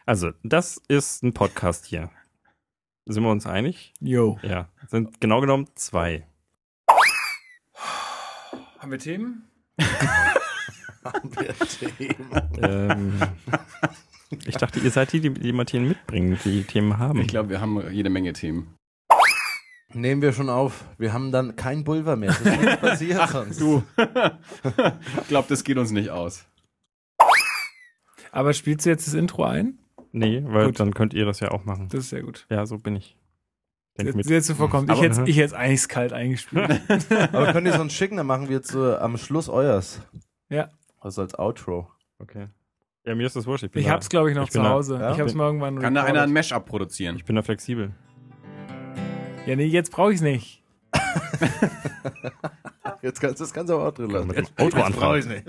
Also, das ist ein Podcast hier. Sind wir uns einig? Jo. Ja, sind genau genommen 2. Haben wir Themen? Ich dachte, ihr seid die mal Themen mitbringen, die Themen haben. Ich glaube, wir haben jede Menge Themen. Nehmen wir schon auf. Wir haben dann kein Pulver mehr. Das ist nichts passiert sonst. Du. Ich glaube, das geht uns nicht aus. Aber spielst du jetzt das Intro ein? Nee, weil Gut. dann könnt ihr das ja auch machen. Das ist sehr gut. Ja, so bin ich. Denk mit. Jetzt vorkommt. Ich hätte es eiskalt eingespielt. Aber könnt ihr so einen schicken, dann machen wir jetzt am Schluss euers. Ja. Also als Outro. Okay. Ja, mir ist das wurscht. Ich hab's, glaube ich, noch Ich bin zu da- Hause. ja? Ich hab's mal irgendwann Kann da einer ein recorded. Mashup produzieren? Ich bin da flexibel. Ja, nee, jetzt brauche ich's nicht. Das kannst du aber auch drin lassen. Mit dem Auto anfahren. nicht.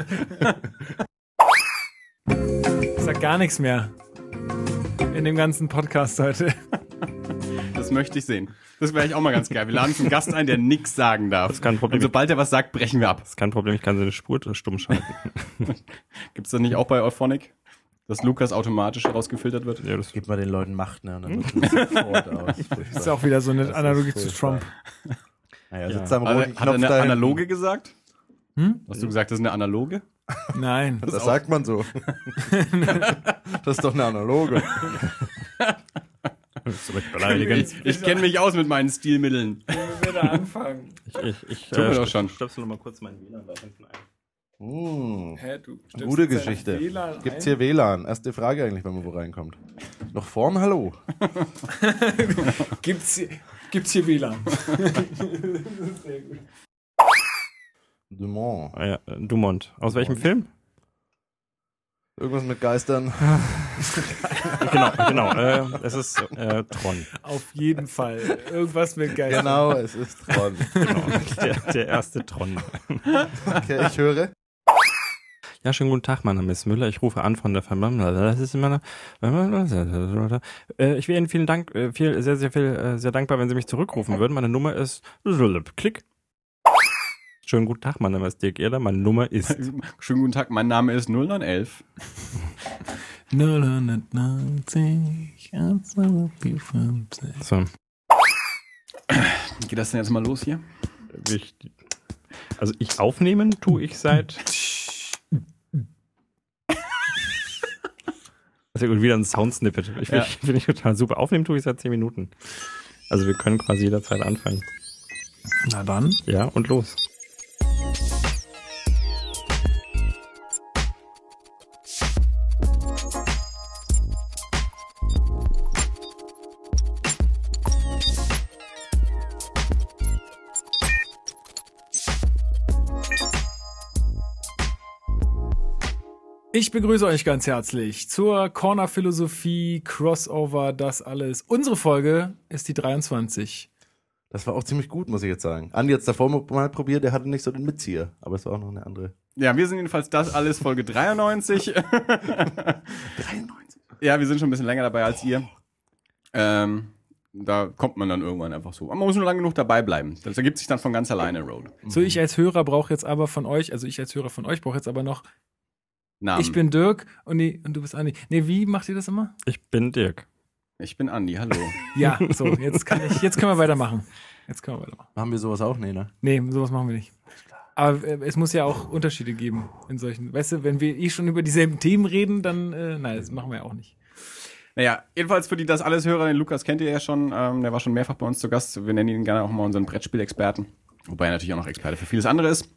Ich sag gar nichts mehr. In dem ganzen Podcast heute. Das möchte ich sehen. Das wäre ich auch mal ganz geil. Wir laden einen Gast ein, der nichts sagen darf. Das ist kein Problem. Und sobald er was sagt, brechen wir ab. Das ist kein Problem, ich kann seine Spur stumm schalten. Gibt's das nicht auch bei Euphonic? Dass Lukas automatisch rausgefiltert wird? Ja, das Gib mal den Leuten Macht, ne? Und dann wird es sofort aus. Das ist auch wieder so eine Das ist Analogie zu furchtbar. Trump. Naja, Ja. sitzt am Also, roten hat er Knopf eine da hinten. analoge gesagt? Hm? Hast du gesagt, das ist eine analoge? Nein. Das sagt man so. Das ist doch eine analoge. ist recht beleidigend. Ich kenne mich aus mit meinen Stilmitteln. Wir wieder anfangen. Ich Tun wir doch schon. stöpsel noch mal kurz meinen WLAN da hinten ein. Hä, du stellst Gute jetzt dein Geschichte. WLAN Gibt's ein? hier WLAN? Erste Frage eigentlich, wenn man wo reinkommt. Noch vorm Hallo. Gibt's hier WLAN? Sehr gut. Dumont. Ah, ja, Dumont. Aus welchem Film? Irgendwas mit Geistern. Genau. Es ist Tron. Auf jeden Fall. Irgendwas mit Geist. Genau, es ist Tron. Genau. Der erste Tron. Okay, ich höre. Ja, schönen guten Tag, mein Name ist Müller. Ich rufe an von der Firma. Das ist immer ich wäre Ihnen vielen Dank, sehr dankbar, wenn Sie mich zurückrufen würden. Meine Nummer ist Klick. Schönen guten Tag, mein Name ist Dirk Erler. Meine Nummer ist. Schönen guten Tag, mein Name ist 0911. 090 150. So, Geht das denn jetzt mal los hier? also ich aufnehmen tue ich seit. Sehr gut, wieder ein Soundsnippet. Finde ich total super. Aufnehmen tue ich seit 10 Minuten. Also wir können quasi jederzeit anfangen. Na dann. Ja, und los. Ich begrüße euch ganz herzlich zur Corner Philosophie Crossover, das alles. Unsere Folge ist die 23. Das war auch ziemlich gut, muss ich jetzt sagen. Andi hat es davor mal probiert, der hatte nicht so den Mitzieher. Aber es war auch noch eine andere. Ja, wir sind jedenfalls das alles, Folge 93. 93? Ja, wir sind schon ein bisschen länger dabei als ihr. Da kommt man dann irgendwann einfach so. Aber man muss nur lange genug dabei bleiben. Das ergibt sich dann von ganz alleine, Road. So, ich als Hörer brauche jetzt aber von euch, brauche jetzt aber noch, Namen. ich bin Dirk und du bist Andi. Nee, wie macht ihr das immer? Ich bin Dirk. Ich bin Andi, hallo. Ja, so, jetzt können wir weitermachen. Haben wir sowas auch? Nee, ne? Nee, sowas machen wir nicht. Aber es muss ja auch Unterschiede geben in solchen, weißt du, wenn wir schon über dieselben Themen reden, dann, nein, das machen wir ja auch nicht. Naja, jedenfalls für die das alles Hörer, den Lukas kennt ihr ja schon, der war schon mehrfach bei uns zu Gast. Wir nennen ihn gerne auch mal unseren Brettspielexperten. Wobei er natürlich auch noch Experte für vieles andere ist.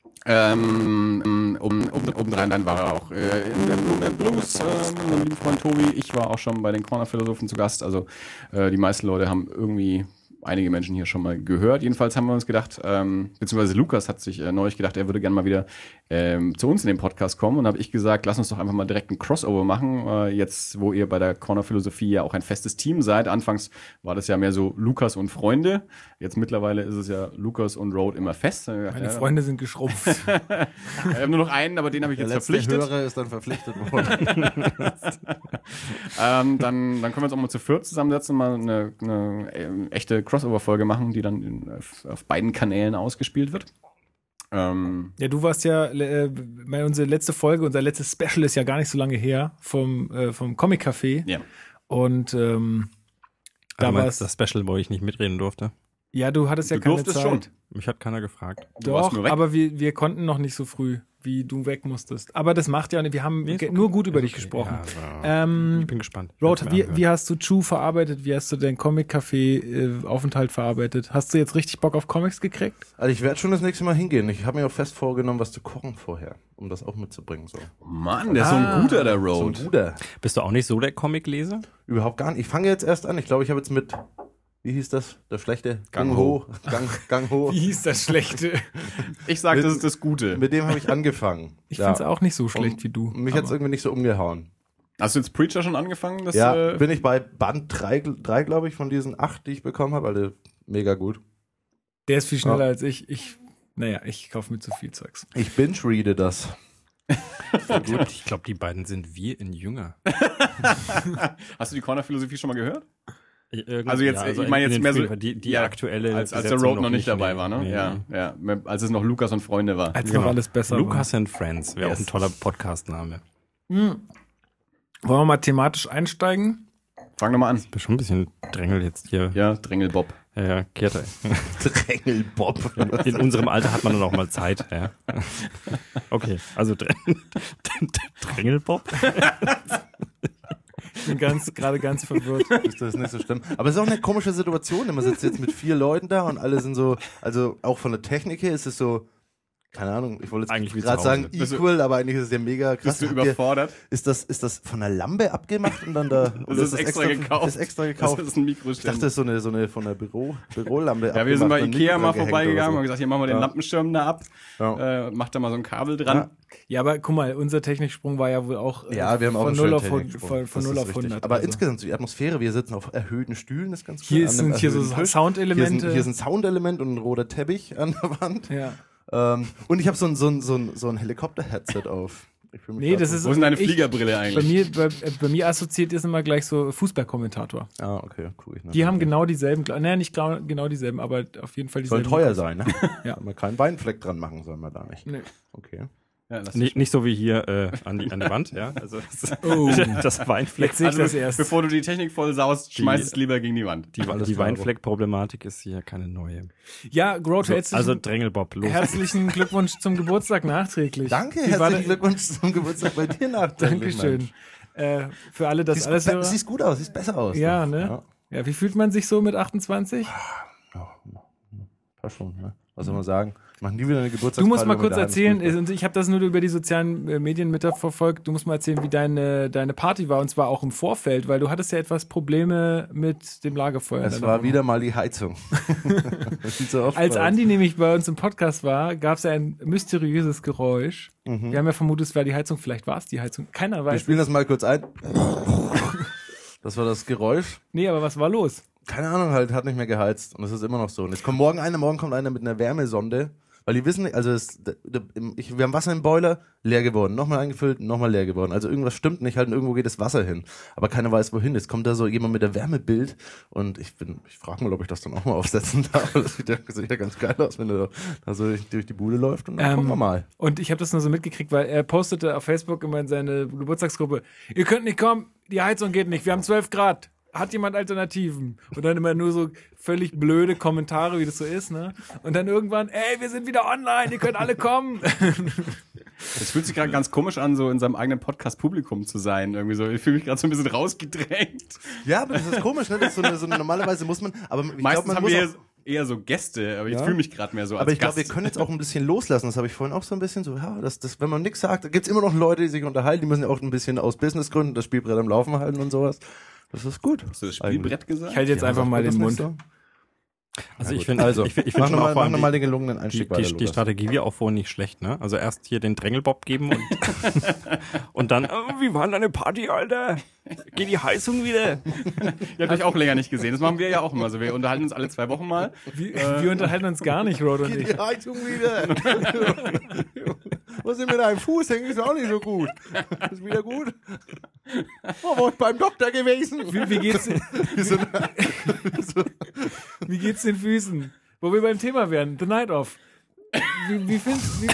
Obendrein dann war er auch in der Blues, mein lieber Freund Tobi. Ich war auch schon bei den Corner-Philosophen zu Gast. Also die meisten Leute haben irgendwie einige Menschen hier schon mal gehört. Jedenfalls haben wir uns gedacht, beziehungsweise Lukas hat sich neulich gedacht, er würde gerne mal wieder zu uns in den Podcast kommen. Und habe ich gesagt, lass uns doch einfach mal direkt ein Crossover machen. Jetzt, wo ihr bei der Corner Philosophie ja auch ein festes Team seid. Anfangs war das ja mehr so Lukas und Freunde. Jetzt mittlerweile ist es ja Lukas und Road immer fest. Meine Freunde sind geschrumpft. Wir haben nur noch einen, aber den habe ich Der jetzt letzte verpflichtet. Hörer ist dann verpflichtet worden. Dann können wir uns auch mal zu viert zusammensetzen und mal eine echte Crossover-Folge machen, die dann auf beiden Kanälen ausgespielt wird. Ja, du warst ja, unsere letzte Folge, unser letztes Special ist ja gar nicht so lange her vom Comic Café. Ja. Und da war es das Special, wo ich nicht mitreden durfte. Ja, du hattest ja Du keine durftest Zeit. schon. Mich hat keiner gefragt. Du warst Doch, nur weg. aber wir konnten noch nicht so früh, wie du weg musstest. Aber das macht ja nicht. Wir haben nur gut über dich gesprochen. Ja, also, ich bin gespannt. Ich Rod, will's mir anhören. wie hast du Chu verarbeitet? Wie hast du den Comic-Café-Aufenthalt verarbeitet? Hast du jetzt richtig Bock auf Comics gekriegt? Also ich werde schon das nächste Mal hingehen. Ich habe mir auch fest vorgenommen, was zu kochen vorher, um das auch mitzubringen. So, Mann, der ist so ein guter, der so Road. ein guter. Bist du auch nicht so der Comic-Leser? Überhaupt gar nicht. Ich fange jetzt erst an. Ich glaube, ich habe jetzt mit, wie hieß das? Der schlechte? Gang Ho. Gang Ho. Wie hieß das Schlechte? Ich sag, das ist das Gute. Mit dem habe ich angefangen. Ich find's auch nicht so schlecht Und wie du. Mich hat's irgendwie nicht so umgehauen. Hast du jetzt Preacher schon angefangen? Das, Ja, bin ich bei Band 3 glaube ich, von diesen 8, die ich bekommen habe. Also mega gut. Der ist viel schneller Ja. als ich. Ich kaufe mir zu viel Zeugs. Ich binge-reade das. Ich glaube, die beiden sind wir in jünger. Hast du die Corner-Philosophie schon mal gehört? Irgendwie, Also jetzt, ich meine jetzt in mehr so früher, die ja, aktuelle als der Besetzung Road noch nicht dabei nee. war, ne? Nee. Ja. Als es noch Lukas und Freunde war. Als Genau. noch alles besser Lucas and Friends wäre Yes. auch ein toller Podcast-Name. war. Wollen wir mal thematisch einsteigen? Fang doch mal an. Ich bin schon ein bisschen Drängel jetzt hier. Ja, Drängel Bob. Ja, Kehrte. Drängelbob. In unserem Alter hat man dann auch mal Zeit. Ja. Okay, also Drängelbob. Ich bin gerade ganz verwirrt. Ist das nicht so schlimm? Aber es ist auch eine komische Situation. Man sitzt jetzt mit 4 Leuten da und alle sind so, also auch von der Technik her ist es so, keine Ahnung, ich wollte Eigentlich wie jetzt gerade zu Hause. sagen Bist du- equal, aber eigentlich ist es ja mega krass. Bist du Habt ihr- überfordert? Ist das von der Lampe abgemacht und dann da? Das ist extra gekauft. Das ist extra gekauft. Das ist ein Ich dachte, Mikroständer. das ist so eine von der Bürolampe. Ja, wir sind bei abgemacht und Ikea nicht mal dran gehängt vorbeigegangen und oder haben gesagt, hier machen wir den Ja. Lampenschirm da ab, Ja. macht da mal so ein Kabel dran. Ja, aber guck mal, unser Techniksprung war ja wohl auch Ja, wir haben auch von einen 0 schönen auf Techniksprung. 100. Von Das 0 ist auf richtig. 100. Aber also. insgesamt so die Atmosphäre, wir sitzen auf erhöhten Stühlen, ist ganz cool. Hier An einem sind hier so erhöhten Tisch. Soundelemente. Hier ist ein Soundelement und ein roter Teppich an der Wand. Ja. Und ich habe so ein Helikopter-Headset auf. Ich fühl mich Nee, grad das so- ist Wo ist denn deine ich- Fliegerbrille eigentlich? Bei mir assoziiert ist immer gleich so Fußballkommentator. Ah, okay, cool. Die haben genau dieselben, nicht genau dieselben, aber auf jeden Fall Soll dieselben. teuer sein, ne? Ja. Soll man keinen Weinfleck dran machen, soll man da nicht. Nee. Okay. Ja, lass Nicht so wie hier an die Wand, ja. Also Oh. das Weinfleck. Jetzt sehe ich Also, das erst. bevor du die Technik voll saust, schmeiß es lieber gegen die Wand. Alles Die klar, Weinfleck-Problematik ist hier keine neue. Ja, Grote, Also Drängelbob, los. herzlichen Glückwunsch zum Geburtstag nachträglich. Danke, Wie war herzlichen Glückwunsch zum Geburtstag bei dir nachträglich. Dankeschön. Für alle das alles Siehst, Hörer. siehst gut aus, siehst besser aus. Ja, ne? Ja, wie fühlt man sich so mit 28? Passt schon, ne? Was soll man sagen? Machen die wieder eine Du Geburtstagsparty? musst mal wenn wir kurz daheim erzählen, Fußball- und ich habe das nur über die sozialen Medien mitverfolgt, du musst mal erzählen, wie deine Party war, und zwar auch im Vorfeld, weil du hattest ja etwas Probleme mit dem Lagerfeuer. in Es deiner war Wohnung. wieder mal die Heizung. Das sieht so oft Als aus. Andi nämlich bei uns im Podcast war, gab es ja ein mysteriöses Geräusch. Wir haben ja vermutet, es war die Heizung, vielleicht war es die Heizung, keiner Wir weiß. spielen das mal kurz ein. Das war das Geräusch. Nee, aber was war los? Keine Ahnung, halt, hat nicht mehr geheizt. Und es ist immer noch so. Und jetzt kommt morgen kommt einer mit einer Wärmesonde. Weil die wissen, also wir haben Wasser im Boiler, leer geworden. Nochmal eingefüllt, nochmal leer geworden. Also irgendwas stimmt nicht, halt und irgendwo geht das Wasser hin. Aber keiner weiß wohin. Jetzt kommt da so jemand mit der Wärmebild und ich frage mal, ob ich das dann auch mal aufsetzen darf. Das sieht ja ganz geil aus, wenn er da so durch die Bude läuft und dann gucken wir mal. Und ich habe das nur so mitgekriegt, weil er postete auf Facebook immer in seine Geburtstagsgruppe, ihr könnt nicht kommen, die Heizung geht nicht, wir haben 12 Grad. Hat jemand Alternativen? Und dann immer nur so völlig blöde Kommentare, wie das so ist, ne? Und dann irgendwann, ey, wir sind wieder online, ihr könnt alle kommen. Es fühlt sich gerade ganz komisch an, so in seinem eigenen Podcast Publikum zu sein. Irgendwie so. Ich fühle mich gerade so ein bisschen rausgedrängt. Ja, aber das ist komisch, ne? Das ist so eine normalerweise muss man, aber ich glaube, Meistens man haben muss wir auch, eher so Gäste, aber ich Ja. fühle mich gerade mehr so als aber ich glaube, Gast. wir können jetzt auch ein bisschen loslassen. Das habe ich vorhin auch so ein bisschen so, ja, wenn man nichts sagt, da gibt's immer noch Leute, die sich unterhalten, die müssen ja auch ein bisschen aus Businessgründen das Spielbrett am Laufen halten und sowas. Das ist gut. Hast du das Spielbrett gesagt? Ich halte jetzt einfach mal den Mund. Also ich gut. finde, Also, ich find mach schon auch vor allem noch mal den gelungenen Einstieg weiter, die Lukas. Strategie wäre auch vorhin nicht schlecht, ne? Also erst hier den Drängelbob geben und und dann, wie war denn deine Party, Alter? Geht die Heizung wieder? Ihr habt euch auch länger nicht gesehen. Das machen wir ja auch immer so. Wir unterhalten uns alle 2 Wochen mal. Wir unterhalten uns gar nicht, Rod und ich. Die Heizung wieder. Was ist mit deinem Fuß? Hängt ist auch nicht so gut. Ist wieder gut. Oh, war ich beim Doktor gewesen. Wie geht's den Füßen? Wo wir beim Thema wären, The Night Off. wie findest du...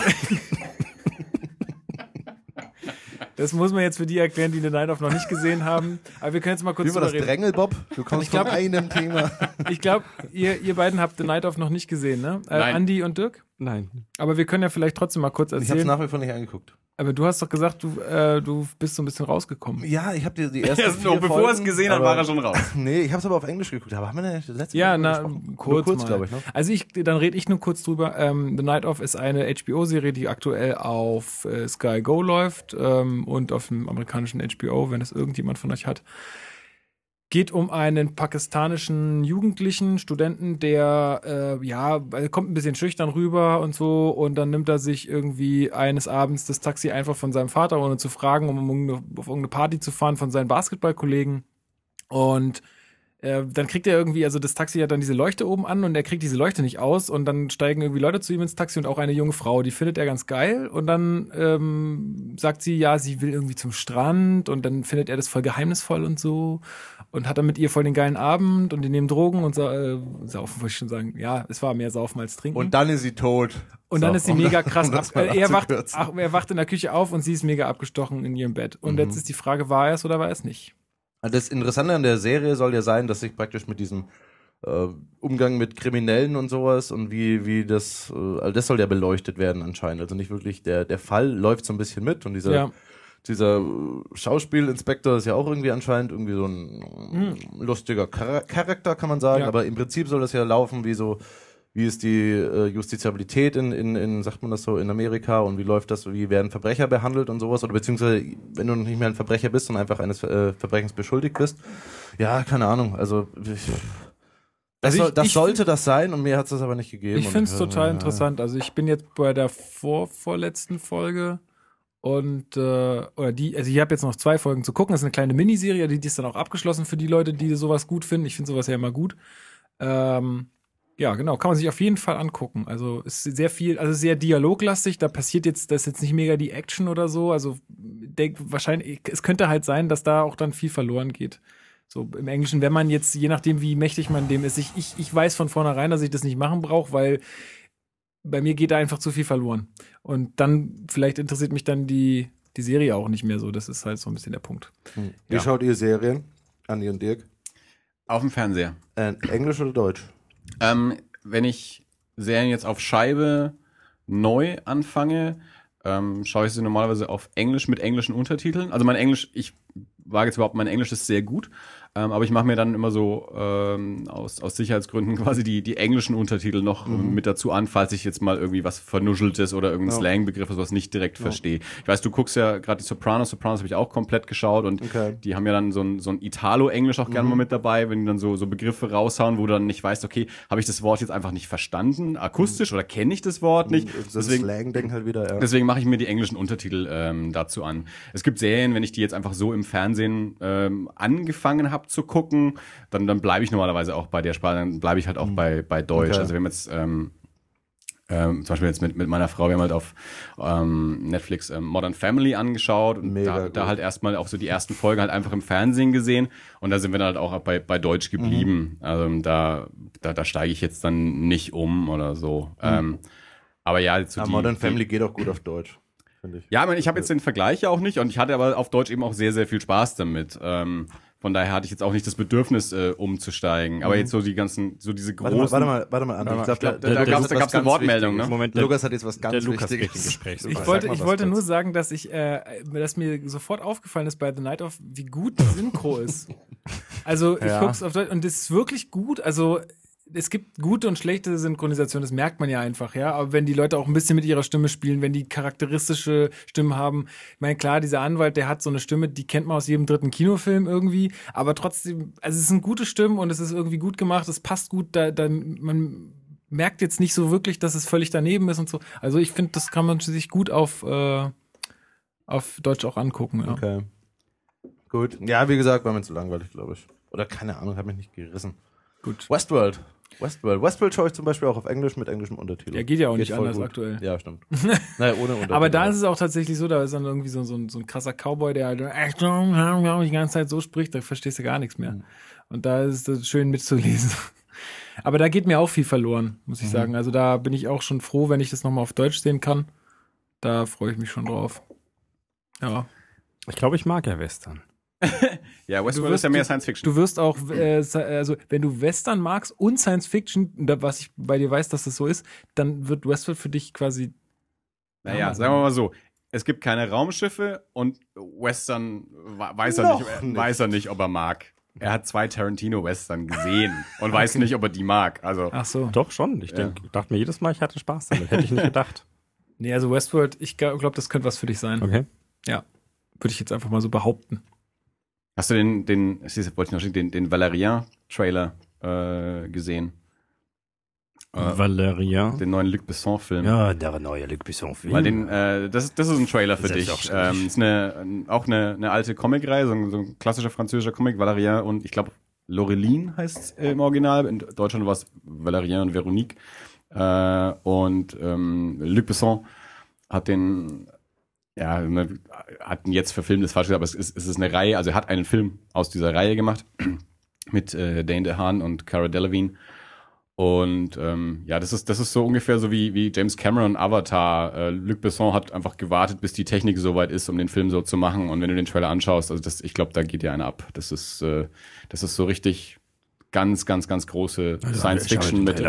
Das muss man jetzt für die erklären, die The Night Of noch nicht gesehen haben. Aber wir können jetzt mal kurz Wie war das, reden. Drängelbob? Du kommst von einem Thema. Ich glaube, ihr beiden habt The Night Of noch nicht gesehen, ne? Nein. Andi und Dirk? Nein. Aber wir können ja vielleicht trotzdem mal kurz Ich habe es erzählen. nach wie vor nicht angeguckt. Aber du hast doch gesagt, du bist so ein bisschen rausgekommen. Ja, ich habe die ersten Erst 4 noch, bevor er es Folgen, gesehen hat, aber- war er schon raus. Nee, ich habe es aber auf Englisch geguckt. Aber haben wir denn das letzte Ja, Mal na, gesprochen? kurz Nur mal. glaube ich, ne? Also dann rede ich nur kurz drüber. The Night Of ist eine HBO-Serie, die aktuell auf Sky Go läuft und auf dem amerikanischen HBO, wenn es irgendjemand von euch hat. Geht um einen pakistanischen Jugendlichen, Studenten, der, kommt ein bisschen schüchtern rüber und so und dann nimmt er sich irgendwie eines Abends das Taxi einfach von seinem Vater, ohne zu fragen, um auf irgendeine Party zu fahren von seinen Basketballkollegen und dann kriegt er irgendwie, also das Taxi hat dann diese Leuchte oben an und er kriegt diese Leuchte nicht aus und dann steigen irgendwie Leute zu ihm ins Taxi und auch eine junge Frau, die findet er ganz geil und dann sagt sie, ja, sie will irgendwie zum Strand und dann findet er das voll geheimnisvoll und so und hat dann mit ihr voll den geilen Abend und die nehmen Drogen und saufen, wollte ich schon sagen. Ja, es war mehr saufen als trinken. Und dann ist sie tot. Und dann So, ist sie mega krass um das ab. mal Er abzukürzen. wacht in der Küche auf und sie ist mega abgestochen in ihrem Bett. Und jetzt ist die Frage, war er es oder war er es nicht? Das Interessante an der Serie soll ja sein, dass sich praktisch mit diesem Umgang mit Kriminellen und sowas und wie das, also das soll ja beleuchtet werden anscheinend. Also nicht wirklich, der Fall läuft so ein bisschen mit und dieser Schauspielinspektor ist ja auch irgendwie anscheinend irgendwie so ein lustiger Charakter, kann man sagen, Ja. aber im Prinzip soll das ja laufen wie ist die Justiziabilität in, sagt man das so, in Amerika und wie läuft das, wie werden Verbrecher behandelt und sowas oder beziehungsweise, wenn du nicht mehr ein Verbrecher bist und einfach eines Verbrechens beschuldigt bist. Ja, keine Ahnung, also das sollte das sein und mir hat es das aber nicht gegeben. Ich und finde es total ja. interessant. Also ich bin jetzt bei der vorletzten Folge und also ich habe jetzt noch 2 Folgen zu gucken. Das ist eine kleine Miniserie, die ist dann auch abgeschlossen für die Leute, die sowas gut finden. Ich finde sowas ja immer gut. Ja, genau, kann man sich auf jeden Fall angucken. Also ist sehr viel, also sehr dialoglastig. Das ist jetzt nicht mega die Action oder so. Also wahrscheinlich, es könnte halt sein, dass da auch dann viel verloren geht. So im Englischen, wenn man jetzt, je nachdem, wie mächtig man dem ist, ich weiß von vornherein, dass ich das nicht machen brauche, weil bei mir geht da einfach zu viel verloren. Und dann, vielleicht interessiert mich dann die Serie auch nicht mehr so. Das ist halt so ein bisschen der Punkt. Wie Ja. schaut ihr Serien, Andi und Dirk? Auf dem Fernseher. Englisch oder Deutsch? Wenn ich Serien jetzt auf Scheibe neu anfange, schaue ich sie normalerweise auf Englisch mit englischen Untertiteln. Also mein Englisch, ich wage jetzt überhaupt, mein Englisch ist sehr gut, aber ich mache mir dann immer so aus Sicherheitsgründen quasi die englischen Untertitel noch mit dazu an, falls ich jetzt mal irgendwie was Vernuscheltes oder irgendein Slangbegriff oder was nicht direkt verstehe. Ich weiß, du guckst ja gerade die Sopranos habe ich auch komplett geschaut und die haben ja dann so ein Italo-Englisch auch gerne mal mit dabei, wenn die dann so Begriffe raushauen, wo du dann nicht weißt, okay, habe ich das Wort jetzt einfach nicht verstanden, akustisch oder kenne ich das Wort nicht? Das Slang-Ding halt wieder, ja. Deswegen mache ich mir die englischen Untertitel dazu an. Es gibt Serien, wenn ich die jetzt einfach so im Fernsehen angefangen habe zu gucken, dann bleibe ich normalerweise auch bei der Sprache, dann bleibe ich halt auch bei Deutsch. Okay. Also wir haben jetzt zum Beispiel jetzt mit meiner Frau, wir haben halt auf Netflix Modern Family angeschaut und Mega da gut. halt erstmal auch so die ersten Folgen halt einfach im Fernsehen gesehen und da sind wir dann halt auch bei Deutsch geblieben. Also da steige ich jetzt dann nicht um oder so. Aber ja, so Modern Family geht auch gut auf Deutsch, finde ich. ja, ich habe jetzt den Vergleich ja auch nicht und ich hatte aber auf Deutsch eben auch sehr, sehr viel Spaß damit. Von daher hatte ich jetzt auch nicht das Bedürfnis, umzusteigen. Aber jetzt so die ganzen, so diese großen... Warte mal, Andi. Ich glaub, Da gab's eine Wortmeldung, ne? Moment, Lukas hat jetzt was ganz der Lukas Wichtiges. kriegt ein Gespräch. Ich Sag wollte, mal ich was wollte kurz. nur sagen, dass mir sofort aufgefallen ist bei The Night Of, wie gut die Synchro ist. Also ich Ja. guck's auf Deutsch und das ist wirklich gut. Also es gibt gute und schlechte Synchronisation, das merkt man ja einfach, ja. Aber wenn die Leute auch ein bisschen mit ihrer Stimme spielen, wenn die charakteristische Stimmen haben, ich meine, klar, dieser Anwalt, der hat so eine Stimme, die kennt man aus jedem 3. Kinofilm irgendwie, aber trotzdem, also es sind gute Stimmen und es ist irgendwie gut gemacht, es passt gut, man merkt jetzt nicht so wirklich, dass es völlig daneben ist und so. Also ich finde, das kann man sich gut auf Deutsch auch angucken, ja. Okay. Gut. Ja, wie gesagt, war mir zu langweilig, glaube ich. Oder keine Ahnung, hat mich nicht gerissen. Gut. Westworld schaue ich zum Beispiel auch auf Englisch mit englischem Untertitel. Ja, geht ja auch nicht voll anders gut. aktuell. Ja, stimmt. Naja, ohne Untertitel. Aber da ist es auch tatsächlich so, da ist dann irgendwie so ein krasser Cowboy, der halt die ganze Zeit so spricht, da verstehst du gar nichts mehr. Und da ist es schön mitzulesen. Aber da geht mir auch viel verloren, muss ich sagen. Also da bin ich auch schon froh, wenn ich das nochmal auf Deutsch sehen kann. Da freue ich mich schon drauf. Ja. Ich glaube, ich mag ja Western. Ja, Westworld ist ja mehr Science Fiction. Du wirst auch, also wenn du Western magst und Science Fiction, was ich bei dir weiß, dass das so ist, dann wird Westworld für dich quasi. Naja, sagen wir mal so. Es gibt keine Raumschiffe und Western weiß er nicht, ob er mag. Er hat 2 Tarantino-Western gesehen und weiß nicht, ob er die mag. Also, Ach so. Doch schon. Ich dachte mir jedes Mal, ich hatte Spaß damit. Hätte ich nicht gedacht. Nee, also Westworld, ich glaube, das könnte was für dich sein. Okay. Ja. Würde ich jetzt einfach mal so behaupten. hast du den Valerian-Trailer gesehen? Valerian. Den neuen Luc Besson-Film. Ja, der neue Luc Besson-Film. Weil das ist ein Trailer für dich. Ist auch eine alte Comicreihe, so ein klassischer französischer Comic, Valerian und ich glaube Laureline heißt es im Original. In Deutschland war es Valerian und Veronique. Luc Besson hat hat ihn jetzt verfilmt, ist falsch gesagt, aber es ist eine Reihe, also er hat einen Film aus dieser Reihe gemacht mit Dane DeHaan und Cara Delevingne. Und das ist so ungefähr so wie James Cameron Avatar. Luc Besson hat einfach gewartet, bis die Technik so weit ist, um den Film so zu machen. Und wenn du den Trailer anschaust, also ich glaube, da geht dir einer ab. Das ist so richtig ganz, ganz, ganz große Science Fiction mit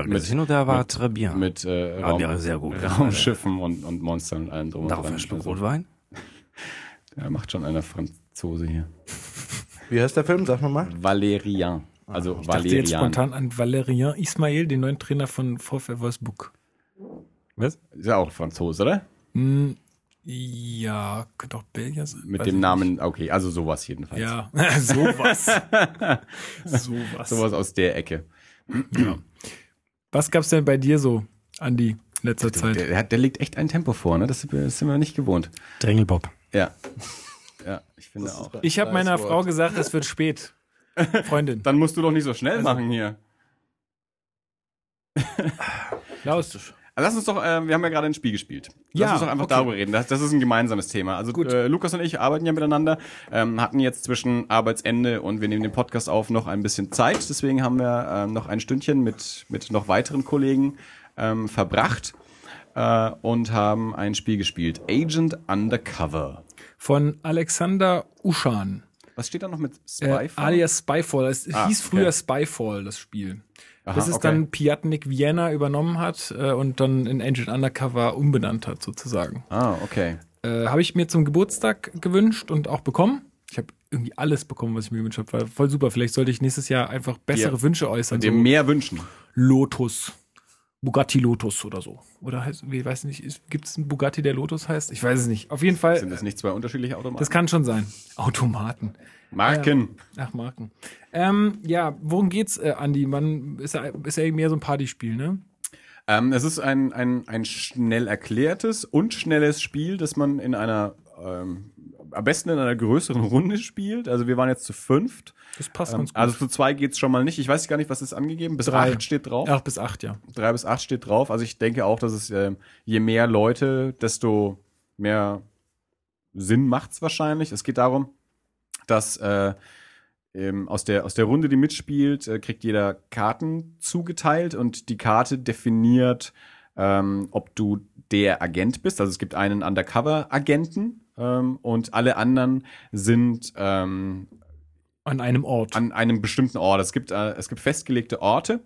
sehr gut. Raumschiffen und Monstern und allem drum und Darauf dran. ein Schluck Rotwein? Ja, macht schon einer Franzose hier. Wie heißt der Film? Sag mal. Valerian. Also Ich dachte jetzt spontan an Valerian Ismail, den neuen Trainer von VfL Wolfsburg. Was? Ist ja auch Franzose, oder? Ja, könnte auch Belgier sein. Mit Weiß dem ich Namen, okay, also sowas jedenfalls. Ja, sowas. Sowas aus der Ecke. Ja. Was gab's denn bei dir so, Andi, in letzter Zeit? Der legt echt ein Tempo vor, ne? Das sind wir nicht gewohnt. Drängelbob. Ja. Ja, ich finde auch. Ich habe meiner Frau gesagt, es wird spät. Freundin. Dann musst du doch nicht so schnell machen hier. Klaus. Also lass uns doch, wir haben ja gerade ein Spiel gespielt. Lass Ja, uns doch einfach okay. darüber reden. Das ist ein gemeinsames Thema. Also Lukas und ich arbeiten ja miteinander, hatten jetzt zwischen Arbeitsende und wir nehmen den Podcast auf noch ein bisschen Zeit. Deswegen haben wir noch ein Stündchen mit noch weiteren Kollegen verbracht und haben ein Spiel gespielt. Agent Undercover. Von Alexander Uschan. Was steht da noch mit Spyfall? Alias Spyfall. Es hieß okay. früher Spyfall, das Spiel. Aha, Bis es dann Piatnik Vienna übernommen hat und dann in Agent Undercover umbenannt hat, sozusagen. Ah, okay. Habe ich mir zum Geburtstag gewünscht und auch bekommen. Ich habe irgendwie alles bekommen, was ich mir gewünscht habe. War voll super. Vielleicht sollte ich nächstes Jahr einfach bessere Wünsche äußern. Dir mehr wünschen. Lotus. Bugatti Lotus oder so. Oder heißt, ich weiß nicht, gibt es einen Bugatti, der Lotus heißt? Ich weiß es nicht. Auf jeden Fall. Sind das nicht 2 unterschiedliche Automaten? Das kann schon sein. Automaten. Marken. Ach, Marken. Ja, worum geht's, Andi? Ist ja mehr so ein Partyspiel, ne? Es ist ein schnell erklärtes und schnelles Spiel, das man in einer am besten in einer größeren Runde spielt. Also wir waren jetzt zu 5. Das passt ganz gut. Also zu 2 geht's schon mal nicht. Ich weiß gar nicht, was ist angegeben. Bis 3. 8 steht drauf. 8 bis 8, ja. 3 bis 8 steht drauf. Also ich denke auch, dass es je mehr Leute, desto mehr Sinn macht's wahrscheinlich. Es geht darum, dass aus der Runde, die mitspielt, kriegt jeder Karten zugeteilt und die Karte definiert, ob du der Agent bist. Also es gibt einen Undercover-Agenten und alle anderen sind An einem Ort. an einem bestimmten Ort. Es gibt festgelegte Orte.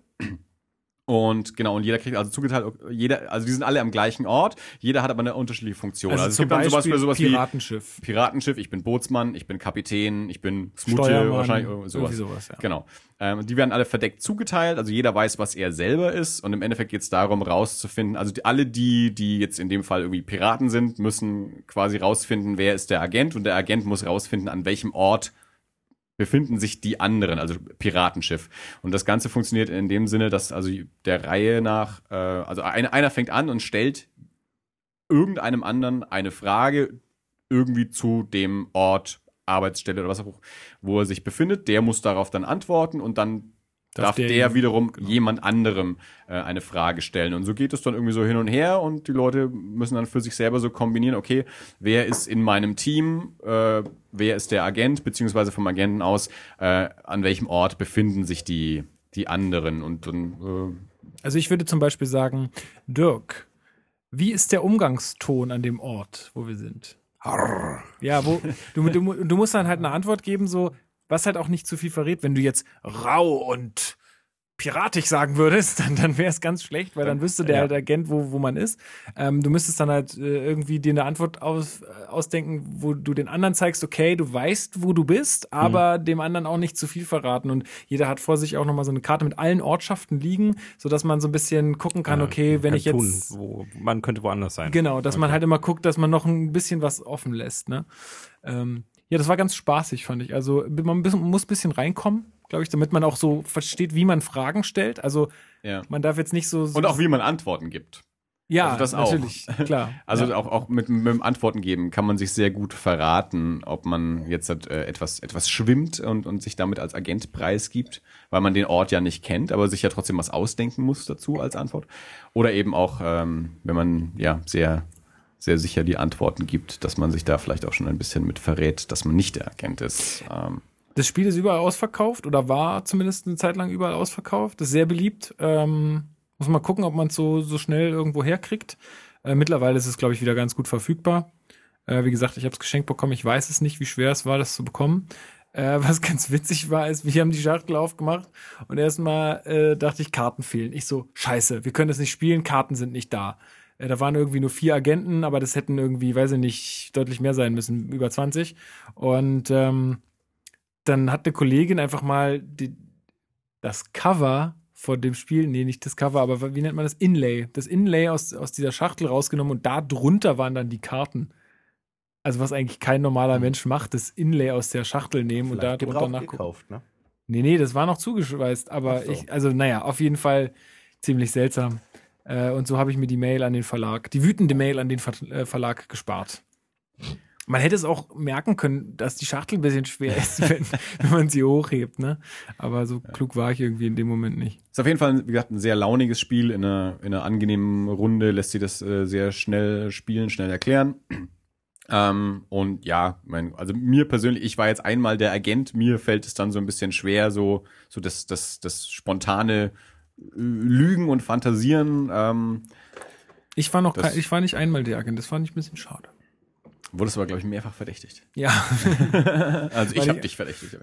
Und genau, und jeder kriegt also zugeteilt, also die sind alle am gleichen Ort, jeder hat aber eine unterschiedliche Funktion. Also es zum gibt dann Beispiel sowas Piratenschiff. wie Piratenschiff, ich bin Bootsmann, ich bin Kapitän, ich bin Smoothie, Steuermann, wahrscheinlich sowas. irgendwie sowas, ja. Genau. Die werden alle verdeckt zugeteilt, also jeder weiß, was er selber ist und im Endeffekt geht es darum, rauszufinden, also alle die jetzt in dem Fall irgendwie Piraten sind, müssen quasi rausfinden, wer ist der Agent und der Agent muss rausfinden, an welchem Ort befinden sich die anderen, also Piratenschiff. Und das Ganze funktioniert in dem Sinne, dass also der Reihe nach, also einer fängt an und stellt irgendeinem anderen eine Frage irgendwie zu dem Ort, Arbeitsstelle oder was auch, wo er sich befindet. Der muss darauf dann antworten und dann darf der wiederum jemand anderem eine Frage stellen. Und so geht es dann irgendwie so hin und her und die Leute müssen dann für sich selber so kombinieren, okay, wer ist in meinem Team, wer ist der Agent, beziehungsweise vom Agenten aus, an welchem Ort befinden sich die die anderen und dann Also ich würde zum Beispiel sagen, Dirk, wie ist der Umgangston an dem Ort, wo wir sind? Ja, du musst dann halt eine Antwort geben, so, was halt auch nicht zu viel verrät. Wenn du jetzt rau und piratisch sagen würdest, dann wäre es ganz schlecht, weil dann wüsste der halt Agent, wo man ist. Du müsstest dann halt irgendwie dir eine Antwort ausdenken, wo du den anderen zeigst, okay, du weißt, wo du bist, aber dem anderen auch nicht zu viel verraten. Und jeder hat vor sich auch nochmal so eine Karte mit allen Ortschaften liegen, sodass man so ein bisschen gucken kann, okay, wenn ich jetzt... man könnte woanders sein. Genau, dass man halt immer guckt, dass man noch ein bisschen was offen lässt. Ne? Ja, das war ganz spaßig, fand ich. Also man muss ein bisschen reinkommen, glaube ich, damit man auch so versteht, wie man Fragen stellt. Also man darf jetzt nicht so... Und auch wie man Antworten gibt. Ja, also das natürlich, auch. Klar. Also auch mit dem Antworten geben kann man sich sehr gut verraten, ob man jetzt etwas schwimmt und sich damit als Agent preisgibt, weil man den Ort ja nicht kennt, aber sich ja trotzdem was ausdenken muss dazu als Antwort. Oder eben auch, wenn man sehr, sehr sicher die Antworten gibt, dass man sich da vielleicht auch schon ein bisschen mit verrät, dass man nicht der Agent ist. Das Spiel ist überall ausverkauft oder war zumindest eine Zeit lang überall ausverkauft. Das ist sehr beliebt. Muss mal gucken, ob man es so schnell irgendwo herkriegt. Mittlerweile ist es, glaube ich, wieder ganz gut verfügbar. Wie gesagt, ich habe es geschenkt bekommen. Ich weiß es nicht, wie schwer es war, das zu bekommen. Was ganz witzig war, ist, wir haben die Schachtel aufgemacht und erstmal dachte ich, Karten fehlen. Ich so, scheiße, wir können das nicht spielen, Karten sind nicht da. Da waren irgendwie nur 4 Agenten, aber das hätten irgendwie, weiß ich nicht, deutlich mehr sein müssen, über 20. Und dann hat eine Kollegin einfach mal das Cover von dem Spiel, nee, nicht das Cover, aber wie nennt man das? Inlay. Das Inlay aus dieser Schachtel rausgenommen und da drunter waren dann die Karten. Also was eigentlich kein normaler Mensch macht, das Inlay aus der Schachtel nehmen und da drunter nachgucken. Gekauft, ne? Nee, das war noch zugeschweißt, aber auf jeden Fall ziemlich seltsam. Und so habe ich mir die Mail an den Verlag, die wütende Mail an den Verlag gespart. Man hätte es auch merken können, dass die Schachtel ein bisschen schwer ist, wenn man sie hochhebt, ne? Aber so klug war ich irgendwie in dem Moment nicht. Ist auf jeden Fall, wie gesagt, ein sehr launiges Spiel. In einer angenehmen Runde lässt sich das sehr schnell spielen, schnell erklären. Und ja, also mir persönlich, ich war jetzt einmal der Agent, mir fällt es dann so ein bisschen schwer, so das spontane Lügen und Fantasieren. Ich war nicht einmal der Agent, das fand ich ein bisschen schade. Wurdest aber, glaube ich, mehrfach verdächtigt. Ja. Also ich habe dich verdächtigt.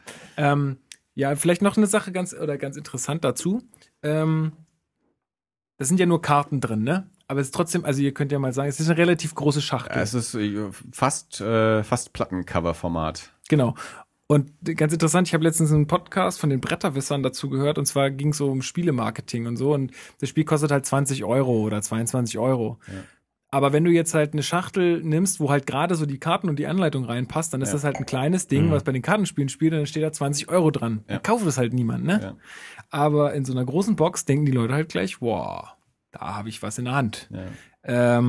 Ja, vielleicht noch eine Sache ganz interessant dazu. Das sind ja nur Karten drin, ne? Aber es ist trotzdem, also ihr könnt ja mal sagen, es ist eine relativ große Schachtel. Ja, es ist fast Plattencover-Format. Genau. Und ganz interessant, ich habe letztens einen Podcast von den Bretterwissern dazu gehört, und zwar ging es so um Spielemarketing und so, und das Spiel kostet halt 20 Euro oder 22 Euro. Ja. Aber wenn du jetzt halt eine Schachtel nimmst, wo halt gerade so die Karten und die Anleitung reinpasst, dann ist das halt ein kleines Ding, was bei den Kartenspielen spielt, und dann steht da 20 Euro dran. Dann kauft das halt niemand, ne? Ja. Aber in so einer großen Box denken die Leute halt gleich, wow, da habe ich was in der Hand. Ja.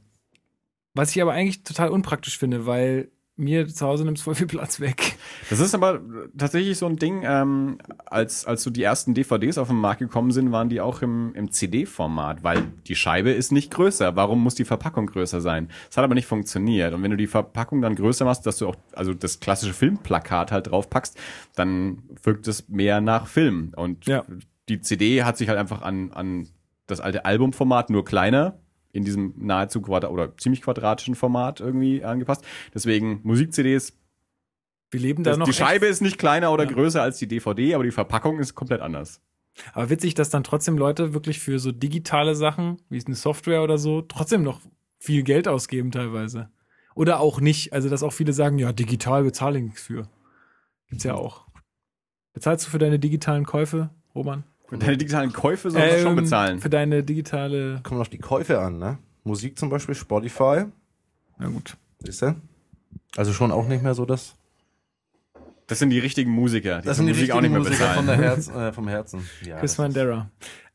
Was ich aber eigentlich total unpraktisch finde, weil mir zu Hause nimmt es voll viel Platz weg. Das ist aber tatsächlich so ein Ding, als so die ersten DVDs auf den Markt gekommen sind, waren die auch im CD-Format, weil die Scheibe ist nicht größer. Warum muss die Verpackung größer sein? Das hat aber nicht funktioniert. Und wenn du die Verpackung dann größer machst, dass du auch also das klassische Filmplakat halt drauf packst, dann wirkt es mehr nach Film. Und die CD hat sich halt einfach an das alte Albumformat, nur kleiner, in diesem nahezu oder ziemlich quadratischen Format irgendwie angepasst. Deswegen Musik-CDs. Wir leben da noch. Die Scheibe ist nicht kleiner oder größer als die DVD, aber die Verpackung ist komplett anders. Aber witzig, dass dann trotzdem Leute wirklich für so digitale Sachen, wie es eine Software oder so, trotzdem noch viel Geld ausgeben teilweise. Oder auch nicht. Also, dass auch viele sagen, ja, digital bezahle ich nichts für. Gibt's ja auch. Bezahlst du für deine digitalen Käufe, Roman? Für deine digitalen Käufe sollst du schon bezahlen. Für deine digitale... Kommt auf die Käufe an, ne? Musik zum Beispiel, Spotify. Na gut. Siehst du? Also schon auch nicht mehr so das... Das sind die richtigen Musiker, das sind die Musik auch nicht mehr bezahlen. Vom Herzen. Ja, Chris Vandera.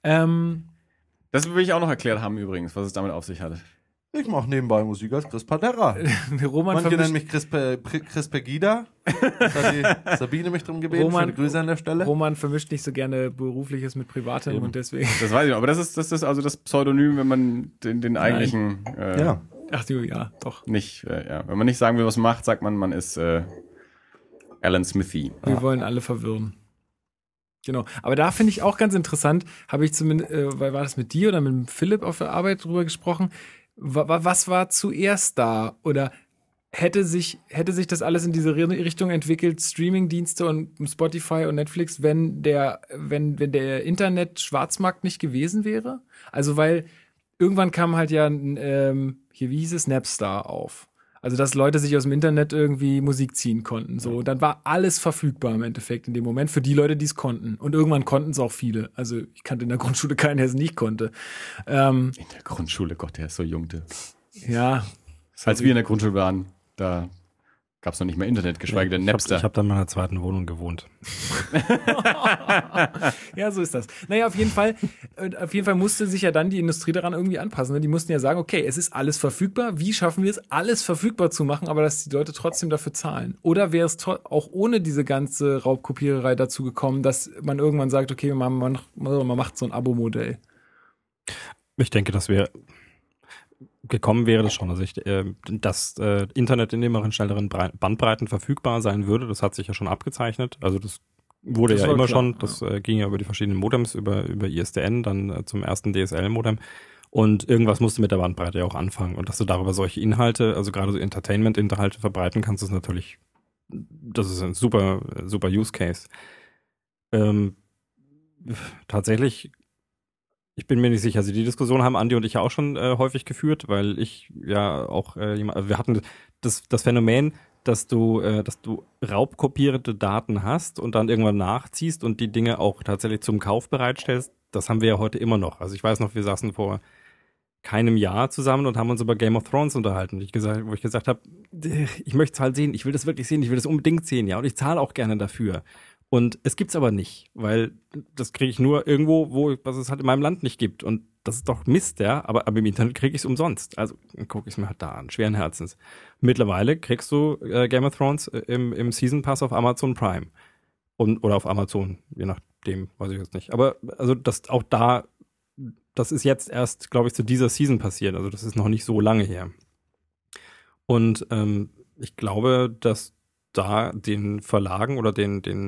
Das will ich auch noch erklärt haben übrigens, was es damit auf sich hat. Ich mache nebenbei Musik als Chris Pantera. Manche nennen mich Chris Pegida. Das hat die Sabine mich drum gebeten. Schöne Grüße an der Stelle. Roman vermischt nicht so gerne Berufliches mit Privatem und deswegen. Das weiß ich noch, aber das ist also das Pseudonym, wenn man den eigentlichen. Ja. Ach du, ja, doch. Nicht, wenn man nicht sagen will, was man macht, sagt man ist Alan Smithy. Wir wollen alle verwirren. Genau. Aber da finde ich auch ganz interessant, habe ich zumindest, war das mit dir oder mit dem Philipp auf der Arbeit drüber gesprochen? Was war zuerst da? Oder hätte sich das alles in diese Richtung entwickelt, Streamingdienste und Spotify und Netflix, wenn der Internet-Schwarzmarkt nicht gewesen wäre? Also, weil irgendwann kam halt ja, hier, wie hieß es, Napster auf. Also, dass Leute sich aus dem Internet irgendwie Musik ziehen konnten. So, und dann war alles verfügbar im Endeffekt in dem Moment für die Leute, die es konnten. Und irgendwann konnten es auch viele. Also, ich kannte in der Grundschule keinen, der es nicht konnte. In der Grundschule, Gott, der ist so jung. Ja. Als wir in der Grundschule waren, da gab es noch nicht mehr Internet, geschweige denn Napster. Ich hab dann in meiner zweiten Wohnung gewohnt. Ja, so ist das. Naja, auf jeden Fall musste sich ja dann die Industrie daran irgendwie anpassen. Ne? Die mussten ja sagen, okay, es ist alles verfügbar. Wie schaffen wir es, alles verfügbar zu machen, aber dass die Leute trotzdem dafür zahlen? Oder wäre es auch ohne diese ganze Raubkopiererei dazu gekommen, dass man irgendwann sagt, okay, man macht so ein Abo-Modell? Ich denke, gekommen wäre das schon. Also dass Internet in immer schnelleren Bandbreiten verfügbar sein würde, das hat sich ja schon abgezeichnet. Also das wurde ja immer schon, das ging ja über die verschiedenen Modems, über ISDN, dann zum ersten DSL-Modem. Und irgendwas musste mit der Bandbreite ja auch anfangen. Und dass du darüber solche Inhalte, also gerade so Entertainment-Inhalte verbreiten kannst, ist natürlich, das ist ein super, super Use Case. Tatsächlich, ich bin mir nicht sicher. Also die Diskussion haben Andi und ich ja auch schon häufig geführt, weil ich ja auch wir hatten das Phänomen, dass du raubkopierte Daten hast und dann irgendwann nachziehst und die Dinge auch tatsächlich zum Kauf bereitstellst. Das haben wir ja heute immer noch. Also ich weiß noch, wir saßen vor keinem Jahr zusammen und haben uns über Game of Thrones unterhalten. Wo ich gesagt habe, ich möchte es halt sehen, ich will das wirklich sehen, ich will das unbedingt sehen, ja, und ich zahle auch gerne dafür. Und es gibt's aber nicht, weil das kriege ich nur irgendwo, was es halt in meinem Land nicht gibt. Und das ist doch Mist, ja. Aber im Internet kriege ich es umsonst. Also gucke ich es mir halt da an, schweren Herzens. Mittlerweile kriegst du Game of Thrones im Season Pass auf Amazon Prime. Oder auf Amazon, je nachdem, weiß ich jetzt nicht. Aber also das auch da, das ist jetzt erst, glaube ich, zu dieser Season passiert. Also das ist noch nicht so lange her. Und ich glaube, dass da den Verlagen oder den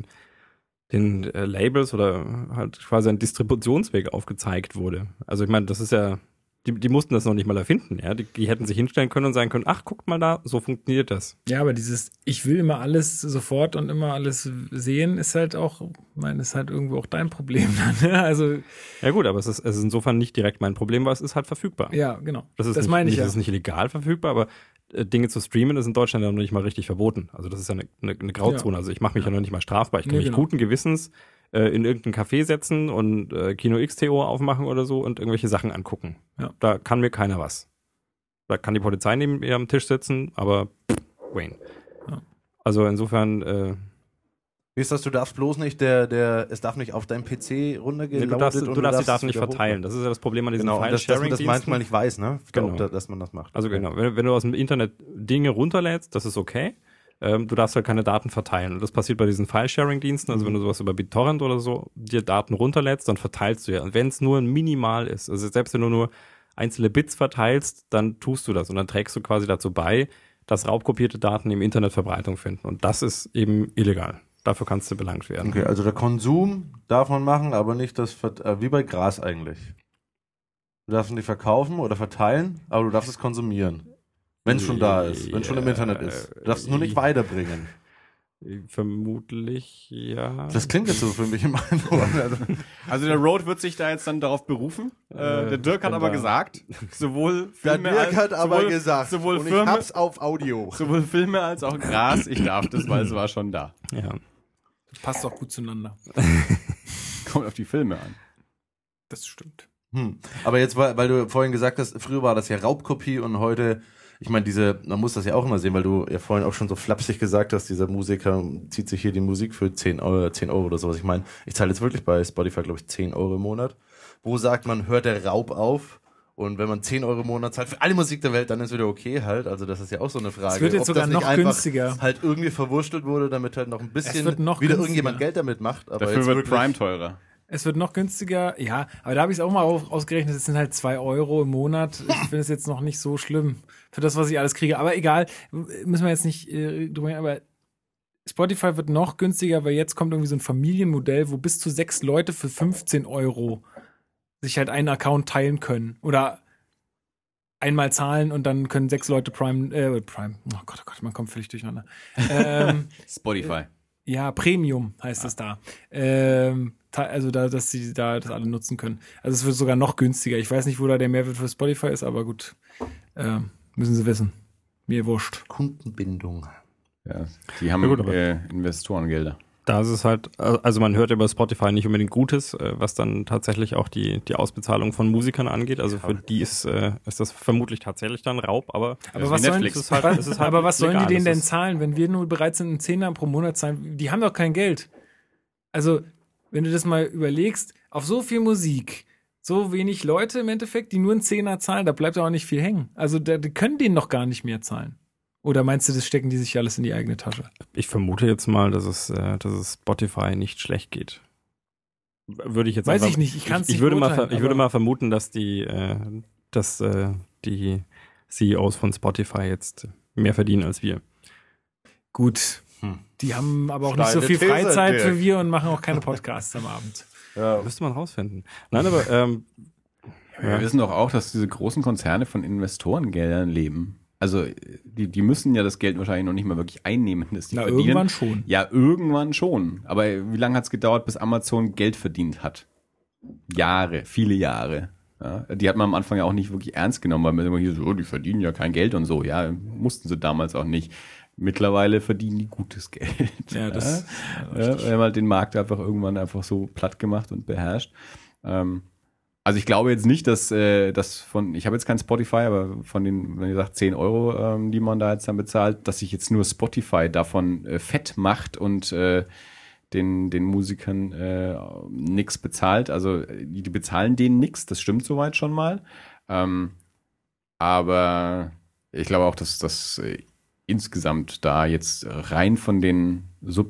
Labels oder halt quasi ein Distributionsweg aufgezeigt wurde. Also ich meine, das ist ja, die mussten das noch nicht mal erfinden, ja. Die hätten sich hinstellen können und sagen können, ach, guckt mal da, so funktioniert das. Ja, aber ich will immer alles sofort und immer alles sehen, ist halt auch, ist halt irgendwo auch dein Problem dann, ne? Also. Ja gut, aber es ist insofern nicht direkt mein Problem, weil es ist halt verfügbar. Ja, genau. Das meine ich ja. Das ist nicht illegal verfügbar, aber Dinge zu streamen ist in Deutschland ja noch nicht mal richtig verboten. Also das ist ja eine Grauzone. Ja. Also ich mache mich ja noch nicht mal strafbar. Ich kann mich guten Gewissens in irgendein Café setzen und Kino XTO aufmachen oder so und irgendwelche Sachen angucken. Ja. Da kann mir keiner was. Da kann die Polizei neben mir am Tisch sitzen, aber Wayne. Ja. Also insofern wie ist das, du darfst bloß nicht, es darf nicht auf deinem PC runtergehen. Nee, du darfst die Daten nicht verteilen. Das ist ja das Problem an diesem File-Sharing-Diensten. Dass man das manchmal nicht weiß, ne? Genau. Dass man das macht. Also genau, wenn du aus dem Internet Dinge runterlädst, das ist okay. Du darfst halt keine Daten verteilen. Und das passiert bei diesen File-Sharing-Diensten. Also wenn du sowas über BitTorrent oder so dir Daten runterlädst, dann verteilst du ja. Und wenn es nur minimal ist, also selbst wenn du nur einzelne Bits verteilst, dann tust du das. Und dann trägst du quasi dazu bei, dass raubkopierte Daten im Internet Verbreitung finden. Und das ist eben illegal. Dafür kannst du belangt werden. Okay, also der Konsum darf man machen, aber nicht das, wie bei Gras eigentlich. Du darfst es nicht verkaufen oder verteilen, aber du darfst es konsumieren. Wenn es schon da ist, wenn es schon im Internet ist. Du darfst es nur nicht weiterbringen. Vermutlich, ja. Das klingt jetzt so für mich in meinen Ohren. Also der Road wird sich da jetzt dann darauf berufen. Der Dirk hat aber gesagt, sowohl Filme der Dirk hat aber gesagt, sowohl und Filme, ich hab's auf Audio. Sowohl Filme als auch Gras. Ich darf das, weil es war schon da. Ja. Passt auch gut zueinander. Kommt auf die Filme an. Das stimmt. Aber jetzt, weil du vorhin gesagt hast, früher war das ja Raubkopie und heute, ich meine, man muss das ja auch immer sehen, weil du ja vorhin auch schon so flapsig gesagt hast, dieser Musiker zieht sich hier die Musik für 10 Euro oder sowas. Ich meine, ich zahle jetzt wirklich bei Spotify, glaube ich, 10 Euro im Monat. Wo sagt man, hört der Raub auf? Und wenn man 10 Euro im Monat zahlt für alle Musik der Welt, dann ist wieder okay halt. Also das ist ja auch so eine Frage. Es wird jetzt ob sogar das nicht noch einfach günstiger. Halt irgendwie verwurstelt wurde, damit halt noch ein bisschen wieder irgendjemand Geld damit macht. Aber dafür jetzt wird Prime teurer. Es wird noch günstiger, ja, aber da habe ich es auch mal ausgerechnet, es sind halt 2 Euro im Monat. Ich finde es jetzt noch nicht so schlimm für das, was ich alles kriege. Aber egal, müssen wir jetzt nicht drüber reden, aber Spotify wird noch günstiger, weil jetzt kommt irgendwie so ein Familienmodell, wo bis zu 6 Leute für 15 € sich halt einen Account teilen können. Oder einmal zahlen und dann können 6 Leute Prime, oh Gott, man kommt völlig durcheinander. Spotify. Ja, Premium heißt es da. Also dass sie da das alle nutzen können. Also es wird sogar noch günstiger. Ich weiß nicht, wo da der Mehrwert für Spotify ist, aber gut. Müssen sie wissen. Mir wurscht. Kundenbindung. Ja, die haben Investorengelder. Da ist es halt, also man hört über Spotify nicht unbedingt Gutes, was dann tatsächlich auch die Ausbezahlung von Musikern angeht. Also für die ist das vermutlich tatsächlich dann Raub, aber was sollen, aber was sollen die denen denn zahlen, wenn wir nur bereit sind, einen Zehner pro Monat zahlen? Die haben doch kein Geld. Also, wenn du das mal überlegst, auf so viel Musik, so wenig Leute im Endeffekt, die nur einen Zehner zahlen, da bleibt auch nicht viel hängen. Also, die können denen noch gar nicht mehr zahlen. Oder meinst du, das stecken die sich alles in die eigene Tasche? Ich vermute jetzt mal, dass es Spotify nicht schlecht geht. Würde ich jetzt Weiß ich nicht, ich kann es nicht beurteilen. Ich würde mal vermuten, dass die CEOs von Spotify jetzt mehr verdienen als wir. Gut. Die haben aber auch nicht so viel Freizeit für wir und machen auch keine Podcasts am Abend. Ja. Müsste man rausfinden. Nein, aber wir wissen doch auch, dass diese großen Konzerne von Investorengeldern leben. Also die müssen ja das Geld wahrscheinlich noch nicht mal wirklich einnehmen. Das die verdienen. Irgendwann schon. Ja, irgendwann schon. Aber wie lange hat es gedauert, bis Amazon Geld verdient hat? Jahre, viele Jahre. Ja, die hat man am Anfang ja auch nicht wirklich ernst genommen, weil man immer hier so, die verdienen ja kein Geld und so. Ja, mussten sie damals auch nicht. Mittlerweile verdienen die gutes Geld. Ja, das wir haben halt den Markt einfach irgendwann einfach so platt gemacht und beherrscht. Also ich glaube jetzt nicht, dass ich habe jetzt kein Spotify, aber von den, wenn ihr sagt 10 €, die man da jetzt dann bezahlt, dass sich jetzt nur Spotify davon fett macht und den Musikern nix bezahlt. Also die bezahlen denen nix, das stimmt soweit schon mal. Aber ich glaube auch, dass das insgesamt da jetzt rein von den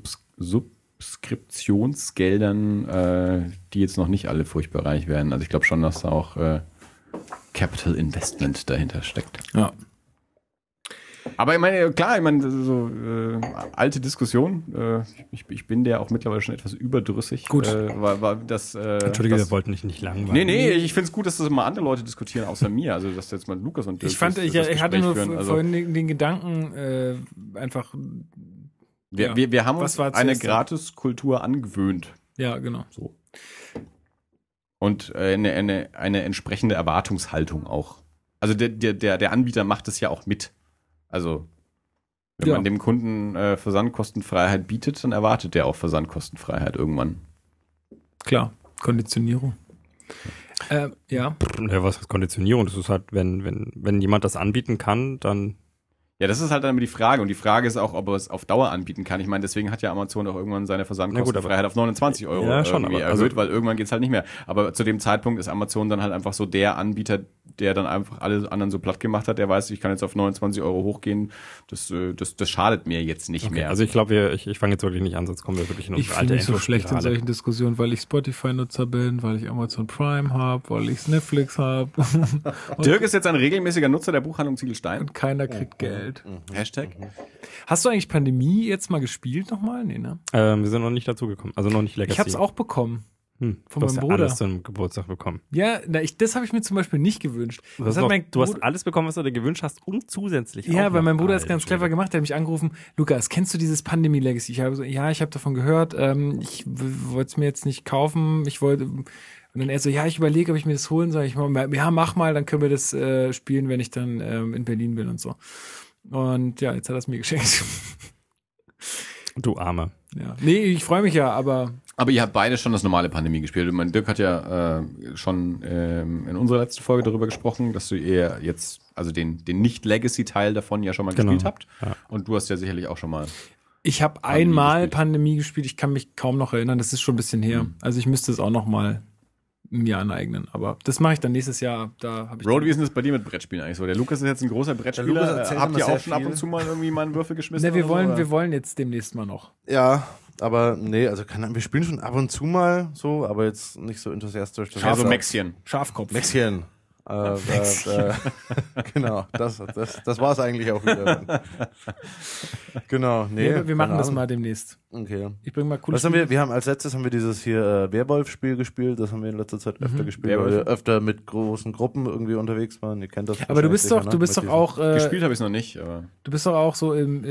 Subskriptionsgeldern, die jetzt noch nicht alle furchtbar reich werden. Also ich glaube schon, dass da auch Capital Investment dahinter steckt. Ja. Aber ich meine, klar, so alte Diskussion. Ich bin der auch mittlerweile schon etwas überdrüssig. Gut. Entschuldige, wir wollten dich nicht langweilen. Nee, ich finde es gut, dass das mal andere Leute diskutieren, außer mir. Also, dass jetzt mal Lukas und Dirk ich hatte nur vorhin den Gedanken, einfach. Wir haben uns eine Gratiskultur angewöhnt. Ja, genau. So. Und eine entsprechende Erwartungshaltung auch. Also der Anbieter macht es ja auch mit. Also wenn man dem Kunden Versandkostenfreiheit bietet, dann erwartet der auch Versandkostenfreiheit irgendwann. Klar, Konditionierung. Ja. Ja, was heißt Konditionierung? Das ist halt, wenn jemand das anbieten kann, dann. Ja, das ist halt dann immer die Frage. Und die Frage ist auch, ob er es auf Dauer anbieten kann. Ich meine, deswegen hat ja Amazon auch irgendwann seine Versandkostenfreiheit auf 29 € irgendwie erhöht, weil irgendwann geht's halt nicht mehr. Aber zu dem Zeitpunkt ist Amazon dann halt einfach so der Anbieter, der dann einfach alle anderen so platt gemacht hat. Der weiß, ich kann jetzt auf 29 € hochgehen. Das schadet mir jetzt nicht mehr. Also ich glaube, ich fange jetzt wirklich nicht an, sonst kommen wir wirklich in unsere alte Ich bin so schlecht in solchen Diskussionen, weil ich Spotify-Nutzer bin, weil ich Amazon Prime habe, weil ich Netflix habe. Dirk ist jetzt ein regelmäßiger Nutzer der Buchhandlung Ziegelstein. Und keiner kriegt Geld. Hashtag. Hast du eigentlich Pandemie jetzt mal gespielt nochmal? Nee, ne? Wir sind noch nicht dazu gekommen. Also noch nicht Legacy. Ich hab's auch bekommen. Von meinem Bruder. Alles zum Geburtstag bekommen. Ja, das habe ich mir zum Beispiel nicht gewünscht. Du hast alles bekommen, was du dir gewünscht hast und zusätzlich ja, weil mein Bruder ist ganz clever gemacht. Der hat mich angerufen. Lukas, kennst du dieses Pandemie Legacy? Ich habe so, ja, ich habe davon gehört. Ich wollte es mir jetzt nicht kaufen. Und dann er so, ja, ich überlege, ob ich mir das holen soll. Ja, mach mal, dann können wir das spielen, wenn ich dann in Berlin bin und so. Und ja, jetzt hat er es mir geschenkt. Du Arme. Ja. Nee, ich freue mich ja, aber ihr habt beide schon das normale Pandemie gespielt. Mein Dirk hat ja schon in unserer letzten Folge darüber gesprochen, dass du eher jetzt, also den Nicht-Legacy-Teil davon ja schon mal gespielt habt. Ja. Und du hast ja sicherlich auch schon mal. Ich habe einmal Pandemie gespielt. Ich kann mich kaum noch erinnern. Das ist schon ein bisschen her. Also ich müsste es auch noch mal mir aneignen. Aber das mache ich dann nächstes Jahr. Road, wie ist denn das bei dir mit Brettspielen eigentlich so? Der Lukas ist jetzt ein großer Brettspieler. Habt ihr auch schon ab und zu mal irgendwie mal einen Würfel geschmissen? Ne, wir wollen jetzt demnächst mal noch. Ja, aber nee, also wir spielen schon ab und zu mal so, aber jetzt nicht so enthusiastisch. Also Mäxchen. Schafkopf. Mäxchen. Genau, das war es eigentlich auch wieder. Genau, nee. Wir machen keine das Ahnung. mal demnächst. Okay. Ich bringe mal coole Was haben wir? Wir haben als letztes dieses hier Werwolf-Spiel gespielt. Das haben wir in letzter Zeit öfter gespielt, weil wir öfter mit großen Gruppen irgendwie unterwegs waren. Ihr kennt das. Aber du bist doch, wahrscheinlich sicher, ne? auch, Gespielt habe ich es noch nicht, aber du bist doch auch so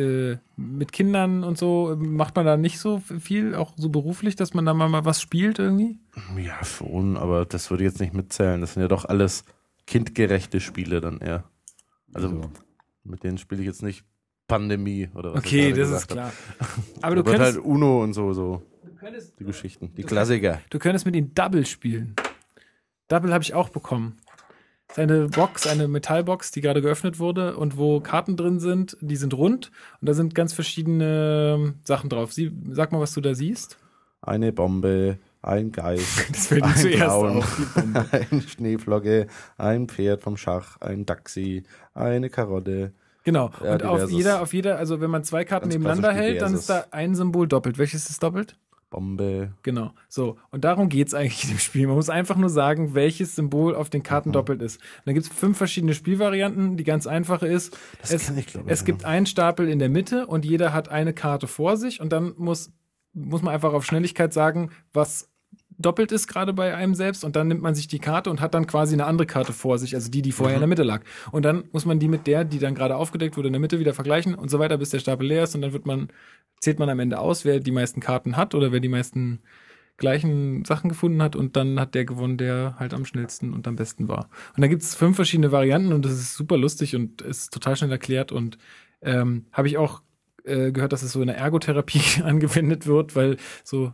mit Kindern und so. Macht man da nicht so viel, auch so beruflich, dass man da mal was spielt irgendwie? Ja, schon, aber das würde ich jetzt nicht mitzählen. Das sind ja doch alles kindgerechte Spiele dann eher. Also mit denen spiele ich jetzt nicht Pandemie oder was. Okay, ich gerade das ist gesagt klar. Aber habe. du Wird könntest, halt Uno und so die Geschichten, die Klassiker. du könntest mit ihnen Double spielen. Double habe ich auch bekommen. Das ist eine Box, eine Metallbox, die gerade geöffnet wurde und wo Karten drin sind, die sind rund und da sind ganz verschiedene Sachen drauf. Sag mal, was du da siehst. Eine Bombe, ein Geist, Das fällt dir ein zuerst Clown, auf, die Bombe. eine Schneeflocke, ein Pferd vom Schach, ein Taxi, eine Karotte. Genau. Ja, und auf diverses. jeder, also wenn man zwei Karten Ganz nebeneinander klassisch hält, dann ist diverses. da ein Symbol doppelt. Welches ist doppelt? Bombe. Genau. So. Und darum geht's eigentlich in dem Spiel. Man muss einfach nur sagen, welches Symbol auf den Karten doppelt ist. Und dann gibt's 5 verschiedene Spielvarianten. Die ganz einfache ist, kenn ich, glaub ich, es gibt einen Stapel in der Mitte und jeder hat eine Karte vor sich und dann muss man einfach auf Schnelligkeit sagen, was doppelt ist gerade bei einem selbst und dann nimmt man sich die Karte und hat dann quasi eine andere Karte vor sich, also die vorher in der Mitte lag. Und dann muss man die mit der, die dann gerade aufgedeckt wurde, in der Mitte wieder vergleichen und so weiter, bis der Stapel leer ist und dann zählt man am Ende aus, wer die meisten Karten hat oder wer die meisten gleichen Sachen gefunden hat und dann hat der gewonnen, der halt am schnellsten und am besten war. Und da gibt's 5 verschiedene Varianten und das ist super lustig und ist total schnell erklärt und habe ich auch gehört, dass es so in der Ergotherapie angewendet wird, weil so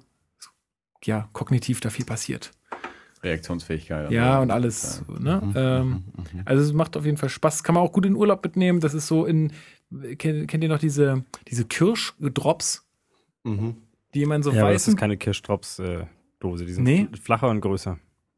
ja, kognitiv da viel passiert. Reaktionsfähigkeit. Ja, und alles. So, ne? Also es macht auf jeden Fall Spaß. Kann man auch gut in Urlaub mitnehmen. Das ist so kennt ihr noch diese Kirschdrops, die man so Ja, aber das weißen... ist keine Kirschdrops-Dose. Die sind Nee. flacher und größer.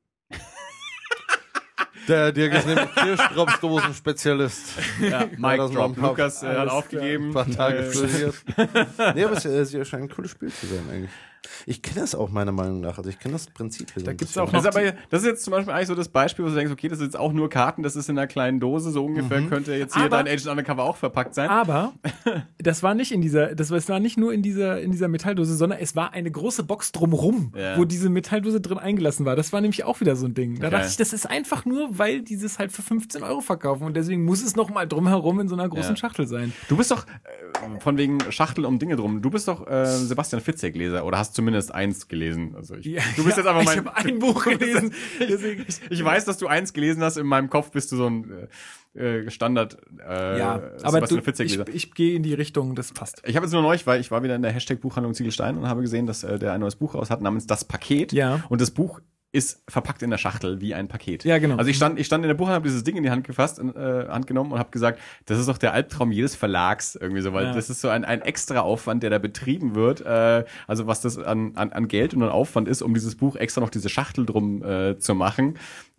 Der Dirk ist nämlich Kirschdropsdosen-Spezialist. Ja, Mike das Drop. mal ein Lukas hat Alles aufgegeben. Ein paar Tage studiert. Nee, aber es scheint ein cooles Spiel zu sein eigentlich. Ich kenne das auch meiner Meinung nach. Also ich kenne das Prinzip hier so Da ein gibt's bisschen. auch noch- Das ist jetzt zum Beispiel eigentlich so das Beispiel, wo du denkst, okay, das ist jetzt auch nur Karten, das ist in einer kleinen Dose, so ungefähr könnte jetzt hier Aber- dein Agent Undercover auch verpackt sein. Aber das war nicht das war nicht nur in dieser Metalldose, sondern es war eine große Box drumrum, Ja. wo diese Metalldose drin eingelassen war. Das war nämlich auch wieder so ein Ding. Da Okay. dachte ich, das ist einfach nur, weil die das halt für 15 € verkaufen und deswegen muss es noch mal drumherum in so einer großen Ja. Schachtel sein. Du bist doch, von wegen Schachtel um Dinge drum, du bist doch Sebastian Fitzek-Leser oder hast zumindest eins gelesen. Also du bist jetzt einfach Ich mein... habe ein Buch gelesen. Deswegen, Ich weiß, dass du eins gelesen hast, in meinem Kopf bist du so ein Standard ja, aber Sebastian Fitzek-Leser. ich gehe in die Richtung, das passt. Ich habe jetzt nur neulich, weil ich war wieder in der Hashtag-Buchhandlung Ziegelstein und habe gesehen, dass der ein neues Buch raus hat namens Das Paket. Ja. Und das Buch ist verpackt in der Schachtel wie ein Paket. Ja, genau. Also ich stand in der Buchhandlung, habe dieses Ding in die Hand Hand genommen und habe gesagt, das ist doch der Albtraum jedes Verlags irgendwie so, weil Ja. das ist so ein extra Aufwand, der da betrieben wird. Also was das an Geld und an Aufwand ist, um dieses Buch extra noch diese Schachtel drum zu machen.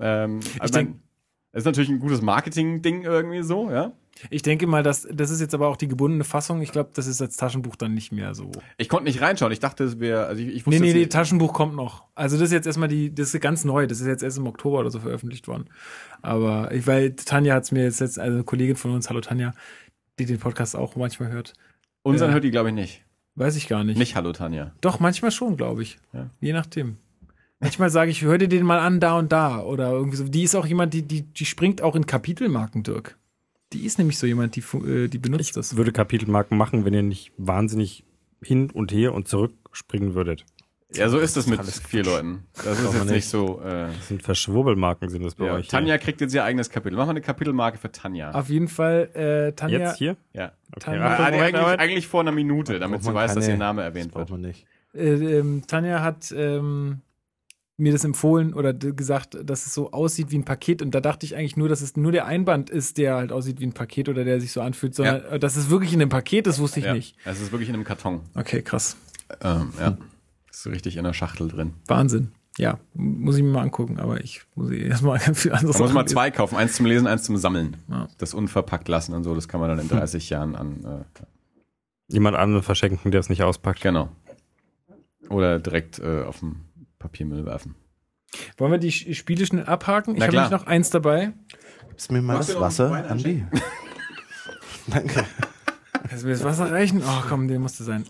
Es ist natürlich ein gutes Marketing-Ding irgendwie so, ja. Ich denke mal, das ist jetzt aber auch die gebundene Fassung. Ich glaube, das ist als Taschenbuch dann nicht mehr so. Ich konnte nicht reinschauen. Ich dachte, es wäre, also ich wusste Nee, jetzt das nicht- Taschenbuch kommt noch. Also das ist jetzt erstmal das ist ganz neu. Das ist jetzt erst im Oktober oder so veröffentlicht worden. Aber weil Tanja hat es mir jetzt, also eine Kollegin von uns, hallo Tanja, die den Podcast auch manchmal hört. Unseren hört die, glaube ich, nicht. Weiß ich gar nicht. Nicht Hallo Tanja. Doch, manchmal schon, glaube ich. Ja. Je nachdem. Manchmal sage ich, hör dir den mal an, da und da. Oder irgendwie so. Die ist auch jemand, die springt auch in Kapitelmarken, Dirk. Die ist nämlich so jemand, die benutzt das. Ich würde Kapitelmarken machen, wenn ihr nicht wahnsinnig hin und her und zurück springen würdet. Ja, so ist das mit alles 4 Leuten. Das ist Braucht jetzt man nicht nicht. so. Das sind Verschwurbelmarken, sind das bei Ja. euch. Tanja kriegt jetzt ihr eigenes Kapitel. Machen wir eine Kapitelmarke für Tanja. Auf jeden Fall, Tanja. Jetzt hier? Ja. Tanja, Achtung, Moment, Moment. Eigentlich vor einer Minute, damit Braucht sie man weiß, dass keine- ihr Name Das erwähnt braucht wird. man nicht. Tanja hat mir das empfohlen oder gesagt, dass es so aussieht wie ein Paket. Und da dachte ich eigentlich nur, dass es nur der Einband ist, der halt aussieht wie ein Paket oder der sich so anfühlt, sondern dass es wirklich in einem Paket ist, wusste ich Ja. nicht. Es ist wirklich in einem Karton. Okay, krass. Ja. Ist so richtig in der Schachtel drin. Wahnsinn. Ja, muss ich mir mal angucken, aber ich muss erstmal ganz viel anderes Man muss Sachen mal lesen. 2 kaufen. Eins zum Lesen, eins zum Sammeln. Ja. Das unverpackt lassen und so, das kann man dann in 30 Jahren Jemand anderen verschenken, der es nicht auspackt. genau. Oder direkt auf den Papiermüll werfen. Wollen wir die Spiele schnell abhaken? Ich Na habe klar. nämlich noch eins dabei. Gibst mir mal Magst du das noch Wasser, Wein Andi? Danke. Kannst du mir das Wasser reichen? Oh, komm, der musste sein.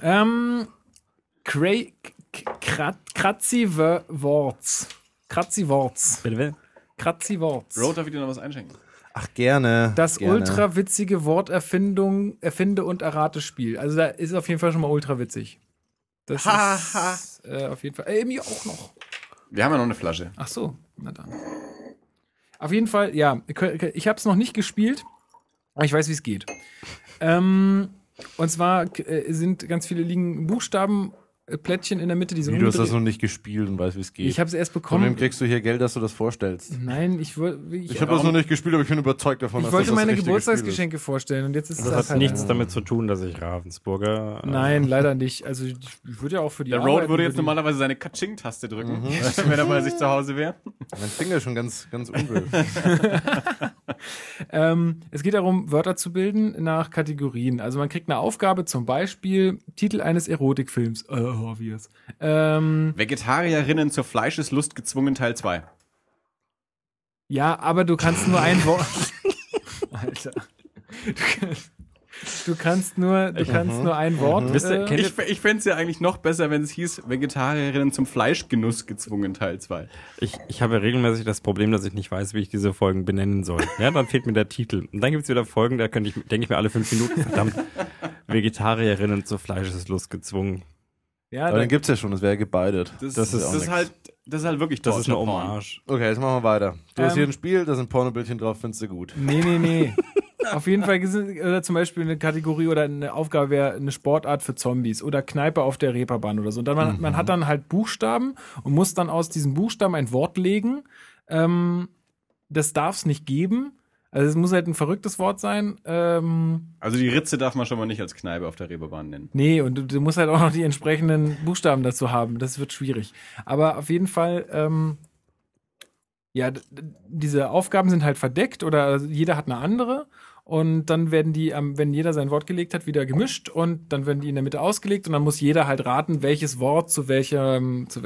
Kratzi-Worts. Kratzi-Worts. Bitte? Kratzi-Worts. Road, darf ich dir noch was einschenken? Ach, gerne. Das gerne. ultra witzige Erfinde und Errate-Spiel. Also da ist auf jeden Fall schon mal ultra witzig. Das ist auf jeden Fall. Mir auch noch. Wir haben ja noch eine Flasche. Ach so, na dann. Auf jeden Fall, ja. Ich habe es noch nicht gespielt, aber ich weiß, wie es geht. Und zwar sind ganz viele liegen Buchstabenplättchen in der Mitte, die sind Wie, du hast das umgedreht. noch nicht gespielt und weißt, wie es geht. Ich habe es erst Von bekommen. wem kriegst du hier Geld, dass du das vorstellst? Nein, ich Ich habe das noch nicht gespielt, aber ich bin überzeugt davon, dass wollte das meine richtige Geburtstagsgeschenke vorstellen und jetzt ist Das das hat halt nichts damit zu tun, dass ich Ravensburger. Nein, leider nicht. Also ich würde ja auch für die Der Arbeit Road würde jetzt über die- normalerweise seine Katsching-Taste drücken, wenn er bei sich zu Hause wäre. Spiel. Mein Finger ist schon ganz unwild. Es geht darum, Wörter zu bilden nach Kategorien. Also man kriegt eine Aufgabe, zum Beispiel Titel eines Erotikfilms. Obvious. Vegetarierinnen zur Fleischeslust gezwungen, Teil 2. Ja, aber du kannst nur ein Wort. Alter. Du kannst nur ein Wort. Wisst ihr, kennt Ich fände es ja eigentlich noch besser, wenn es hieß, Vegetarierinnen zum Fleischgenuss gezwungen, Teil 2. Ich habe ja regelmäßig das Problem, dass ich nicht weiß, wie ich diese Folgen benennen soll. Ja, dann fehlt mir der Titel. Und dann gibt es wieder Folgen, da denke ich mir alle 5 Minuten, verdammt, Vegetarierinnen zur Fleischeslust gezwungen. Ja, Aber den gibt's ja schon, das wäre gebeidet. Das ist halt wirklich Das ist eine deutscher Porn. Hommage. Okay, jetzt machen wir weiter. Du hast hier ein Spiel, da sind Pornobildchen drauf, findest du gut. Nee. Auf jeden Fall oder zum Beispiel eine Kategorie oder eine Aufgabe wäre eine Sportart für Zombies oder Kneipe auf der Reeperbahn oder so. Und dann man hat dann halt Buchstaben und muss dann aus diesen Buchstaben ein Wort legen. Das darf es nicht geben. Also es muss halt ein verrücktes Wort sein. Also die Ritze darf man schon mal nicht als Kneipe auf der Reeperbahn nennen. Nee, und du musst halt auch noch die entsprechenden Buchstaben dazu haben. Das wird schwierig. Aber auf jeden Fall, diese Aufgaben sind halt verdeckt oder jeder hat eine andere. Und dann werden die, wenn jeder sein Wort gelegt hat, wieder gemischt und dann werden die in der Mitte ausgelegt und dann muss jeder halt raten, welches Wort zu welcher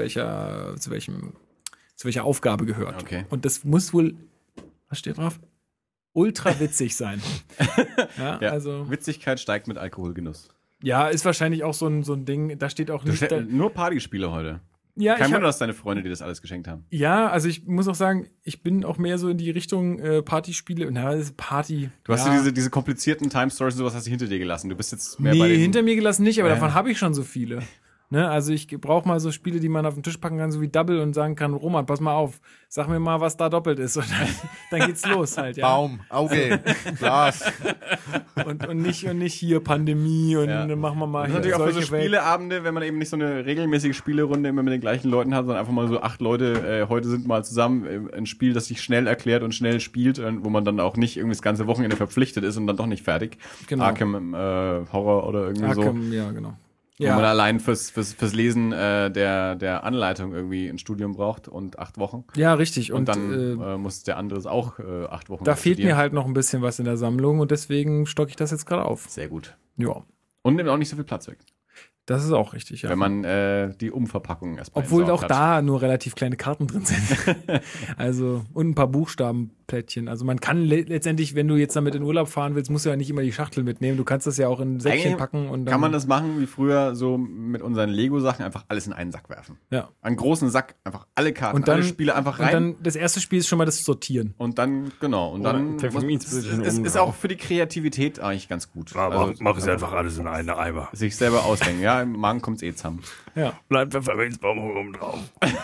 Aufgabe gehört. Okay. Und das muss wohl, was steht drauf? Ultra witzig sein. Ja, Ja. also. Witzigkeit steigt mit Alkoholgenuss. Ja, ist wahrscheinlich auch so ein Ding, da steht auch nicht. Nur Partyspiele heute. Ja, Kein ich Wunder, hab, dass deine Freunde dir das alles geschenkt haben. ja, also ich muss auch sagen, ich bin auch mehr so in die Richtung Partyspiele. Na, das ist Party. Du hast ja. so diese komplizierten Time Stories und sowas hast du hinter dir gelassen. Du bist jetzt mehr bei Nee, den... hinter mir gelassen nicht, aber Ja. davon habe ich schon so viele. Ne? Also ich brauche mal so Spiele, die man auf den Tisch packen kann, so wie Double und sagen kann, Roman, pass mal auf, sag mir mal, was da doppelt ist. Und dann geht's los halt, ja. Baum, Auge, Glas. Und nicht hier Pandemie und Ja. dann machen wir mal Das ist hier natürlich auch für so solche Welt. Spieleabende, wenn man eben nicht so eine regelmäßige Spielerunde immer mit den gleichen Leuten hat, sondern einfach mal so 8 Leute heute sind mal zusammen ein Spiel, das sich schnell erklärt und schnell spielt, wo man dann auch nicht irgendwie das ganze Wochenende verpflichtet ist und dann doch nicht fertig. Genau. Arkham Horror oder irgendwie so. Arkham, ja, genau. Wo man Ja, allein fürs Lesen der Anleitung irgendwie ein Studium braucht und 8 Wochen. ja, richtig. Und Und dann muss der andere es auch 8 Wochen da fehlt studieren. mir halt noch ein bisschen was in der Sammlung und deswegen stocke ich das jetzt gerade auf. Sehr gut. Ja, Und nimmt auch nicht so viel Platz weg. das ist auch richtig, ja. Wenn man die Umverpackung erstmal Obwohl entsorgt auch hat. da nur relativ kleine Karten drin sind. Also, und ein paar Buchstabenplättchen. Also man kann letztendlich, wenn du jetzt damit in Urlaub fahren willst, musst du ja nicht immer die Schachtel mitnehmen. Du kannst das ja auch in Säckchen Eigentlich packen und dann. Kann man das machen wie früher so mit unseren Lego-Sachen einfach alles in einen Sack werfen. Ja. Einen großen Sack, einfach alle Karten, Und dann, alle Spiele einfach und rein. dann das erste Spiel ist schon mal das Sortieren. Und dann, genau. Und dann Pfefferminzbrötchen es oben ist drauf. auch für die Kreativität eigentlich ganz gut. Mach es einfach alles in einen Eimer. Sich selber ausdenken. Ja, im Magen kommt's eh zusammen. Ja. Bleib Pfefferminzbaum oben drauf.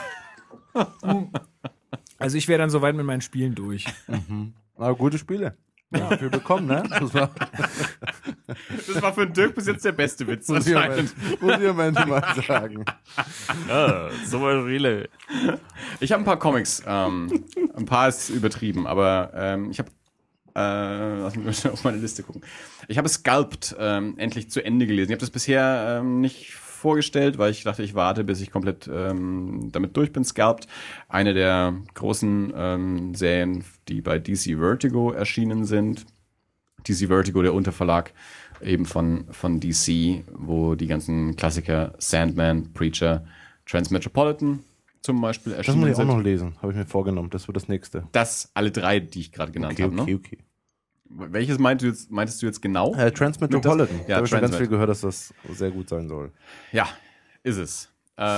Also ich wäre dann soweit mit meinen Spielen durch. Aber gute Spiele. Ja, viel bekommen, ne? Das war, Das war für den Dirk bis jetzt der beste Witz. muss ich am Ende mal sagen. Ja, so was Spiele. Ich habe ein paar Comics. Ein paar ist übertrieben, aber ich habe lass mich mal schnell auf meine Liste gucken. Ich habe Scalped endlich zu Ende gelesen. Ich habe das bisher nicht vorgestellt, weil ich dachte, ich warte, bis ich komplett damit durch bin. Scalped, eine der großen Serien, die bei DC Vertigo erschienen sind. DC Vertigo, der Unterverlag eben von DC, wo die ganzen Klassiker Sandman, Preacher, Transmetropolitan zum Beispiel Das erschienen muss ich auch sind. noch lesen, habe ich mir vorgenommen. Das wird das nächste. Das, alle 3, die ich gerade genannt habe. Ne? Okay. Welches meintest du jetzt genau? Transmetropolitan. Ja, Da habe ich schon ganz Transmet. viel gehört, dass das sehr gut sein soll. Ja, ist es.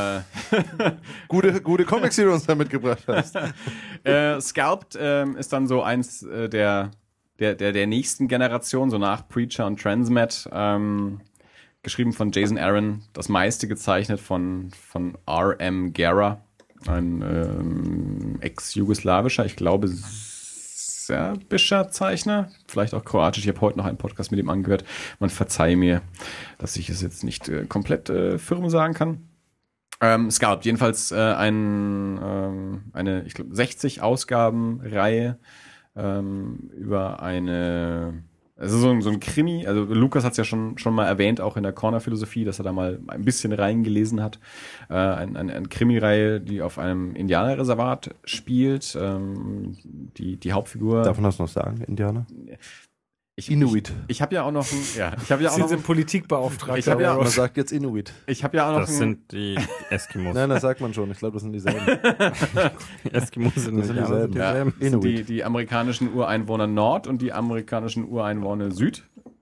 Gute Comics, die du uns da mitgebracht hast. Scalped ist dann so eins der nächsten Generation, so nach Preacher und Transmet. Geschrieben von Jason Aaron, das meiste gezeichnet von R.M. Guerra, ein ex-jugoslawischer, ich glaube serbischer Zeichner, vielleicht auch kroatisch. Ich habe heute noch einen Podcast mit ihm angehört. Man verzeihe mir, dass ich es jetzt nicht komplett firm sagen kann. Scalped, jedenfalls eine, ich glaube, 60 Ausgaben-Reihe über eine, also so ein Krimi, also Lukas hat es ja schon mal erwähnt, auch in der Corner-Philosophie, dass er da mal ein bisschen reingelesen hat. Eine Krimi-Reihe, die auf einem Indianerreservat spielt. Die Hauptfigur. Darf man das noch sagen, Indianer? Inuit. Ich habe ja auch noch Sind Sie Politikbeauftragter? Ich hab ja- oder Man was? sagt jetzt Inuit. Ich habe ja auch noch Das sind die Eskimos. Nein, das sagt man schon. Ich glaube, das sind dieselben. Eskimos sind Das sind dieselben. Ja, dieselben. das sind Inuit. die amerikanischen Ureinwohner Nord und die amerikanischen Ureinwohner Süd.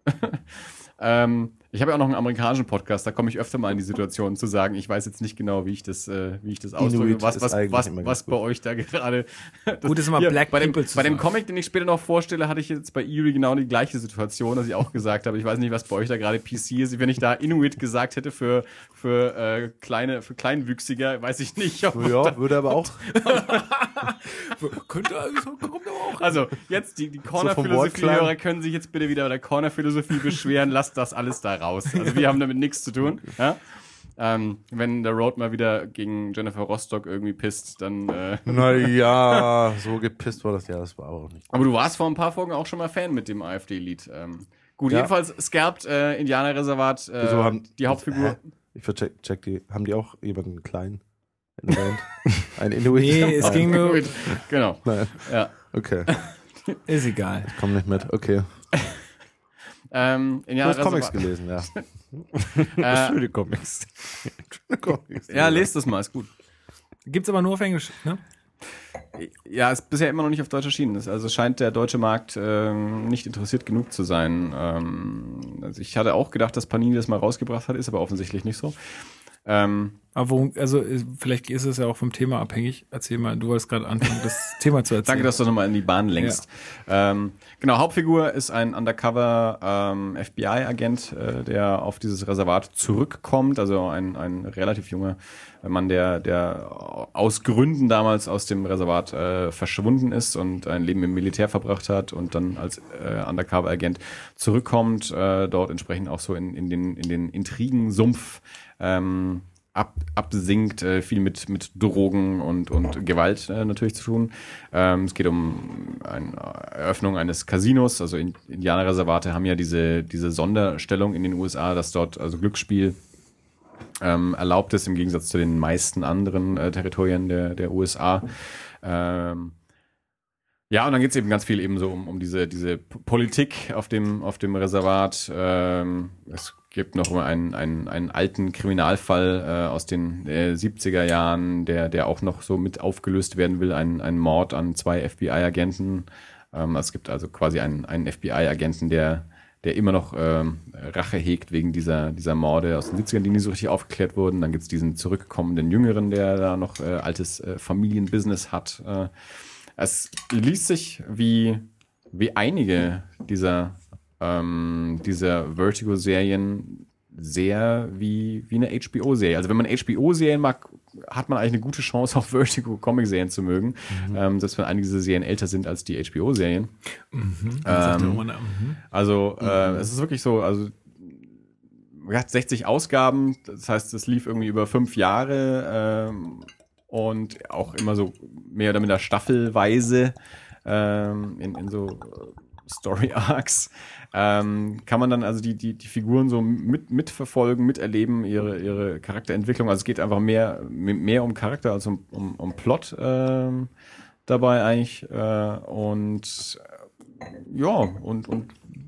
Ich habe ja auch noch einen amerikanischen Podcast, da komme ich öfter mal in die Situation zu sagen, ich weiß jetzt nicht genau, wie ich das ausdrücke, Inuit was ist eigentlich immer was ganz bei gut. euch da gerade... Gut ist immer Hier, Black bei dem, People zu bei dem sagen. Comic, den ich später noch vorstelle, hatte ich jetzt bei Erie genau die gleiche Situation, dass ich auch gesagt habe, ich weiß nicht, was bei euch da gerade PC ist. Wenn ich da Inuit gesagt hätte für Kleinwüchsiger, weiß ich nicht, ob Ja, würde aber auch. Könnte also, kommt aber auch. Also, jetzt die vom Corner-Philosophie-Hörer Wortklang. können sich jetzt bitte wieder bei der Corner-Philosophie beschweren. Lasst das alles da raus. Also, wir haben damit nichts zu tun. Ja? Wenn der Road mal wieder gegen Jennifer Rostock irgendwie pisst, dann... Naja, so gepisst war das ja, das war aber auch nicht. Aber du warst vor ein paar Folgen auch schon mal Fan mit dem AfD-Lied. Gut, Ja. jedenfalls Scalped, Indianerreservat, Wieso haben die Hauptfigur... Hä? Ich check die. Haben die auch jemanden kleinen in der Band? Ein Inuit? Nee, es Nein. ging nur. Genau, Nein. ja. Okay, Ist egal. komm nicht mit. Okay. Du hast Comics Indianerreservat. gelesen, ja. Schöne Comics. Comics. Ja, lest das mal, ist gut. Gibt's aber nur auf Englisch, ne? Ja, ist bisher immer noch nicht auf Deutsch erschienen. Also scheint der deutsche Markt nicht interessiert genug zu sein. Also ich hatte auch gedacht, dass Panini das mal rausgebracht hat, ist aber offensichtlich nicht so. Aber worum, also vielleicht ist es ja auch vom Thema abhängig. Erzähl mal, du wolltest gerade anfangen, das Thema zu erzählen. Danke, dass du nochmal in die Bahn lenkst. Genau, Hauptfigur ist ein Undercover FBI-Agent, der auf dieses Reservat zurückkommt. Also ein relativ junger Mann, der aus Gründen damals aus dem Reservat verschwunden ist und ein Leben im Militär verbracht hat und dann als Undercover-Agent zurückkommt, dort entsprechend auch so in den Intrigensumpf absinkt, viel mit Drogen und Gewalt natürlich zu tun. Es geht um eine Eröffnung eines Casinos, also Indianerreservate haben ja diese Sonderstellung in den USA, dass dort also Glücksspiel erlaubt ist, im Gegensatz zu den meisten anderen Territorien der USA. Ja, und dann geht es eben ganz viel eben so um diese Politik auf dem Reservat. Es gibt noch einen alten Kriminalfall aus den 70er Jahren, der auch noch so mit aufgelöst werden will, ein Mord an 2 FBI-Agenten. Es gibt also quasi einen FBI-Agenten, der immer noch Rache hegt wegen dieser Morde aus den 70ern, die nie so richtig aufgeklärt wurden. Dann gibt es diesen zurückkommenden Jüngeren, der da noch altes Familienbusiness hat. Es liest sich wie einige dieser Vertigo-Serien sehr wie eine HBO-Serie. Also wenn man HBO-Serien mag, hat man eigentlich eine gute Chance, auch Vertigo-Comic-Serien zu mögen. Selbst wenn einige dieser Serien älter sind als die HBO-Serien. Also es ist wirklich so, also man hat 60 Ausgaben, das heißt, es lief irgendwie über 5 Jahre und auch immer so mehr oder minder staffelweise in so Story Arcs. Kann man dann also die Figuren so mitverfolgen, miterleben, ihre Charakterentwicklung. Also es geht einfach mehr um Charakter als um Plot dabei eigentlich. Und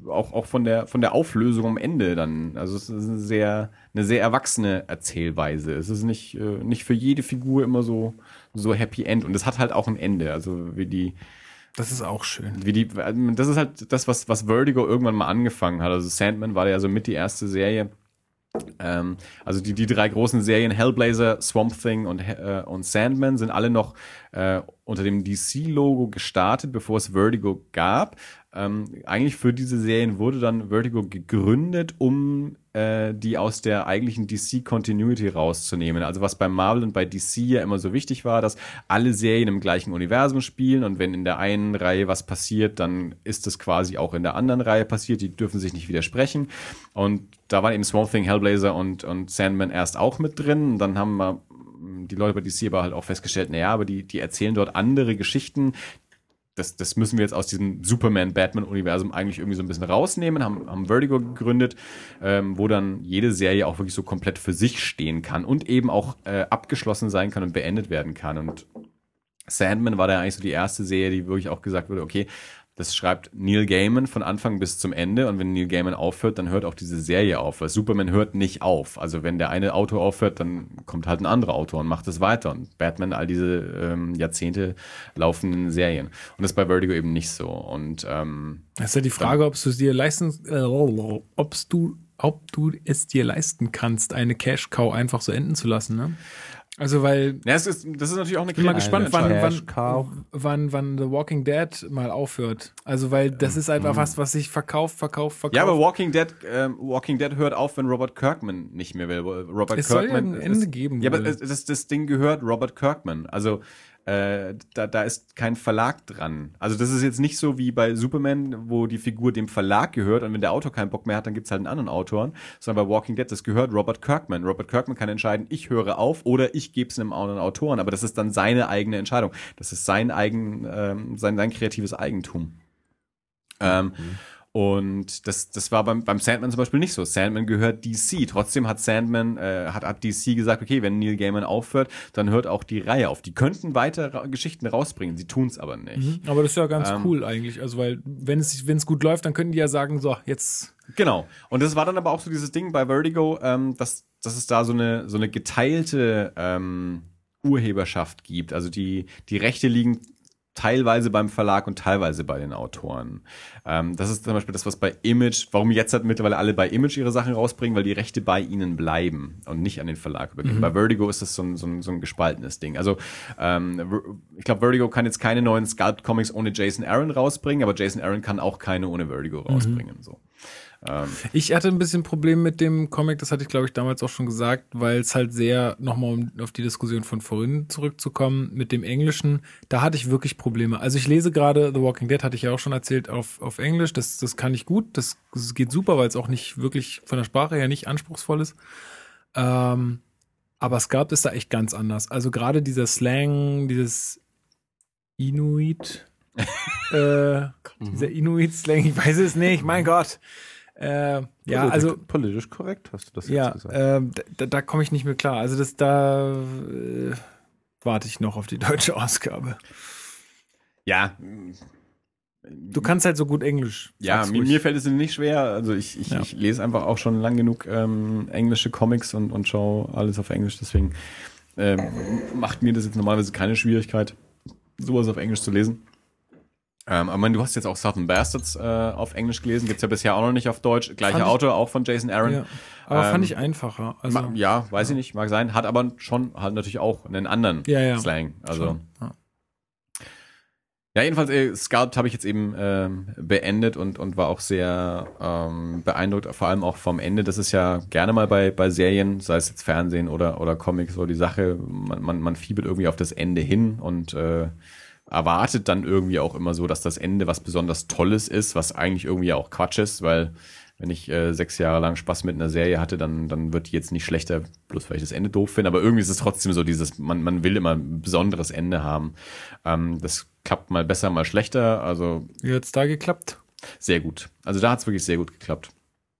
auch von der Auflösung am Ende dann. Also es ist eine sehr erwachsene Erzählweise. Es ist nicht für jede Figur immer so Happy End. Und es hat halt auch ein Ende. Also Das ist auch schön. das ist halt das, was Vertigo irgendwann mal angefangen hat. Also Sandman war ja so mit die erste Serie. Also die drei großen Serien Hellblazer, Swamp Thing und Sandman sind alle noch unter dem DC-Logo gestartet, bevor es Vertigo gab. Eigentlich für diese Serien wurde dann Vertigo gegründet, um die aus der eigentlichen DC-Continuity rauszunehmen. Also was bei Marvel und bei DC ja immer so wichtig war, dass alle Serien im gleichen Universum spielen und wenn in der einen Reihe was passiert, dann ist das quasi auch in der anderen Reihe passiert. Die dürfen sich nicht widersprechen. Und da waren eben Swamp Thing, Hellblazer und Sandman erst auch mit drin. Und dann haben die Leute bei DC aber halt auch festgestellt, naja, aber die erzählen dort andere Geschichten. Das müssen wir jetzt aus diesem Superman-Batman-Universum eigentlich irgendwie so ein bisschen rausnehmen, haben Vertigo gegründet, wo dann jede Serie auch wirklich so komplett für sich stehen kann und eben auch abgeschlossen sein kann und beendet werden kann. Und Sandman war da eigentlich so die erste Serie, die wirklich auch gesagt wurde, okay, das schreibt Neil Gaiman von Anfang bis zum Ende und wenn Neil Gaiman aufhört, dann hört auch diese Serie auf, weil Superman hört nicht auf. Also wenn der eine Autor aufhört, dann kommt halt ein anderer Autor und macht es weiter und Batman, all diese Jahrzehnte laufenden Serien. Und das ist bei Vertigo eben nicht so. Und das ist ja die Frage, ob du es dir leisten kannst, eine Cash-Cow einfach so enden zu lassen, ne? Also weil ja, das ist natürlich auch eine ich bin mal gespannt, Cash-Cow. wann The Walking Dead mal aufhört. Also weil das ist einfach was sich verkauft. Ja, aber Walking Dead hört auf, wenn Robert Kirkman nicht mehr will. Es soll ja ein Ende geben. Ja, aber das Ding gehört Robert Kirkman. Also da ist kein Verlag dran. Also das ist jetzt nicht so wie bei Superman, wo die Figur dem Verlag gehört und wenn der Autor keinen Bock mehr hat, dann gibt's halt einen anderen Autoren. Sondern bei Walking Dead, das gehört Robert Kirkman. Robert Kirkman kann entscheiden, ich höre auf oder ich gebe es einem anderen Autoren. Aber das ist dann seine eigene Entscheidung. Das ist sein kreatives Eigentum. Und das war beim Sandman zum Beispiel nicht so. Sandman gehört DC. Trotzdem hat hat DC gesagt, okay, wenn Neil Gaiman aufhört, dann hört auch die Reihe auf. Die könnten weiter Geschichten rausbringen, sie tun es aber nicht. Aber das ist ja ganz cool eigentlich. Also weil wenn es gut läuft, dann könnten die ja sagen, so, jetzt. Genau. Und das war dann aber auch so dieses Ding bei Vertigo, dass es da so eine geteilte Urheberschaft gibt. Also die Rechte liegen teilweise beim Verlag und teilweise bei den Autoren. Das ist zum Beispiel das, was bei Image, warum jetzt halt mittlerweile alle bei Image ihre Sachen rausbringen, weil die Rechte bei ihnen bleiben und nicht an den Verlag übergehen. Bei Vertigo ist das so ein gespaltenes Ding. Also ich glaube, Vertigo kann jetzt keine neuen Sculpt-Comics ohne Jason Aaron rausbringen, aber Jason Aaron kann auch keine ohne Vertigo rausbringen. So. Ich hatte ein bisschen Problem mit dem Comic, das hatte ich glaube ich damals auch schon gesagt, weil es halt sehr, nochmal um auf die Diskussion von vorhin zurückzukommen, mit dem Englischen, da hatte ich wirklich Probleme. Also ich lese gerade The Walking Dead, hatte ich ja auch schon erzählt, auf Englisch, das kann ich gut, das geht super, weil es auch nicht wirklich von der Sprache her nicht anspruchsvoll ist. Aber Sculpt ist da echt ganz anders. Also gerade dieser Slang, dieses Inuit, dieser Inuit-Slang, ich weiß es nicht, mein Gott. Ja, also politisch korrekt hast du das ja, jetzt gesagt. da komme ich nicht mehr klar. Also da warte ich noch auf die deutsche Ausgabe. Ja. Du kannst halt so gut Englisch. Ja, mir fällt es nicht schwer. Also ich lese einfach auch schon lang genug englische Comics und schaue alles auf Englisch. Deswegen macht mir das jetzt normalerweise keine Schwierigkeit, sowas auf Englisch zu lesen. Aber ich meine, du hast jetzt auch Southern Bastards auf Englisch gelesen, gibt's ja bisher auch noch nicht auf Deutsch. Gleicher Autor, auch von Jason Aaron. Ja, aber fand ich einfacher. Also, weiß ich nicht, mag sein. Hat aber schon halt natürlich auch einen anderen Slang. Also ja, jedenfalls Sculpt habe ich jetzt eben beendet und war auch sehr beeindruckt, vor allem auch vom Ende. Das ist ja gerne mal bei Serien, sei es jetzt Fernsehen oder Comics, so die Sache, man fiebert irgendwie auf das Ende hin und erwartet dann irgendwie auch immer so, dass das Ende was besonders Tolles ist, was eigentlich irgendwie auch Quatsch ist, weil wenn ich 6 Jahre lang Spaß mit einer Serie hatte, dann wird die jetzt nicht schlechter, bloß weil ich das Ende doof finde, aber irgendwie ist es trotzdem so dieses, man will immer ein besonderes Ende haben. Das klappt mal besser, mal schlechter, also. Wie hat's da geklappt? Sehr gut. Also da hat's wirklich sehr gut geklappt.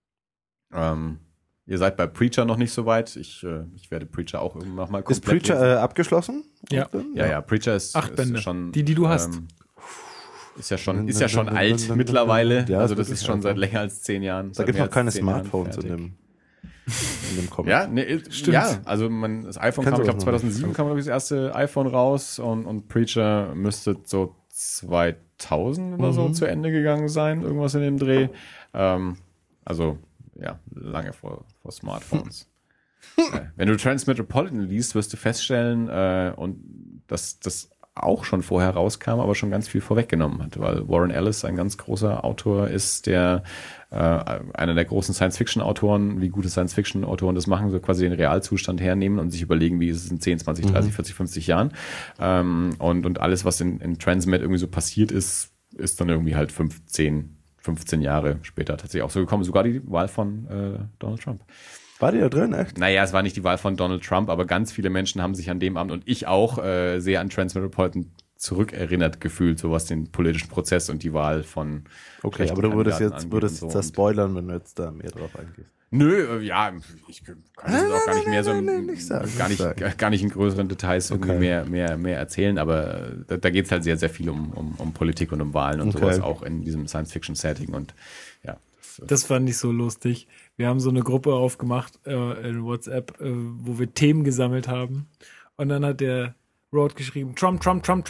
Ihr seid bei Preacher noch nicht so weit. Ich werde Preacher auch irgendwann mal komplett Ist Preacher abgeschlossen? Ja. Ja, Preacher ist 8 Bände. ist schon die du hast. Ist ja schon alt mittlerweile. Ja, also das das ist ist schon einfach- seit länger als 10 Jahren. Da seit gibt es mehr noch keine als 10 Jahren Smartphones in fertig. dem Comic. Ja, Stimmt. ja, also das iPhone Kennst kam, du ich glaube das noch nicht? 2007 kam glaube ich das erste iPhone raus und Preacher müsste so 2000 oder so zu Ende gegangen sein, irgendwas in dem Dreh. Also ja, lange vor Smartphones. Wenn du Transmetropolitan liest, wirst du feststellen, und dass das auch schon vorher rauskam, aber schon ganz viel vorweggenommen hat, weil Warren Ellis ein ganz großer Autor ist, der einer der großen Science-Fiction-Autoren, wie gute Science-Fiction-Autoren das machen, so quasi den Realzustand hernehmen und sich überlegen, wie ist es in 10, 20, 30, 40, 50 Jahren. Und alles, was in Transmet irgendwie so passiert ist dann irgendwie halt 15 Jahre später tatsächlich auch so gekommen. Sogar die Wahl von Donald Trump. War die da drin, echt? Naja, es war nicht die Wahl von Donald Trump, aber ganz viele Menschen haben sich an dem Abend und ich auch sehr an Transmetropolitan zurückerinnert gefühlt, so was den politischen Prozess und die Wahl von Okay, schlechten aber du würdest Kandidaten jetzt angeht würdest und jetzt so. das spoilern, wenn du jetzt da mehr drauf eingehst. Nö, ja, ich kann es auch gar nicht mehr so nicht sagen, gar nicht in größeren Details irgendwie Okay. mehr erzählen, aber da geht es halt sehr, sehr viel um Politik und um Wahlen und Okay. sowas auch in diesem Science-Fiction-Setting und ja. Das fand ich so lustig. Wir haben so eine Gruppe aufgemacht in WhatsApp, wo wir Themen gesammelt haben. Und dann hat der Road geschrieben, Trump.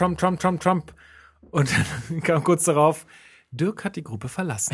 Und dann kam kurz darauf, Dirk hat die Gruppe verlassen.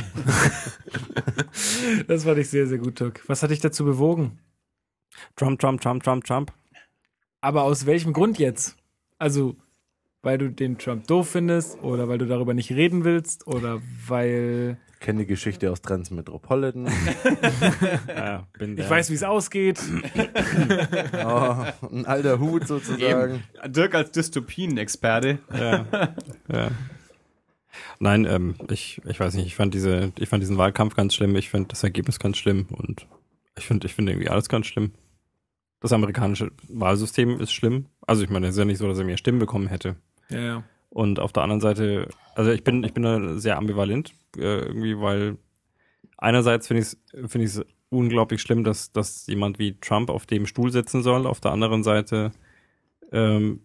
Das fand ich sehr, sehr gut, Dirk. Was hat dich dazu bewogen? Trump. Aber aus welchem Grund jetzt? Also, weil du den Trump doof findest oder weil du darüber nicht reden willst oder weil Ich kenne die Geschichte aus Transmetropolitan. Ja, bin ich weiß, wie es ausgeht. Oh, ein alter Hut sozusagen. Dirk als Dystopien-Experte. Ja. Nein, ich weiß nicht, ich fand diesen Wahlkampf ganz schlimm, ich fand das Ergebnis ganz schlimm und ich finde irgendwie alles ganz schlimm. Das amerikanische Wahlsystem ist schlimm. Also ich meine, es ist ja nicht so, dass er mehr Stimmen bekommen hätte. Ja. Und auf der anderen Seite, also ich bin da sehr ambivalent, irgendwie, weil einerseits finde ich es unglaublich schlimm, dass jemand wie Trump auf dem Stuhl sitzen soll. Auf der anderen Seite habe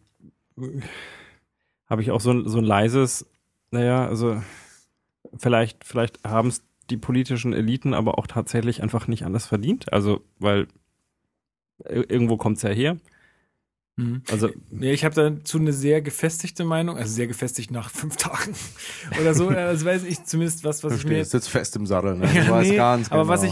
ich auch so ein leises, naja, also vielleicht haben es die politischen Eliten aber auch tatsächlich einfach nicht anders verdient. Also, weil irgendwo kommt es ja her. Mhm. Also, Ja, ich habe dazu eine sehr gefestigte Meinung, also sehr gefestigt nach 5 Tagen oder so. Also weiß ich zumindest was ich mir Du sitzt fest im Sattel, ne? Du Ja, weißt nee, ganz genau. aber was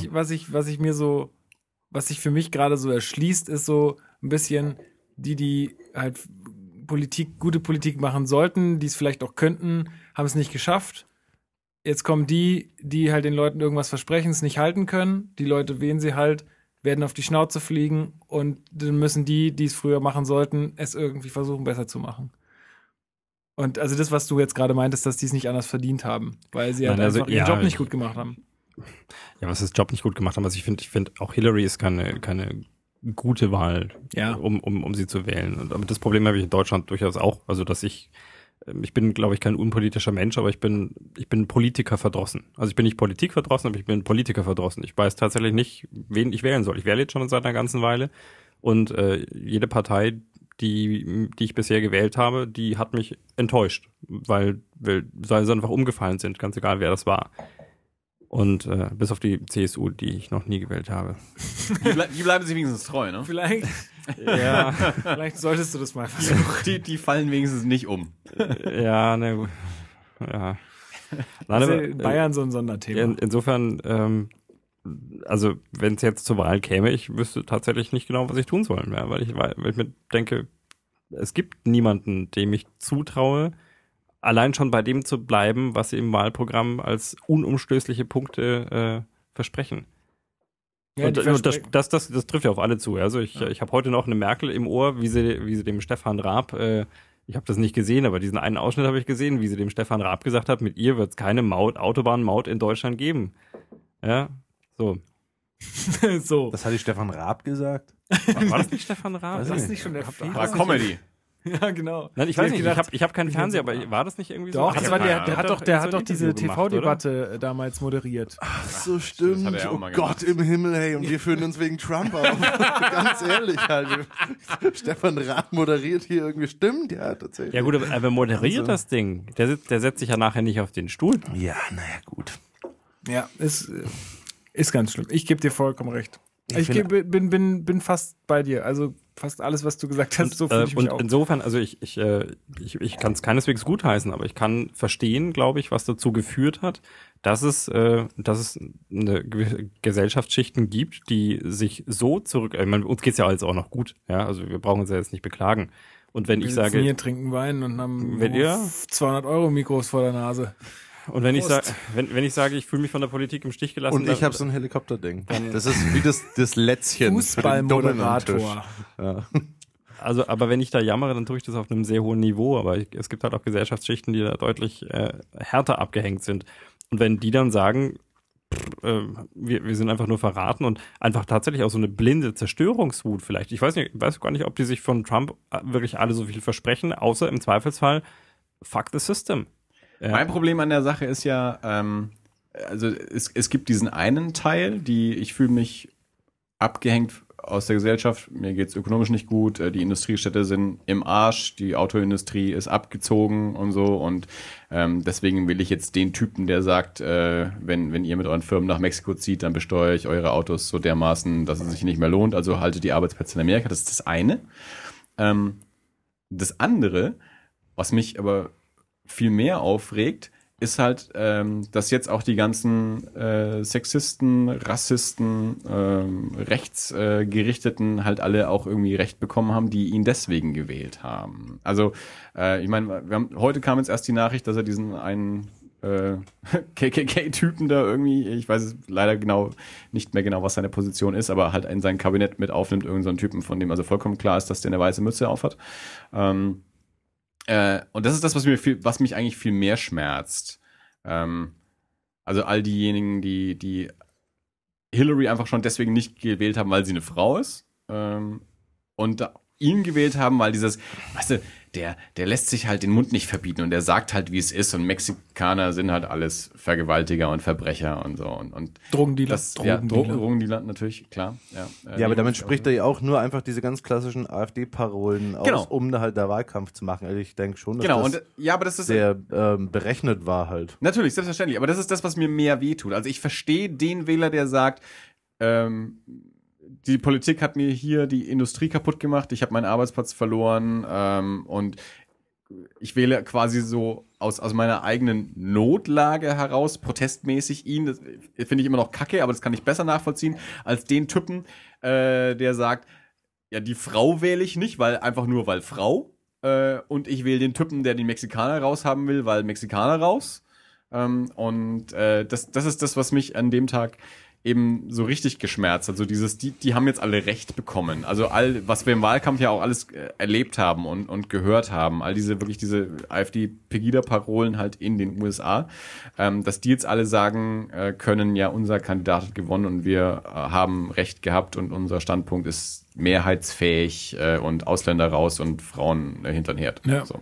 sich für mich gerade so erschließt, ist so ein bisschen die halt gute Politik machen sollten, die es vielleicht auch könnten, haben es nicht geschafft. Jetzt kommen die halt den Leuten irgendwas versprechen, es nicht halten können. Die Leute wählen sie halt, werden auf die Schnauze fliegen und dann müssen die es früher machen sollten, es irgendwie versuchen besser zu machen. Und also das, was du jetzt gerade meintest, dass die es nicht anders verdient haben, weil sie halt Nein, also, einfach ihren ja, Job nicht gut gemacht haben. ja, was das Job nicht gut gemacht haben. Also ich finde auch Hillary ist keine gute Wahl, Ja. um sie zu wählen. Und aber das Problem habe ich in Deutschland durchaus auch. Also dass ich bin, glaube ich, kein unpolitischer Mensch, aber ich bin Politiker verdrossen. Also ich bin nicht Politik verdrossen, aber ich bin Politiker verdrossen. Ich weiß tatsächlich nicht, wen ich wählen soll. Ich wähle jetzt schon seit einer ganzen Weile und jede Partei, die ich bisher gewählt habe, die hat mich enttäuscht, weil sie einfach umgefallen sind, ganz egal, wer das war. Und bis auf die CSU, die ich noch nie gewählt habe. Die bleiben sich wenigstens treu, ne? Vielleicht Ja, solltest du das mal versuchen. Die fallen wenigstens nicht um. ja, ne, ja. Nein, Also aber, in Bayern so ein Sonderthema. insofern, also wenn es jetzt zur Wahl käme, ich wüsste tatsächlich nicht genau, was ich tun soll, ja, weil ich mir denke, es gibt niemanden, dem ich zutraue, allein schon bei dem zu bleiben, was sie im Wahlprogramm als unumstößliche Punkte versprechen. Ja, Und die das trifft ja auf alle zu. Also ich habe heute noch eine Merkel im Ohr, wie sie dem Stefan Raab, ich habe das nicht gesehen, aber diesen einen Ausschnitt habe ich gesehen, wie sie dem Stefan Raab gesagt hat, mit ihr wird es keine Autobahnmaut in Deutschland geben. Ja, so. so. Das hat die Stefan Raab gesagt. War das nicht Stefan Raab? Weiß Ist ich das nicht schon der Fehler? War Comedy. Ja, genau. Nein, ich weiß nicht, ich hab keinen Fernseher, aber war das nicht irgendwie so? Doch, das war der hat doch so diese ein Interview gemacht, TV-Debatte damals moderiert. Ach so, stimmt. hat er ja auch Oh mal Gott gemacht. im Himmel, hey, und wir führen uns wegen Trump auf. Ganz ehrlich, halt. Stefan Raab moderiert hier irgendwie. Stimmt, ja, tatsächlich. Ja gut, aber wer moderiert Also. das Ding? Der setzt sich ja nachher nicht auf den Stuhl. Ja, naja, gut. Ja, ist ganz schlimm. Ich gebe dir vollkommen recht. Ich finde- bin fast bei dir. Also fast alles, was du gesagt hast, so fühle ich mich Und auch. insofern, also ich kann es keineswegs gutheißen, aber ich kann verstehen, glaube ich, was dazu geführt hat, dass es eine gewisse Gesellschaftsschichten gibt, die sich so zurück. Ich meine, uns geht's ja alles auch noch gut, ja, also wir brauchen uns ja jetzt nicht beklagen. Und wenn Wir ich sitzen sage, hier, trinken Wein und haben Wenn ihr- 200 € Mikros vor der Nase. und wenn ich Prost. sage, wenn ich sage, ich fühle mich von der Politik im Stich gelassen, Und ich habe so ein Helikopterding. Das ist wie das Lätzchen. für den Dummen am Tisch. Fußballmoderator. Ja. also, aber wenn ich da jammere, dann tue ich das auf einem sehr hohen Niveau. Aber es gibt halt auch Gesellschaftsschichten, die da deutlich härter abgehängt sind. Und wenn die dann sagen, wir sind einfach nur verraten und einfach tatsächlich auch so eine blinde Zerstörungswut vielleicht. Ich weiß gar nicht, ob die sich von Trump wirklich alle so viel versprechen, außer im Zweifelsfall, fuck the system. Ja. Mein Problem an der Sache ist ja, also es gibt diesen einen Teil, ich fühle mich abgehängt aus der Gesellschaft, mir geht's ökonomisch nicht gut, die Industriestädte sind im Arsch, die Autoindustrie ist abgezogen und so und deswegen will ich jetzt den Typen, der sagt, wenn ihr mit euren Firmen nach Mexiko zieht, dann besteuere ich eure Autos so dermaßen, dass es sich nicht mehr lohnt, also haltet die Arbeitsplätze in Amerika, das ist das eine. Das andere, was mich aber viel mehr aufregt, ist halt, dass jetzt auch die ganzen Sexisten, Rassisten, Rechtsgerichteten halt alle auch irgendwie Recht bekommen haben, die ihn deswegen gewählt haben. Also, ich meine, heute kam jetzt erst die Nachricht, dass er diesen einen KKK-Typen da irgendwie, ich weiß es leider nicht mehr genau, was seine Position ist, aber halt in sein Kabinett mit aufnimmt, irgendeinen so einen Typen, von dem also vollkommen klar ist, dass der eine weiße Mütze aufhat. Und das ist das, was mich eigentlich viel mehr schmerzt. Also all diejenigen, die Hillary einfach schon deswegen nicht gewählt haben, weil sie eine Frau ist. Und ihn gewählt haben, weil weißt du, der lässt sich halt den Mund nicht verbieten und der sagt halt, wie es ist und Mexikaner sind halt alles Vergewaltiger und Verbrecher und so und Drogendealer. Drogendealer natürlich, klar. Ja, aber damit spricht er ja auch nur einfach diese ganz klassischen AfD-Parolen aus, Genau. um da halt der Wahlkampf zu machen. Also ich denke schon, dass Genau, das und ja, aber das ist sehr berechnet war halt. natürlich, selbstverständlich, aber das ist das, was mir mehr wehtut. Also ich verstehe den Wähler, der sagt, die Politik hat mir hier die Industrie kaputt gemacht, ich habe meinen Arbeitsplatz verloren und ich wähle quasi so aus meiner eigenen Notlage heraus, protestmäßig ihn, das finde ich immer noch kacke, aber das kann ich besser nachvollziehen, als den Typen, der sagt, ja, die Frau wähle ich nicht, weil Frau, und ich wähle den Typen, der den Mexikaner raushaben will, weil Mexikaner raus. Das ist das, was mich an dem Tag eben so richtig geschmerzt. Also die haben jetzt alle Recht bekommen. Also was wir im Wahlkampf ja auch alles erlebt haben und gehört haben, all diese AfD-Pegida-Parolen halt in den USA, dass die jetzt alle sagen können, ja, unser Kandidat hat gewonnen und wir haben Recht gehabt und unser Standpunkt ist mehrheitsfähig und Ausländer raus und Frauen hinterm Herd. Ja. So.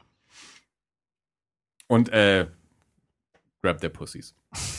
Und grab their pussies.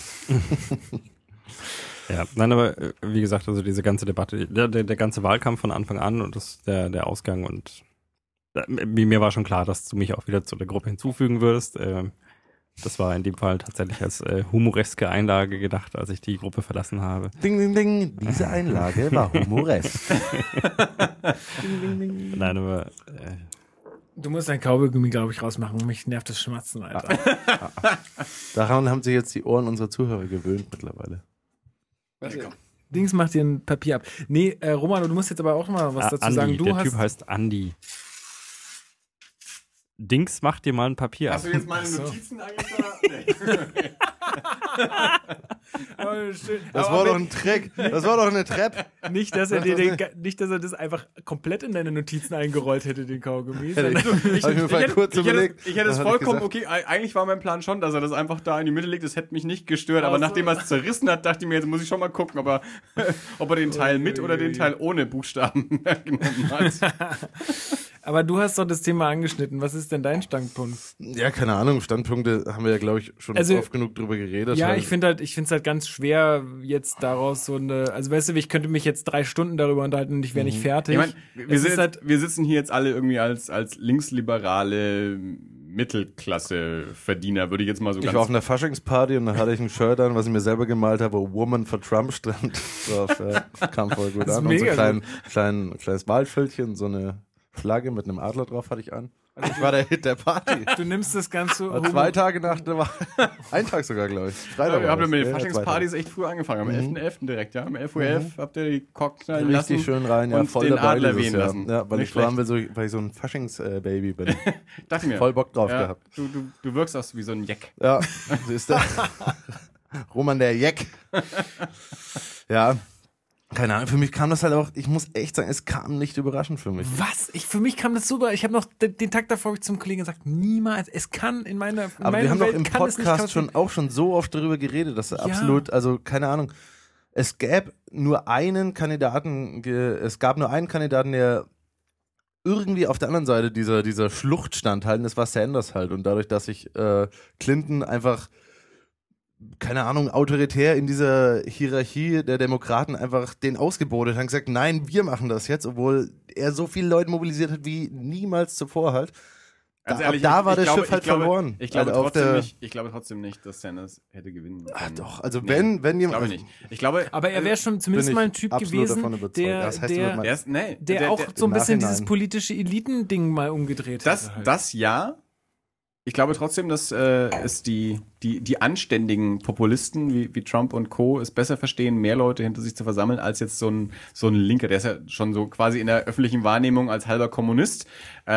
Ja, nein, aber wie gesagt, also diese ganze Debatte, der ganze Wahlkampf von Anfang an und der Ausgang und mir war schon klar, dass du mich auch wieder zu der Gruppe hinzufügen würdest. Das war in dem Fall tatsächlich als humoreske Einlage gedacht, als ich die Gruppe verlassen habe. Ding, ding, ding. Diese Einlage war humoresk. Ding, ding, ding. Nein, aber Du musst dein Kaugummi, glaube ich, rausmachen. Mich nervt das Schmatzen, Alter. Daran haben sich jetzt die Ohren unserer Zuhörer gewöhnt mittlerweile. Dings macht dir ein Papier ab. Nee, Romano, du musst jetzt aber auch mal was dazu Andi, sagen. der Typ heißt Andi. Dings macht dir mal ein Papier ab. Hast du jetzt meine so. Notizen eigentlich da? Das war doch ein Trick. Das war doch eine Treppe. Nicht, dass er nicht, dass er das einfach komplett in deine Notizen eingerollt hätte, den Kaugummi. Hab ich mir mal kurz überlegt. Ich hätte es Dann hat er vollkommen gesagt, okay. Eigentlich war mein Plan schon, dass er das einfach da in die Mitte legt. Das hätte mich nicht gestört. Aber nachdem er es zerrissen hat, dachte ich mir, jetzt muss ich schon mal gucken, ob er den Teil mit oder den Teil ohne Buchstaben genommen hat. Aber du hast doch das Thema angeschnitten. Was ist denn dein Standpunkt? Ja, keine Ahnung, Standpunkte haben wir ja, glaube ich, schon Also, oft genug drüber geredet. Ja, halt. ich finde es halt ganz schwer, jetzt daraus so eine, also weißt du, ich könnte mich jetzt 3 Stunden darüber unterhalten und ich wäre nicht fertig. Ich meine, wir sitzen hier jetzt alle irgendwie als linksliberale Mittelklasse-Verdiener, würde ich jetzt mal so Ich war auf einer Faschingsparty und dann hatte ich ein Shirt an, was ich mir selber gemalt habe, wo Woman for Trump stand. Kam voll gut Das ist an. Und so mega ein kleines Wahlschildchen, so eine Flagge mit einem Adler drauf hatte ich an. Also ich war der Hit der Party. Du nimmst das Ganze. War 2 Tage nach der Wahl. Ein Tag sogar, glaube ich. Freitag ihr habt ja war mit den das. Faschingspartys echt früh angefangen. Am 11.11. direkt, ja. Um 11.11 Uhr habt ihr die Cocktail lassen. Richtig schön rein, ja, und voll den dabei Adler dieses wehen Jahr. lassen. Ja, weil Nicht ich vor allem weil ich so ein Faschingsbaby bin. Dachte mir. Voll Bock drauf Ja, gehabt. du wirkst auch wie so ein Jack. Ja, siehst du. Roman der Jack. Ja, keine Ahnung, für mich kam das halt auch, ich muss echt sagen, es kam nicht überraschend für mich. Was? Für mich kam das super. Ich habe noch den Tag davor hab ich zum Kollegen gesagt, niemals, es kann in meiner Aber wir haben Welt doch im kann es nicht Podcast auch schon so oft darüber geredet, dass absolut, also keine Ahnung, es gab nur einen Kandidaten, der irgendwie auf der anderen Seite dieser Schlucht stand halt, und das war Sanders halt. Und dadurch, dass sich Clinton einfach, keine Ahnung, autoritär in dieser Hierarchie der Demokraten einfach den ausgebotet hat und gesagt, nein, wir machen das jetzt, obwohl er so viele Leute mobilisiert hat wie niemals zuvor halt. Also Ab ehrlich, da war ich das glaube, Schiff halt ich glaube, verloren. Ich glaube, Also trotzdem nicht, dass Sanders hätte gewinnen können. Ah, doch, also wenn jemand... Glaube ich nicht. Ich glaube, Aber er wäre schon zumindest bin mal ein ich Typ absolut davon gewesen, überzeugt. der, Das heißt, der auch so ein im bisschen Nachhinein. dieses politische Elitending mal umgedreht hat. das ja. Ich glaube trotzdem, dass es die anständigen Populisten wie Trump und Co. es besser verstehen, mehr Leute hinter sich zu versammeln, als jetzt so ein Linker. Der ist ja schon so quasi in der öffentlichen Wahrnehmung als halber Kommunist.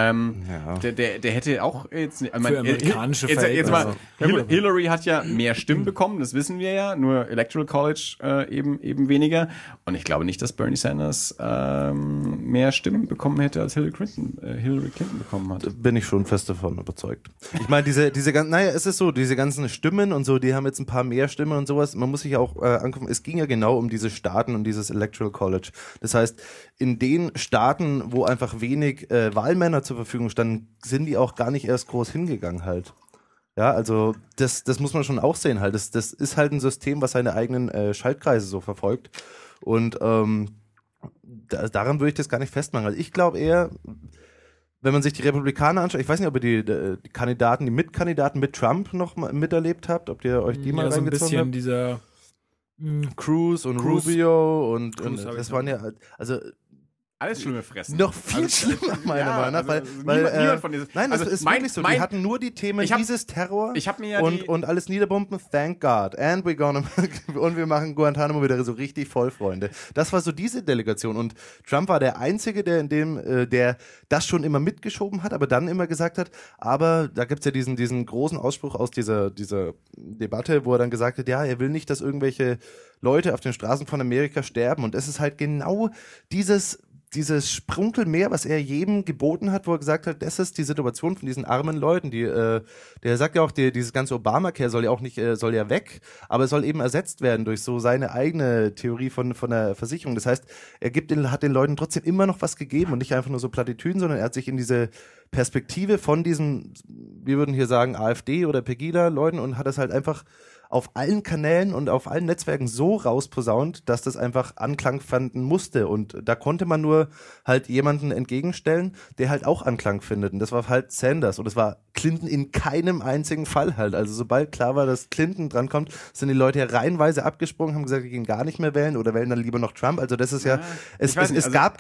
Der hätte auch jetzt... Ich meine, Für amerikanische jetzt mal, Verhältnisse. Hillary hat ja mehr Stimmen bekommen, das wissen wir ja, nur Electoral College eben weniger. Und ich glaube nicht, dass Bernie Sanders mehr Stimmen bekommen hätte, als Hillary Clinton bekommen hat. Bin ich schon fest davon überzeugt. Ich meine, diese ganzen, es ist so, diese ganzen Stimmen und so, die haben jetzt ein paar mehr Stimmen und sowas. Man muss sich ja auch angucken, es ging ja genau um diese Staaten und dieses Electoral College. Das heißt, in den Staaten, wo einfach wenig Wahlmänner zur Verfügung standen, sind die auch gar nicht erst groß hingegangen halt. Ja, also das muss man schon auch sehen halt. Das ist halt ein System, was seine eigenen Schaltkreise so verfolgt. Und daran würde ich das gar nicht festmachen. Also ich glaube eher, wenn man sich die Republikaner anschaut, ich weiß nicht, ob ihr die Kandidaten, die Mitkandidaten mit Trump noch mal miterlebt habt, ob ihr euch die mal so ein reingezogen bisschen habt. dieser Cruz und Cruz. Rubio und Cruz hab ich das noch. waren ja, also Alles schlimme Fressen. noch viel Also, schlimmer, meiner ja, Meinung nach, also weil niemand von diesen... nein, also das ist wirklich so, die hatten nur die Themen ich hab- dieses Terror Ich habe mir ja und alles niederbomben, thank God, and und wir machen Guantanamo wieder so richtig voll, Freunde. Das war so diese Delegation und Trump war der Einzige, der das schon immer mitgeschoben hat, aber dann immer gesagt hat, aber da gibt's ja diesen großen Ausspruch aus dieser Debatte, wo er dann gesagt hat, ja, er will nicht, dass irgendwelche Leute auf den Straßen von Amerika sterben und es ist halt genau dieses Sprunkelmeer, was er jedem geboten hat, wo er gesagt hat, das ist die Situation von diesen armen Leuten, der sagt ja auch, dieses ganze Obamacare soll ja auch nicht, soll ja weg, aber es soll eben ersetzt werden durch so seine eigene Theorie von der Versicherung. Das heißt, hat den Leuten trotzdem immer noch was gegeben und nicht einfach nur so Plattitüden, sondern er hat sich in diese Perspektive von diesen, wir würden hier sagen, AfD oder Pegida-Leuten und hat das halt einfach auf allen Kanälen und auf allen Netzwerken so rausposaunt, dass das einfach Anklang fanden musste. Und da konnte man nur halt jemanden entgegenstellen, der halt auch Anklang findet. Und das war halt Sanders. Und das war Clinton in keinem einzigen Fall halt. Also sobald klar war, dass Clinton drankommt, sind die Leute ja reihenweise abgesprungen, haben gesagt, die gehen gar nicht mehr wählen oder wählen dann lieber noch Trump. Also das ist ja, es gab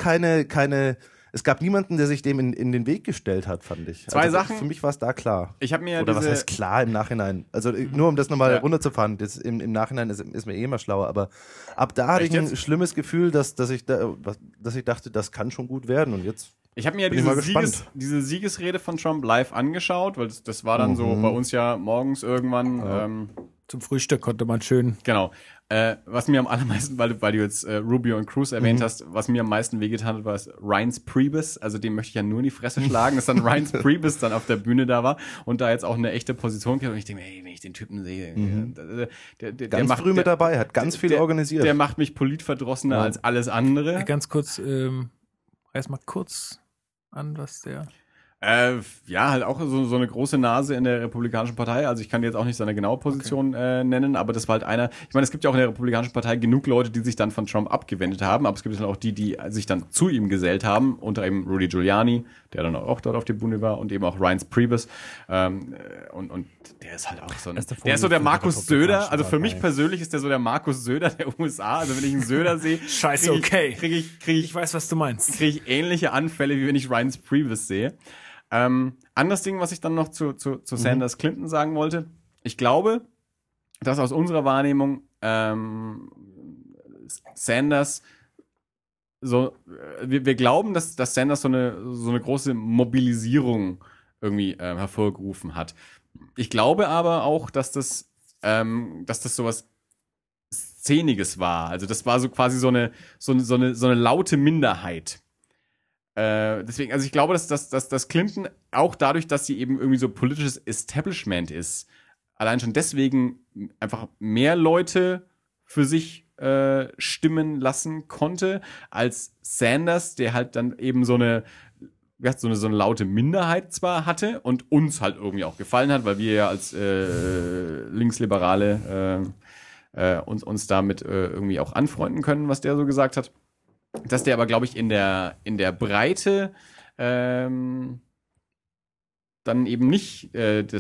es gab niemanden, der sich dem in den Weg gestellt hat, fand ich. Zwei Sachen. Für mich war es da klar. Ich habe mir Oder was heißt klar im Nachhinein? Also nur um das nochmal runterzufahren, das im Nachhinein ist mir eh immer schlauer, aber ab da hatte ich ein schlimmes Gefühl, dass ich dachte, das kann schon gut werden und jetzt Ich habe mir bin ich mal gespannt. diese Siegesrede von Trump live angeschaut, weil das war dann so bei uns ja morgens irgendwann. zum Frühstück konnte man schön. Genau. Was mir am allermeisten, weil du jetzt Rubio und Cruz erwähnt hast, was mir am meisten wehgetan hat, war es Reince Priebus. Also dem möchte ich ja nur in die Fresse schlagen, dass dann Reince Priebus dann auf der Bühne da war und da jetzt auch eine echte Position kriegt. Und ich denke mir, ey, wenn ich den Typen sehe, der ganz früh mit dabei, hat ganz viel organisiert. Der macht mich politverdrossener als alles andere. Ganz kurz, reiß mal kurz an, was der... Ja, halt auch so eine große Nase in der Republikanischen Partei. Also ich kann jetzt auch nicht seine genaue Position nennen, aber das war halt einer. Ich meine, es gibt ja auch in der Republikanischen Partei genug Leute, die sich dann von Trump abgewendet haben, aber es gibt dann auch die sich dann zu ihm gesellt haben, unter eben Rudy Giuliani, der dann auch dort auf der Bühne war, und eben auch Reince Priebus. Und der ist halt auch so der ist so der Markus Söder. Also für mich persönlich ist der so der Markus Söder der USA. Also wenn ich einen Söder sehe, Scheiße, okay. Krieg Ich weiß, was du meinst. Kriege ich ähnliche Anfälle, wie wenn ich Reince Priebus sehe. Anderes Ding, was ich dann noch zu Sanders Clinton sagen wollte. Ich glaube, dass aus unserer Wahrnehmung Sanders wir glauben, dass Sanders so eine große Mobilisierung irgendwie hervorgerufen hat. Ich glaube aber auch, dass das sowas Szeniges war. Also das war so quasi so eine laute Minderheit. Deswegen, also ich glaube, dass Clinton auch dadurch, dass sie eben irgendwie so politisches Establishment ist, allein schon deswegen einfach mehr Leute für sich stimmen lassen konnte, als Sanders, der halt dann eben so eine laute Minderheit zwar hatte und uns halt irgendwie auch gefallen hat, weil wir ja als Linksliberale uns damit irgendwie auch anfreunden können, was der so gesagt hat. Dass der aber, glaube ich, in der Breite dann eben nicht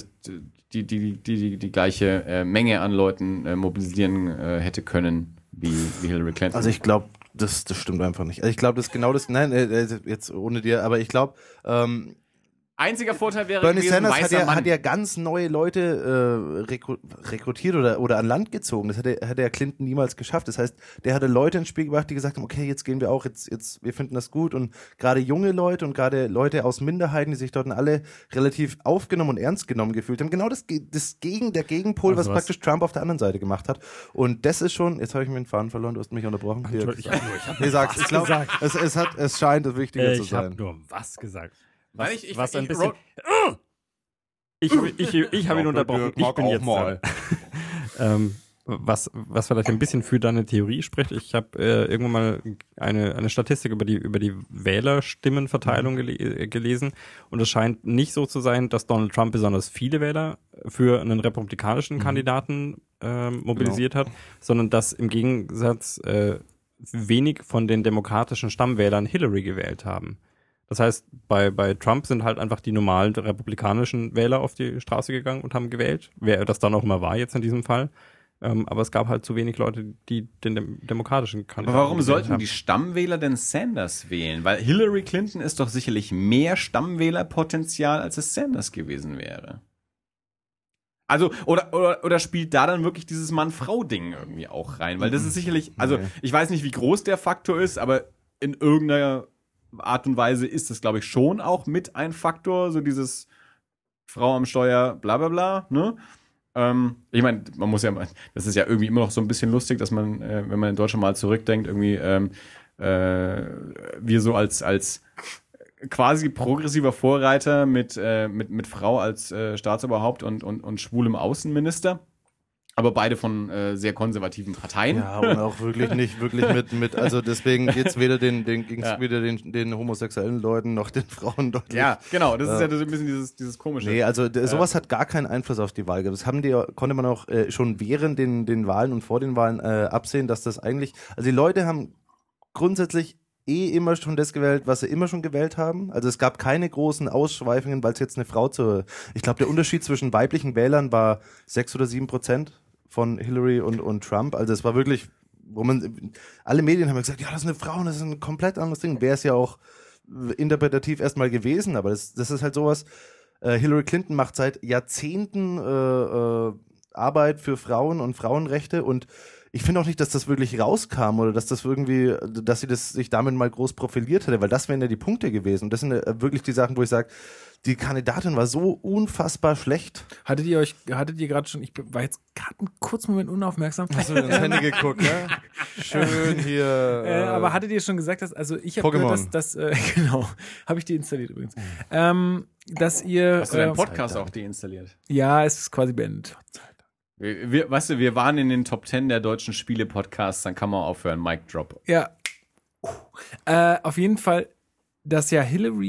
die gleiche Menge an Leuten mobilisieren hätte können wie Hillary Clinton. Also ich glaube, das stimmt einfach nicht. Also ich glaube, das ist genau das, nein, jetzt ohne dir, aber ich glaube, einziger Vorteil wäre Bernie gewesen, Sanders hat ja ganz neue Leute rekrutiert oder an Land gezogen. Das hätte ja Clinton niemals geschafft. Das heißt, der hatte Leute ins Spiel gebracht, die gesagt haben, okay, jetzt gehen wir auch, jetzt wir finden das gut. Und gerade junge Leute und gerade Leute aus Minderheiten, die sich dort alle relativ aufgenommen und ernst genommen gefühlt haben. Genau der Gegenpol, Also was praktisch Trump auf der anderen Seite gemacht hat. Und das ist schon, jetzt habe ich mir den Faden verloren, du hast mich unterbrochen. Ich habe Nee, sag's, ich glaube, es scheint das Wichtige zu ich habe sein. nur was gesagt. Was ein bisschen. Ich habe ihn unterbrochen. Ich bin jetzt mal. Was vielleicht ein bisschen für deine Theorie spricht. Ich habe irgendwann mal eine Statistik über die Wählerstimmenverteilung gelesen, und es scheint nicht so zu sein, dass Donald Trump besonders viele Wähler für einen republikanischen Kandidaten mobilisiert hat, sondern dass im Gegensatz wenig von den demokratischen Stammwählern Hillary gewählt haben. Das heißt, bei Trump sind halt einfach die normalen republikanischen Wähler auf die Straße gegangen und haben gewählt, wer das dann auch immer war jetzt in diesem Fall. Aber es gab halt zu wenig Leute, die den demokratischen Kandidaten Aber warum sollten haben. die Stammwähler denn Sanders wählen? Weil Hillary Clinton ist doch sicherlich mehr Stammwählerpotenzial, als es Sanders gewesen wäre. Also, oder spielt da dann wirklich dieses Mann-Frau-Ding irgendwie auch rein? Weil das ist sicherlich, also ich weiß nicht, wie groß der Faktor ist, aber in irgendeiner Art und Weise ist das, glaube ich, schon auch mit ein Faktor, so dieses Frau am Steuer, bla bla bla, ne? Ich meine, man muss ja, das ist ja irgendwie immer noch so ein bisschen lustig, dass man, wenn man in Deutschland mal zurückdenkt, irgendwie wir so als quasi progressiver Vorreiter mit Frau als Staatsoberhaupt und schwulem Außenminister, aber beide von sehr konservativen Parteien. Ja, und auch wirklich nicht mit also deswegen geht's weder den homosexuellen Leuten noch den Frauen dort. Ja, genau, das ist ja so ein bisschen dieses Komische. Nee, also sowas hat gar keinen Einfluss auf die Wahl gehabt. Das konnte man auch schon während den Wahlen und vor den Wahlen absehen, dass das eigentlich, also die Leute haben grundsätzlich immer schon das gewählt, was sie immer schon gewählt haben. Also es gab keine großen Ausschweifungen, weil es jetzt eine Frau ich glaube, der Unterschied zwischen weiblichen Wählern war 6 oder 7% von Hillary und Trump. Also es war wirklich, alle Medien haben gesagt, ja, das ist eine Frau und das ist ein komplett anderes Ding. Wäre es ja auch interpretativ erstmal gewesen, aber das ist halt sowas. Hillary Clinton macht seit Jahrzehnten Arbeit für Frauen und Frauenrechte, und ich finde auch nicht, dass das wirklich rauskam oder dass sie sich damit mal groß profiliert hätte, weil das wären ja die Punkte gewesen. Und das sind ja wirklich die Sachen, wo ich sage, die Kandidatin war so unfassbar schlecht. Hattet ihr gerade schon, ich war jetzt gerade einen kurzen Moment unaufmerksam. Hast du ins Handy geguckt, ne? Schön hier. Aber hattet ihr schon gesagt, dass, also ich habe gehört, dass genau, habe ich die installiert übrigens, dass ihr... Hast du deinen Podcast auch deinstalliert? Ja, es ist quasi beendet. Weißt du, wir waren in den Top 10 der deutschen Spiele-Podcasts, dann kann man aufhören, Mic Drop. Ja. Auf jeden Fall, dass ja Hillary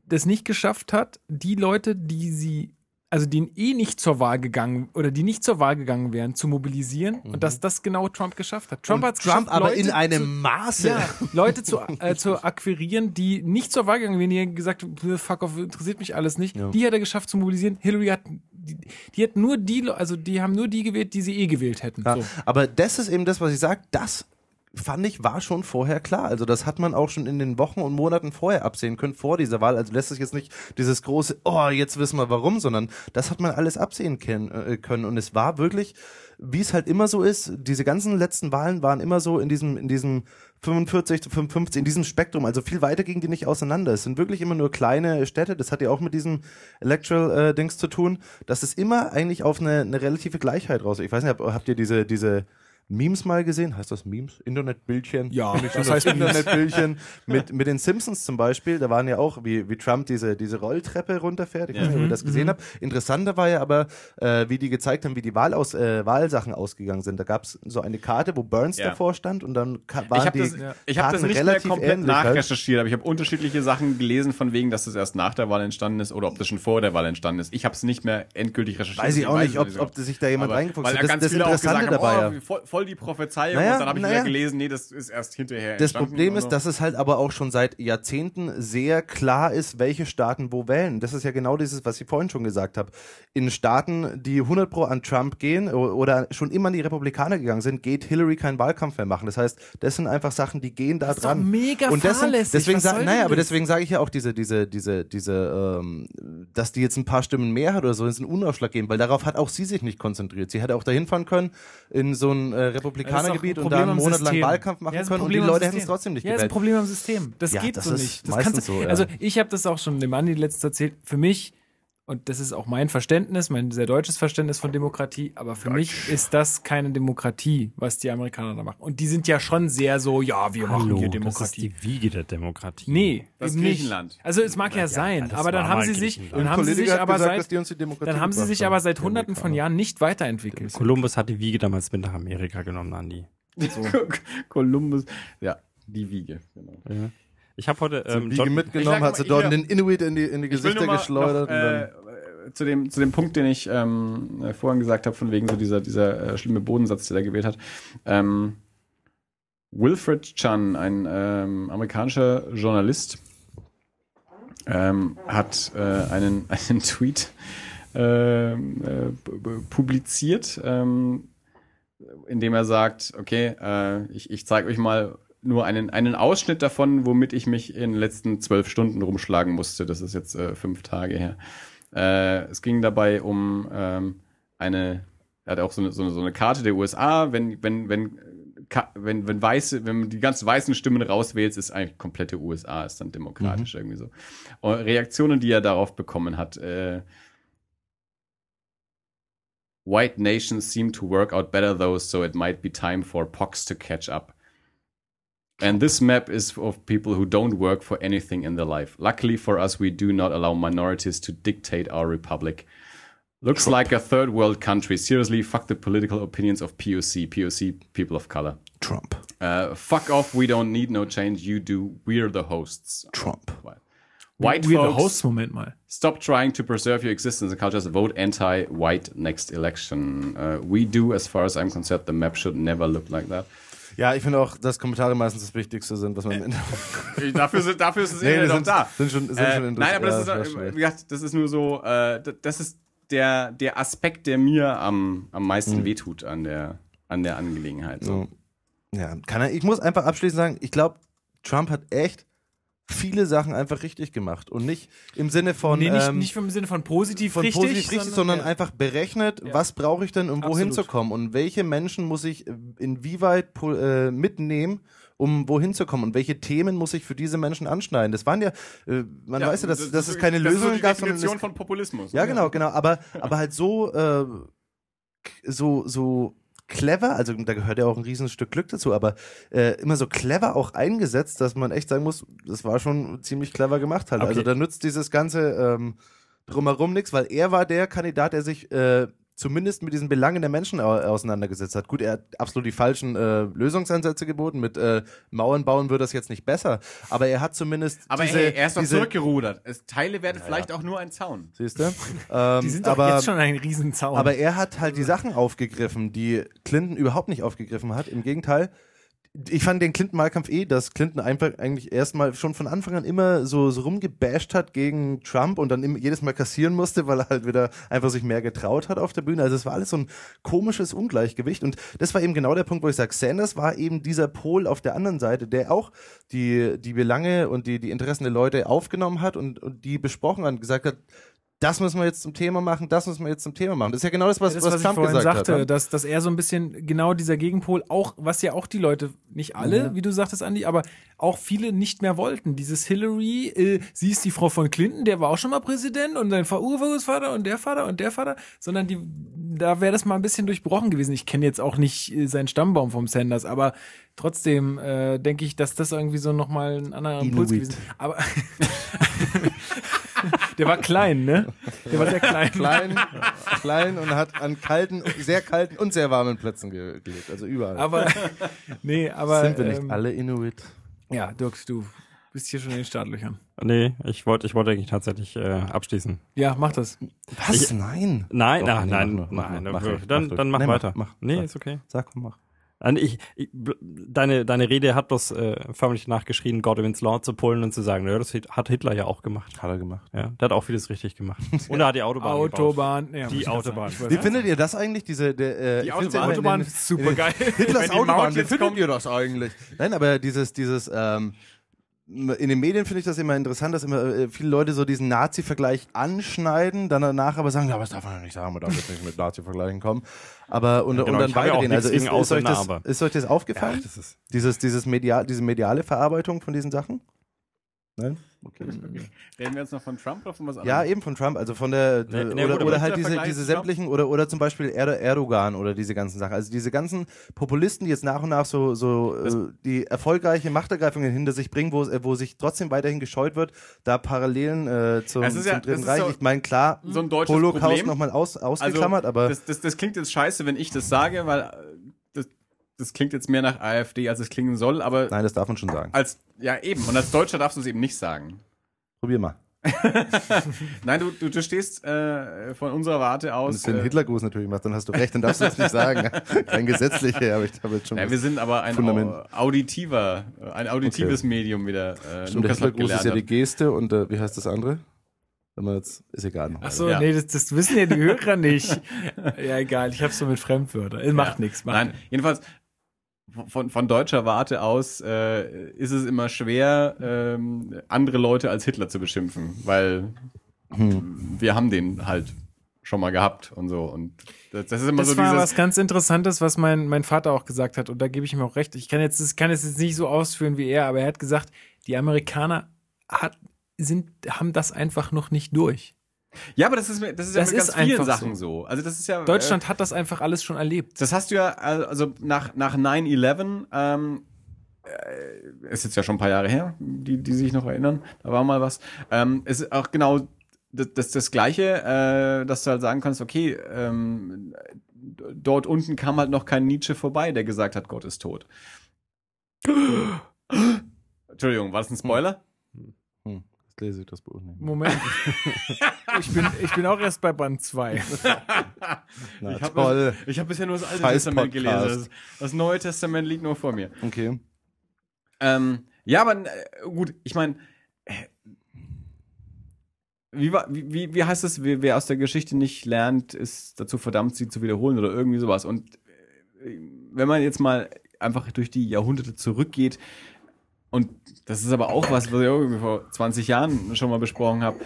das nicht geschafft hat, die Leute, die nicht zur Wahl gegangen oder die nicht zur Wahl gegangen wären, zu mobilisieren und dass das genau Trump geschafft hat. Trump hat es geschafft, aber Leute in einem Maße. Leute zu akquirieren, die nicht zur Wahl gegangen wären, die gesagt haben, fuck off, interessiert mich alles nicht. Ja. Die hat er geschafft zu mobilisieren. Hillary hat nur die haben nur die gewählt, die sie gewählt hätten. Ja, So. aber das ist eben das, was ich sage, das fand ich, war schon vorher klar. Also das hat man auch schon in den Wochen und Monaten vorher absehen können, vor dieser Wahl. Also lässt sich jetzt nicht dieses große, jetzt wissen wir warum, sondern das hat man alles absehen können. Und es war wirklich, wie es halt immer so ist, diese ganzen letzten Wahlen waren immer so in diesem 45 zu 55, in diesem Spektrum, also viel weiter gingen die nicht auseinander. Es sind wirklich immer nur kleine Städte, das hat ja auch mit diesem Electoral-Dings zu tun, dass es immer eigentlich auf eine relative Gleichheit raus. Ich weiß nicht, habt ihr diese Memes mal gesehen? Heißt das Memes? Internetbildchen? Ja, das heißt Internetbildchen. mit den Simpsons zum Beispiel, da waren ja auch, wie Trump diese Rolltreppe runterfährt. Ich weiß nicht, ob ihr das gesehen habt. Interessanter war ja aber, wie die gezeigt haben, wie die Wahlsachen ausgegangen sind. Da gab es so eine Karte, wo Burns davor stand und dann waren die Ich habe das nicht mehr relativ komplett ähnlich nachrecherchiert, aber ich habe unterschiedliche Sachen gelesen von wegen, dass das erst nach der Wahl entstanden ist oder ob das schon vor der Wahl entstanden ist. Ich habe es nicht mehr endgültig recherchiert. Weiß ich auch nicht, ob sich da jemand reingefuchst hat. Weil ganz Das viele auch Interessante gesagt haben, dabei voll die Prophezeiung und dann habe ich wieder gelesen, nee, das ist erst hinterher Das entstanden Problem oder ist, so. dass es halt aber auch schon seit Jahrzehnten sehr klar ist, welche Staaten wo wählen. Das ist ja genau dieses, was ich vorhin schon gesagt habe. In Staaten, die 100% an Trump gehen oder schon immer an die Republikaner gegangen sind, geht Hillary keinen Wahlkampf mehr machen. Das heißt, das sind einfach Sachen, die gehen da Das ist dran. doch mega und fahrlässig. deswegen Was soll denn das? deswegen sage ich ja auch dass die jetzt ein paar Stimmen mehr hat oder so, ist ein unausschlaggebend, weil darauf hat auch sie sich nicht konzentriert. Sie hätte auch dahin fahren können in so ein Republikanergebiet und da einen Monat lang Wahlkampf machen können und die Leute hätten es trotzdem nicht gewählt. Ja, das ist ein Problem am System. Das geht das so ist nicht. meistens so, ja. Also ich habe das auch schon dem Andi letztens erzählt. Für mich, und das ist auch mein Verständnis, mein sehr deutsches Verständnis von Demokratie, aber für mich ist das keine Demokratie, was die Amerikaner da machen. Und die sind ja schon sehr so, ja, wir machen hier Demokratie. Das ist die Wiege der Demokratie. Nee, Das eben Griechenland. nicht. Also es mag ja sein, das aber dann war haben mal sie sich, Griechenland. dann haben sie sich aber seit, die uns die Demokratie dann haben sie sich gebracht aber seit Hunderten von Jahren nicht weiterentwickelt. Kolumbus hat die Wiege damals mit nach Amerika genommen, Andi. Columbus, ja, die Wiege. Genau. Ja. Ich habe heute Die Wiege John, mitgenommen, hat sie dort den Inuit in die Ich will Gesichter nur mal geschleudert. noch, zu dem Punkt, den ich vorhin gesagt habe, von wegen so dieser schlimme Bodensatz, der da gewählt hat. Wilfred Chun, ein amerikanischer Journalist, hat einen Tweet publiziert, in dem er sagt, okay, ich zeige euch mal nur einen Ausschnitt davon, womit ich mich in den letzten 12 Stunden rumschlagen musste. Das ist jetzt 5 Tage her. Es ging dabei um er hat auch so eine Karte der USA, wenn die ganzen weißen Stimmen rauswählt, ist eigentlich komplette USA, ist dann demokratisch irgendwie so. Und Reaktionen, die er darauf bekommen hat, White nations seem to work out better though, so it might be time for Pox to catch up. And this map is of people who don't work for anything in their life. Luckily for us, we do not allow minorities to dictate our republic. Looks like a third world country. Seriously, fuck the political opinions of POC, people of color. Trump. Fuck off, we don't need no change, you do, we're the hosts. Trump. White Weirder folks, Host, Moment mal. stop trying to preserve your existence and cultures. Vote anti-white next election. We do, as far as I'm concerned, the map should never look like that. Ja, ich finde auch, dass Kommentare meistens das Wichtigste sind, was man im Dafür ist das Internet auch da. Sind schon Nein, aber das ist, wie gesagt, das ist nur so, das ist der Aspekt, der mir am meisten wehtut an der Angelegenheit. So. Ja, ich muss einfach abschließend sagen, ich glaube, Trump hat echt viele Sachen einfach richtig gemacht und nicht im Sinne von nicht im Sinne von positiv sondern einfach berechnet, was brauche ich denn, um wohin zu kommen und welche Menschen muss ich inwieweit mitnehmen, um wohin zu kommen und welche Themen muss ich für diese Menschen anschneiden. Das waren ja, man weiß ja, dass es keine Lösungen gab. Das ist die Definition von Populismus. Ja, genau, aber halt so clever, also da gehört ja auch ein Riesenstück Glück dazu, aber immer so clever auch eingesetzt, dass man echt sagen muss, das war schon ziemlich clever gemacht halt. Okay. Also da nützt dieses ganze drumherum nichts, weil er war der Kandidat, der sich zumindest mit diesen Belangen der Menschen auseinandergesetzt hat. Gut, er hat absolut die falschen Lösungsansätze geboten. Mit Mauern bauen wird das jetzt nicht besser. Aber er hat zumindest Aber diese, er ist doch diese, zurückgerudert. Teile werden vielleicht auch nur ein Zaun. Siehst du? Die sind doch jetzt schon ein Riesenzaun. Aber er hat halt die Sachen aufgegriffen, die Clinton überhaupt nicht aufgegriffen hat. Im Gegenteil. Ich fand den Clinton-Wahlkampf dass Clinton einfach eigentlich erstmal schon von Anfang an immer so rumgebasht hat gegen Trump und dann jedes Mal kassieren musste, weil er halt wieder einfach sich mehr getraut hat auf der Bühne. Also es war alles so ein komisches Ungleichgewicht und das war eben genau der Punkt, wo ich sage, Sanders war eben dieser Pol auf der anderen Seite, der auch die Belange und die Interessen der Leute aufgenommen hat und die besprochen hat und gesagt hat, das müssen wir jetzt zum Thema machen, das müssen wir jetzt zum Thema machen. Das ist ja genau das, was Trump gesagt sagte, hat. Ne? Dass er so ein bisschen genau dieser Gegenpol, auch was ja auch die Leute, nicht alle, wie du sagtest, Andi, aber auch viele nicht mehr wollten. Dieses Hillary, sie ist die Frau von Clinton, der war auch schon mal Präsident und sein Urgroßvater und der Vater und der Vater, sondern da wäre das mal ein bisschen durchbrochen gewesen. Ich kenne jetzt auch nicht seinen Stammbaum vom Sanders, aber trotzdem denke ich, dass das irgendwie so nochmal ein anderer Impuls gewesen ist. Aber der war klein, ne? Der war sehr klein. Klein und hat an sehr kalten und sehr warmen Plätzen gelebt. Also überall. Aber sind wir nicht alle Inuit? Ja, Dirk, du bist hier schon in den Startlöchern. Nee, ich wollte eigentlich tatsächlich abschließen. Ja, mach das. Was? Nein. Nein, Doch, nein. Dann mach weiter. Nee, ist okay. Sag, mach. Deine Rede hat bloß förmlich nachgeschrien, Godwin's Law zu pullen und zu sagen, naja, das hat Hitler ja auch gemacht. Hat er gemacht. Ja, der hat auch vieles richtig gemacht. Und er hat die Autobahn gebaut. Ja, Die Autobahn. Wie findet ihr das eigentlich? Die Autobahn ist super geil. Hitlers Autobahn, wie findet ihr das eigentlich? Nein, aber dieses in den Medien finde ich das immer interessant, dass immer viele Leute so diesen Nazi-Vergleich anschneiden, dann danach aber sagen, ja, aber das darf man ja nicht sagen, man darf jetzt nicht mit Nazi-Vergleichen kommen. Aber und dann weitergehen. Also ist euch das aufgefallen? Ja, das ist diese mediale Verarbeitung von diesen Sachen? Nein? Okay. Reden wir jetzt noch von Trump oder von was anderem? Ja, eben von Trump, also von der oder halt diese sämtlichen oder zum Beispiel Erdogan oder diese ganzen Sachen. Also diese ganzen Populisten, die jetzt nach und nach die erfolgreiche Machtergreifungen hinter sich bringen, wo sich trotzdem weiterhin gescheut wird, da Parallelen zum Dritten Reich. Ich meine, klar, so ein deutsches Holocaust Problem. nochmal ausgeklammert, aber das klingt jetzt scheiße, wenn ich das sage, weil das klingt jetzt mehr nach AfD, als es klingen soll, aber nein, das darf man schon sagen. Ja, eben. Und als Deutscher darfst du es eben nicht sagen. Probier mal. Nein, du stehst von unserer Warte aus. Wenn du es den Hitlergruß natürlich machst, dann hast du recht, dann darfst du es nicht sagen. Kein gesetzlicher, aber ich habe jetzt schon. Ja, wir sind aber ein auditives Medium wieder. Stimmt, der Hitlergruß ist ja die Geste und wie heißt das andere? Wenn man jetzt, ist egal. Achso, nee, das wissen ja die Hörer nicht. Ja, egal, ich hab's so mit Fremdwörtern. Macht nichts. Nein, jedenfalls von deutscher Warte aus ist es immer schwer, andere Leute als Hitler zu beschimpfen, weil wir haben den halt schon mal gehabt und so. Und das ist immer das so war was ganz Interessantes, was mein Vater auch gesagt hat. Und da gebe ich ihm auch recht. Ich kann es jetzt nicht so ausführen wie er, aber er hat gesagt, die Amerikaner haben das einfach noch nicht durch. Ja, aber das ist ja mit ganz vielen Sachen so. Also das ist ja Deutschland hat das einfach alles schon erlebt. Das hast du ja also nach 9/11 ist jetzt ja schon ein paar Jahre her, die sich noch erinnern. Da war mal was. Es ist auch genau das Gleiche, dass du halt sagen kannst, okay, dort unten kam halt noch kein Nietzsche vorbei, der gesagt hat, Gott ist tot. Entschuldigung, war das ein Spoiler? Lese ich das Buch nicht. Moment. ich bin auch erst bei Band 2. Ich habe bisher nur das Alte Testament gelesen. Das Neue Testament liegt nur vor mir. Okay. Ja, aber gut, ich meine, wie heißt es, wer aus der Geschichte nicht lernt, ist dazu verdammt, sie zu wiederholen oder irgendwie sowas. Und wenn man jetzt mal einfach durch die Jahrhunderte zurückgeht, und das ist aber auch was ich irgendwie vor 20 Jahren schon mal besprochen habe,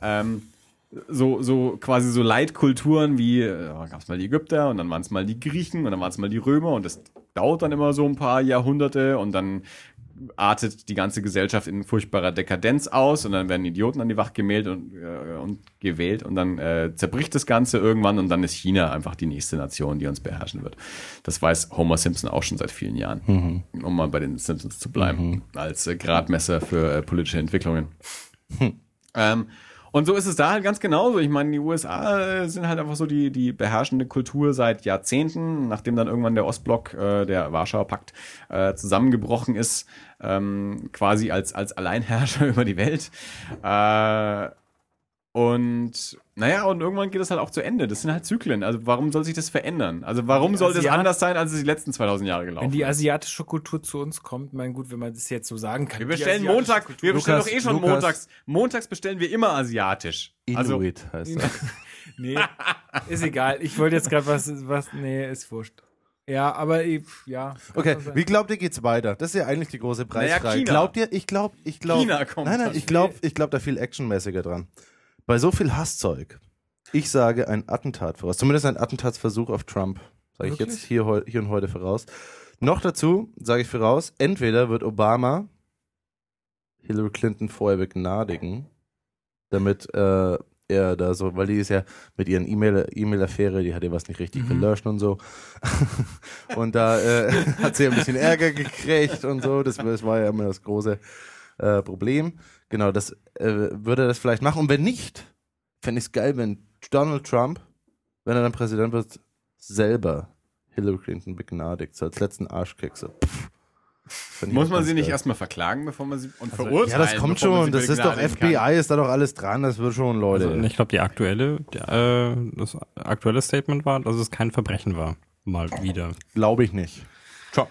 so quasi so Leitkulturen wie, gab es mal die Ägypter und dann waren es mal die Griechen und dann waren es mal die Römer und das dauert dann immer so ein paar Jahrhunderte und dann artet die ganze Gesellschaft in furchtbarer Dekadenz aus und dann werden Idioten an die Wacht gemeldet und gewählt und dann zerbricht das Ganze irgendwann und dann ist China einfach die nächste Nation, die uns beherrschen wird. Das weiß Homer Simpson auch schon seit vielen Jahren, um mal bei den Simpsons zu bleiben, als Gradmesser für politische Entwicklungen. Und Und so ist es da halt ganz genauso. Ich meine, die USA sind halt einfach so die beherrschende Kultur seit Jahrzehnten, nachdem dann irgendwann der Ostblock, der Warschauer Pakt, zusammengebrochen ist, quasi als Alleinherrscher über die Welt. Und irgendwann geht es halt auch zu Ende. Das sind halt Zyklen. Also warum soll sich das verändern? Also warum soll das anders sein, als es die letzten 2000 Jahre gelaufen Wenn die ist? asiatische Kultur zu uns kommt, mein gut, wenn man das jetzt so sagen kann. Wir die bestellen asiatische Montag, Kultur- wir bestellen Lukas, doch eh schon Lukas. montags. Montags bestellen wir immer asiatisch. Also, Inuit heißt das. Nee, ist egal. Ich wollte jetzt gerade nee, ist wurscht. Ja, aber ja. Okay, kann sein. wie glaubt ihr, geht's weiter? Das ist ja eigentlich die große Preisfrage. China. Glaubt ihr? Ich glaube. China kommt Nein, dann. ich glaube da viel actionmäßiger dran. Bei so viel Hasszeug. Ich sage ein Attentat voraus. Zumindest ein Attentatsversuch auf Trump. Sage ich jetzt hier und heute voraus. Noch dazu sage ich voraus, entweder wird Obama Hillary Clinton vorher begnadigen, damit er da so, weil die ist ja mit ihren E-Mail-Affäre, die hat ja was nicht richtig gelöscht und so. Und da hat sie ein bisschen Ärger gekriegt und so. Das war ja immer das große Problem. Genau, das würde er das vielleicht machen. Und wenn nicht, fände ich es geil, wenn Donald Trump, wenn er dann Präsident wird, selber Hillary Clinton begnadigt, so als letzten Arschkick. So. muss man sie nicht erstmal verklagen, bevor man sie verurteilt? Ja, das kommt schon. Das ist doch FBI, ist da doch alles dran. Das wird schon, Leute. Also, ich glaube, das aktuelle Statement war, dass es kein Verbrechen war. Mal wieder. Glaube ich nicht. Chop.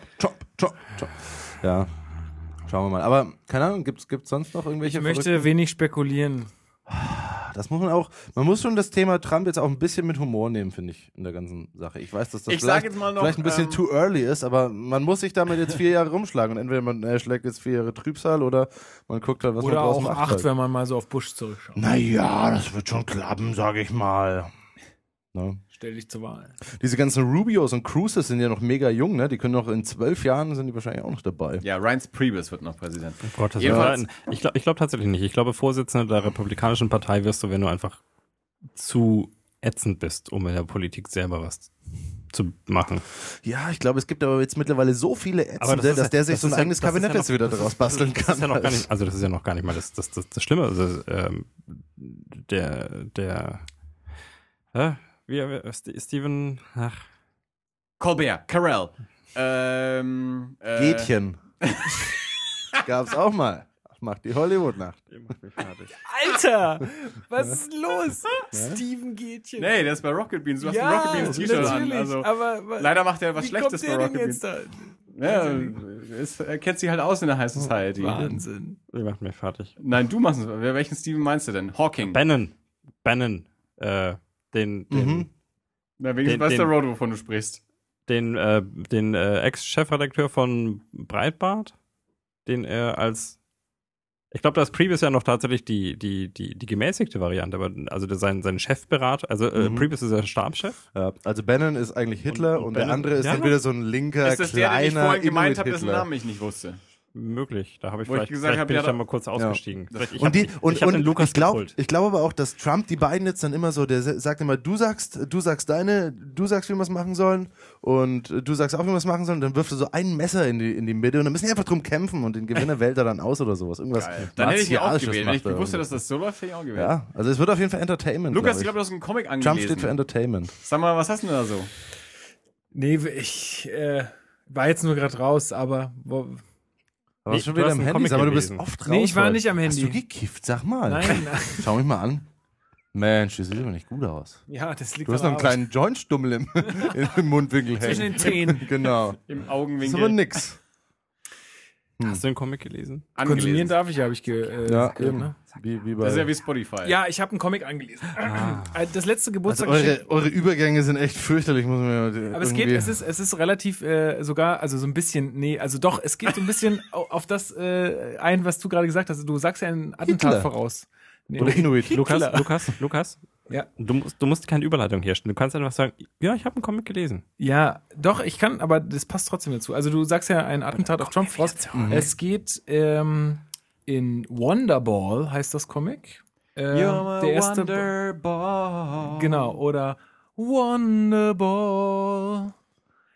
Ja, schauen wir mal. Aber keine Ahnung, gibt's sonst noch irgendwelche Ich möchte wenig spekulieren. Das muss man muss schon das Thema Trump jetzt auch ein bisschen mit Humor nehmen, finde ich, in der ganzen Sache. Ich weiß, dass das Ich sag jetzt mal noch, vielleicht ein bisschen too early ist, aber man muss sich damit jetzt 4 Jahre rumschlagen. Und entweder man schlägt jetzt 4 Jahre Trübsal oder man guckt halt, was Oder man draus auch macht. 8, Halt. wenn man mal so auf Bush zurückschaut. Naja, das wird schon klappen, sage ich mal. Ne? Stell dich zur Wahl. Diese ganzen Rubios und Cruises sind ja noch mega jung, ne? Die können noch in 12 Jahren sind die wahrscheinlich auch noch dabei. Ja, Reince Priebus wird noch Präsident. Gott, das Jedenfalls- ich glaube tatsächlich nicht. Ich glaube, Vorsitzender der Republikanischen Partei wirst du, wenn du einfach zu ätzend bist, um in der Politik selber was zu machen. Ja, ich glaube, es gibt aber jetzt mittlerweile so viele Aber Ätzende, das ist dass der sich das so ein ist eigenes das ist Kabinett jetzt wieder daraus basteln kann. Das ist ja noch gar nicht, also das ist ja noch gar nicht mal das Schlimme. Also, Steven, Colbert, Carell. Gätchen. Gab's auch mal. Macht die Hollywood-Nacht. Alter! Was ist los? Steven Gätchen. Nee, der ist bei Rocket Beans. Du hast ja, ein Rocket Beans T-Shirt an. natürlich. Also, Aber leider macht er was wie Schlechtes kommt bei der Rocket denn Beans. jetzt da? Ja, er kennt sich halt aus in der High Society. Wahnsinn. Ihr macht mich fertig. Nein, du machst es. Welchen Steven meinst du denn? Hawking. Bannon, Na, wenigstens weiß der Road, wovon du sprichst. den Ex-Chefredakteur von Breitbart, den er als, ich glaube, das Previous ja noch tatsächlich die gemäßigte Variante, aber also sein Chefberater, also Previous ist ja Stabschef. Ja, also Bannon ist eigentlich Hitler und der Bannon- andere ist Ja, dann wieder so ein linker, Ist das der, den ich kleiner vorhin gemeint habe, dessen Inuit-Hitler. Namen ich nicht wusste? Möglich, da habe ich Wo ich vielleicht, gesagt hab, bin ja, ich da da- mal kurz ausgestiegen. Vielleicht- ich Und hab den Lukas ich glaube gepult. aber auch, dass Trump die beiden jetzt dann immer so, der sagt immer, du sagst, wie wir es machen sollen und du sagst auch, wie wir es machen sollen, dann wirft er so ein Messer in die Mitte und dann müssen die einfach drum kämpfen und den Gewinner wählt er dann aus oder sowas. Irgendwas Geil. Dann hätte ich ihn auch Martialisches gewählt. Wenn macht ich er gewusst hätte, irgendwas. dass das so läuft, hätte ich auch gewählt. Ja, also es wird auf jeden Fall Entertainment, Lukas, ich glaub glaube, du hast einen Comic Trump angelesen. steht für Entertainment. Sag mal, was hast du denn da so? Nee, ich war jetzt nur gerade raus, aber Du warst Nee, schon du wieder hast am einen Handy, Comic aber du bist gelesen. oft raus. Nee, ich war heute. nicht am Hast du Handy. gekifft? Sag mal. nein. Schau mich mal an. Mensch, das sieht aber nicht gut aus. Ja, das liegt Du hast an noch einen der kleinen Jointstummel im Mundwinkel hängen. Zwischen den Zähnen. Genau. Im Das ist Augenwinkel. aber nix. Hast du den Comic gelesen? Konsumieren darf ich, habe ich gehört. eben. Ne? Wie bei, Das ist ja wie Spotify. Ja, ich habe einen Comic angelesen. Das letzte also Geburtstag. eure Übergänge sind echt fürchterlich, muss man ja Aber es ist relativ sogar, also so ein bisschen, nee, also doch, es geht so ein bisschen auf das ein, was du gerade gesagt hast. Du sagst ja einen Attentat Hitler. voraus. Nee, Oder Inuit. Lukas, Ja. du musst keine Überleitung herstellen. Du kannst einfach sagen, ja, ich habe einen Comic gelesen. Ja, doch, ich kann, aber das passt trotzdem dazu. Also du sagst ja ein Attentat auf Trump voraus. Es geht in Wonderball, heißt das Comic. Der erste Wonderball. Genau, oder Wonderball.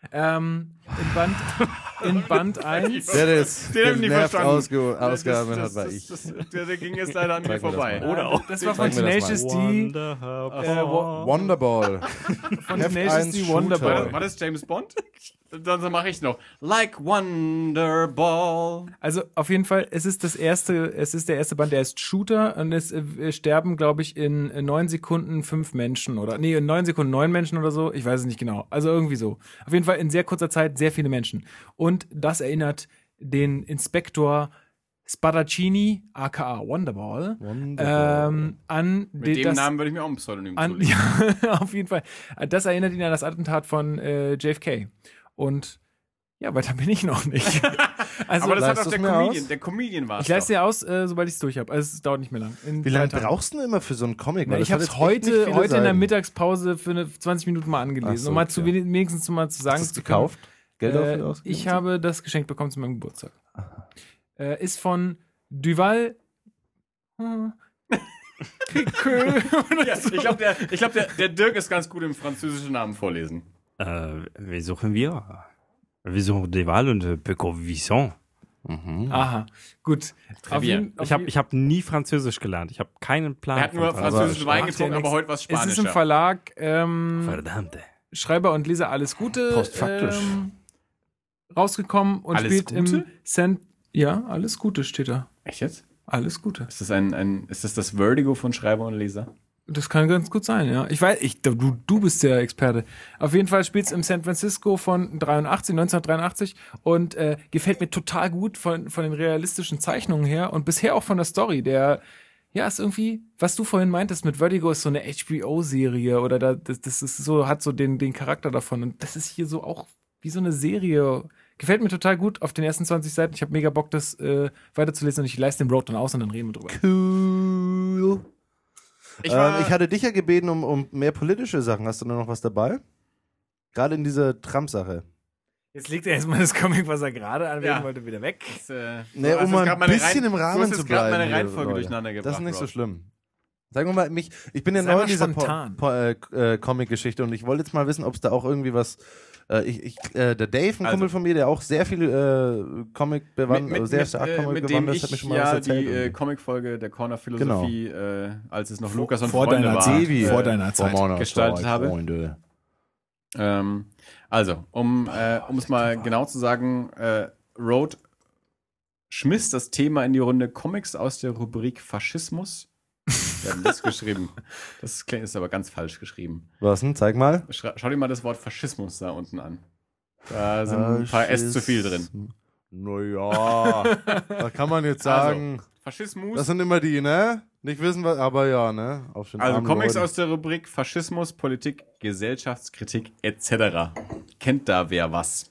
In Band 1. Wer das Den hab ich nie genervt verstanden. ausgeatmet hat, war ich. Der ging jetzt leider an mir Zeig mir das vorbei. mal. Oder auch. Das war von Zeig mir das Tenacious mal. D. Wonderball. Von F1 Tenacious D Shooter. Wonderball. War das James Bond? Dann mache ich noch. Like Wonderball. Also auf jeden Fall, es ist der erste Band, der ist Shooter und es sterben, glaube ich, in 9 Sekunden 5 Menschen in 9 Sekunden 9 Menschen oder so, ich weiß es nicht genau. Also irgendwie so. Auf jeden Fall in sehr kurzer Zeit sehr viele Menschen. Und das erinnert den Inspektor Spadaccini, aka Wonderball, an Mit dem Namen würde ich mir auch ein Pseudonym zulegen. ja, auf jeden Fall. Das erinnert ihn an das Attentat von JFK. Und ja, weiter bin ich noch nicht. Also, Aber das hat leist auch du's mir aus? Der Comedian war es. ich leiste dir aus, sobald ich es durch habe. Also es dauert nicht mehr lang. In Wie lange 3 Tagen. brauchst du denn immer für so einen Comic? Na, Weil ich das habe hat es jetzt echt nicht viele heute in der Seiten. Mittagspause für 20 Minuten mal angelesen, Ach so, um mal okay. wenigstens mal zu sagen Hast du zu es gekauft? Geld dafür können, ausgegeben? ich habe das geschenkt bekommen zu meinem Geburtstag. Ist von Duval Ja, ich glaube, der Dirk ist ganz gut im französischen Namen vorlesen. Wir suchen Deval und Pecovisson. Aha, gut. Auf bien. jeden- Ich hab nie Französisch gelernt. Ich habe keinen Plan. Er hat nur von Französisch. französischen Wein getrunken, aber heute was Es ist im Spanischer. Verlag Verdammte. Schreiber und Leser alles Gute Postfaktisch. rausgekommen und Alles spielt Gute? Ja, alles Gute steht da. Echt jetzt? Alles Gute. Ist das ist das Vertigo von Schreiber und Leser? Das kann ganz gut sein, ja. Ich weiß, du bist der Experte. Auf jeden Fall spielt's im San Francisco von 1983 und gefällt mir total gut von den realistischen Zeichnungen her und bisher auch von der Story. Ja, ist irgendwie, was du vorhin meintest mit Vertigo, ist so eine HBO-Serie oder das ist so, hat so den Charakter davon und das ist hier so auch wie so eine Serie. Gefällt mir total gut auf den ersten 20 Seiten. Ich habe mega Bock, das weiterzulesen und ich leiste den Road dann aus und dann reden wir drüber. Cool. Ich war- Ich hatte dich ja gebeten um mehr politische Sachen. Hast du da noch was dabei? Gerade in dieser Trump-Sache. Jetzt legt er erstmal das Comic, was er gerade anwählen Ja. wollte, wieder weg. Nee, um mal ein bisschen im Du Rahmen hast zu jetzt gerade bleiben. meine hier, Reihenfolge Leute. durcheinander gebracht. Das ist nicht so Rob. schlimm. Sagen wir mal, ich bin ja Sei neu mal in dieser spontan. Comic-Geschichte und ich wollte jetzt mal wissen, ob es da auch irgendwie was. Der Dave, ein Also. Kumpel von mir, der auch sehr viel Comic bewandert, sehr stark Comic mit dem bewandert ist, ich hat mir schon mal ja was erzählt. die Comicfolge der Corner-Philosophie, als es noch Lukas und vor Freunde deiner war, Zeit. Sevi, vor deiner Zeit vor meiner gestaltet Zeit, habe. Freunde. Also, um es mal genau zu sagen, Road schmiss das Thema in die Runde Comics aus der Rubrik Faschismus. Wir haben das geschrieben. Das ist aber ganz falsch geschrieben. Was denn? Zeig mal. Schau dir mal das Wort Faschismus da unten an. Da sind ein paar S zu viel drin. Naja, da kann man jetzt sagen, Faschismus. das sind immer die, ne? Nicht wissen, was, aber ja, ne? Auf den Also armen Comics Leuten. aus der Rubrik Faschismus, Politik, Gesellschaftskritik etc. Kennt da wer was?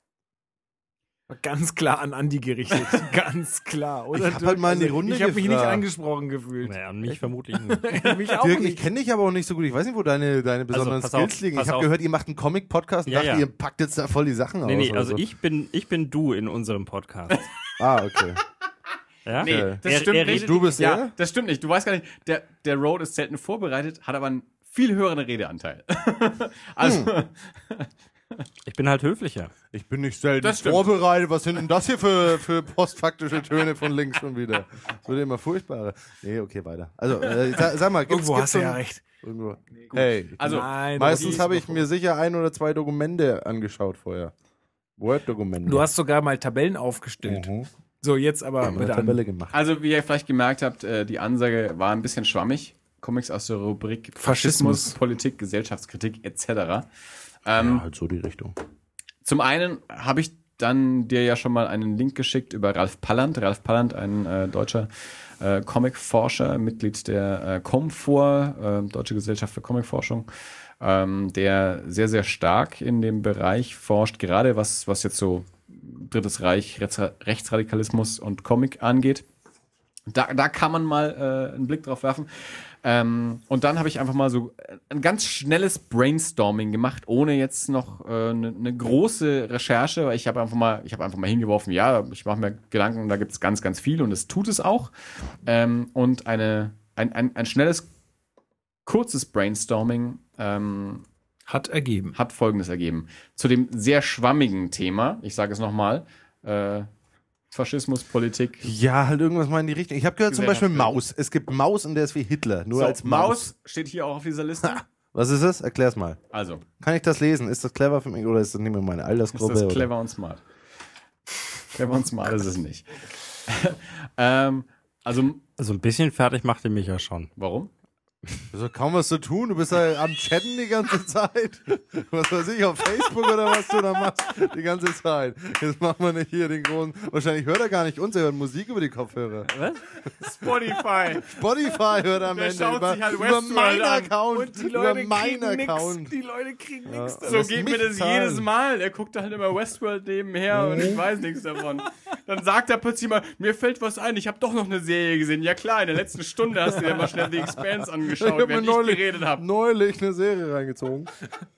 Ganz klar an Andi gerichtet. Ganz klar, oder? Ich hab halt mal in die Runde Ich habe mich nicht gefragt. angesprochen gefühlt. Naja, an mich vermutlich nicht. mich auch Dirk, ich nicht. kenne dich aber auch nicht so gut. Ich weiß nicht, wo deine besonderen pass auf, Skills liegen. pass Ich habe auf. gehört, ihr macht einen Comic-Podcast und Ja, dachte, ja. ihr packt jetzt da voll die Sachen aus. Nee, oder also so. ich bin du in unserem Podcast. Okay. Ja? Nee, Okay. das Er- stimmt er nicht. redet- Du bist ja, der? das stimmt nicht. Du weißt gar nicht, der Road ist selten vorbereitet, hat aber einen viel höheren Redeanteil. Also, Ich bin halt höflicher. Ich bin nicht selten Das stimmt. vorbereitet. Was sind denn das hier für postfaktische Töne von links schon wieder? Das wird immer furchtbarer. Nee, okay, weiter. Also, sag mal, Irgendwo hast du ja recht. Irgendwo. Hey, also Nein, meistens die- habe ich mir sicher 1 oder 2 Dokumente angeschaut vorher. Word-Dokumente. Du hast sogar mal Tabellen aufgestellt. So, jetzt aber eine bitte Tabelle an. gemacht. Also, wie ihr vielleicht gemerkt habt, die Ansage war ein bisschen schwammig. Comics aus der Rubrik Faschismus, Faschismus. Politik, Gesellschaftskritik etc. Ja, halt so die Richtung. Zum einen habe ich dann dir ja schon mal einen Link geschickt über Ralf Palland. Ralf Palland, ein deutscher Comicforscher, Mitglied der COMFOR, Deutsche Gesellschaft für Comicforschung, der sehr, sehr stark in dem Bereich forscht, gerade was jetzt so Drittes Reich, Rechtsradikalismus und Comic angeht. Da kann man mal einen Blick drauf werfen. Und dann habe ich einfach mal so ein ganz schnelles Brainstorming gemacht, ohne jetzt noch eine große Recherche. Ich habe einfach mal hingeworfen, ja, ich mache mir Gedanken, da gibt es ganz, ganz viel und es tut es auch. Und ein schnelles, kurzes Brainstorming Hat ergeben. hat Folgendes ergeben. Zu dem sehr schwammigen Thema, ich sage es nochmal, Faschismus, Politik. Ja, halt irgendwas mal in die Richtung. Ich habe gehört zum Beispiel Gesellschaft. Maus. Es gibt Maus und der ist wie Hitler, nur So, als Maus. steht hier auch auf dieser Liste. Was ist das? Erklär's mal. Also, Kann ich das lesen? Ist das clever für mich oder ist das nicht mehr meine ist Altersgruppe? das oder? clever und smart? Clever und smart ist es nicht. Also, ein bisschen fertig macht ihr mich ja schon. warum? Du hast kaum was zu tun. Du bist da am Chatten die ganze Zeit. Was weiß ich, auf Facebook oder was du da machst die ganze Zeit. Jetzt machen wir nicht hier den großen... Wahrscheinlich hört er gar nicht uns, er hört Musik über die Kopfhörer. Spotify. Spotify hört er am Der Ende schaut über, sich halt über Westworld meinen an. Account. Und die über Leute meinen kriegen nix. Account. Die Leute kriegen nichts. So Lass geht mich mir das zahlen. jedes Mal. Er guckt da halt immer Westworld nebenher und ich weiß nichts davon. Dann sagt er plötzlich mal, mir fällt was ein, ich habe doch noch eine Serie gesehen. Ja klar, in der letzten Stunde hast du dir mal schnell The Expanse angeschaut, während ich geredet habe. Neulich eine Serie reingezogen.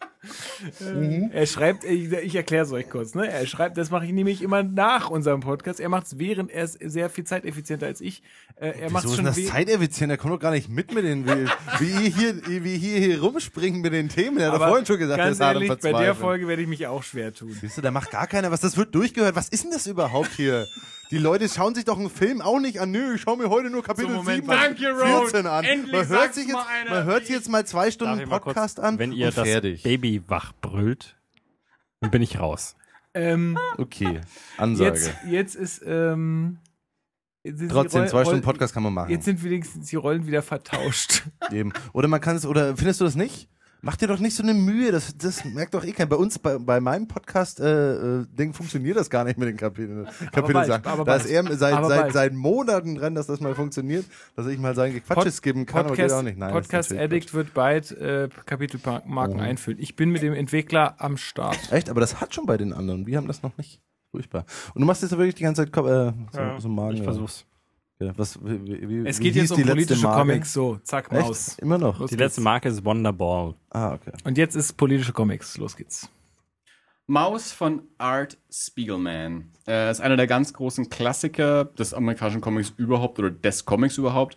Er schreibt, ich erkläre es euch kurz, ne? Er schreibt, das mache ich nämlich immer nach unserem Podcast. Er macht es während, er ist sehr viel zeiteffizienter als ich. Er macht Wieso ist schon denn das we- zeiteffizient? Der kommt doch gar nicht mit den, wie ihr hier rumspringen mit den Themen. Der hat doch Aber vorhin schon gesagt, ganz ist hart am ehrlich, bei der Verzweifeln. Folge werde ich mich auch schwer tun. Siehst du, da macht gar keiner was. Das wird durchgehört. Was ist denn das überhaupt hier? Die Leute schauen sich doch einen Film auch nicht an. Nö, ich schaue mir heute nur Kapitel So, Moment 7 mal. und Danke, Road. 14 an. Endlich Man hört sagt's sich mal jetzt, einer, man hört wie sich jetzt mal 2 Darf Stunden ich mal kurz, Podcast an wenn ihr und das fertig. Baby wach brüllt, dann bin ich raus. Okay, Ansage. Jetzt ist, sind die Trotzdem, 2 Stunden Rollen- Podcast kann man machen. Jetzt sind wenigstens die Rollen wieder vertauscht. Eben. Oder man kann es, oder findest du das nicht? Mach dir doch nicht so eine Mühe, das merkt doch eh keiner. Bei uns, bei meinem Podcast-Ding funktioniert das gar nicht mit den Kapiteln. bald, sagen. aber Da ist bald. er Aber bald. seit Monaten dran, dass das mal funktioniert, dass ich mal sein Gequatsche skippen kann, aber geht auch nicht. Nein, das ist Podcast natürlich Addict wird bald Kapitelmarken einfüllen. Ich bin mit dem Entwickler am Start. Quatsch. Echt? Aber das hat schon bei den anderen. Wir haben das noch nicht. Furchtbar. Und du machst jetzt wirklich die ganze Zeit so Magen. Ich versuch's. Ja, Es wie geht hieß jetzt um die letzte politische Marke? Comics. So, zack, Echt? Maus. Immer noch? Los Die letzte geht's. Marke ist Wonderball. Ah, okay. Und jetzt ist politische Comics. Los geht's. Maus von Art Spiegelman. Ist einer der ganz großen Klassiker des amerikanischen Comics überhaupt oder des Comics überhaupt.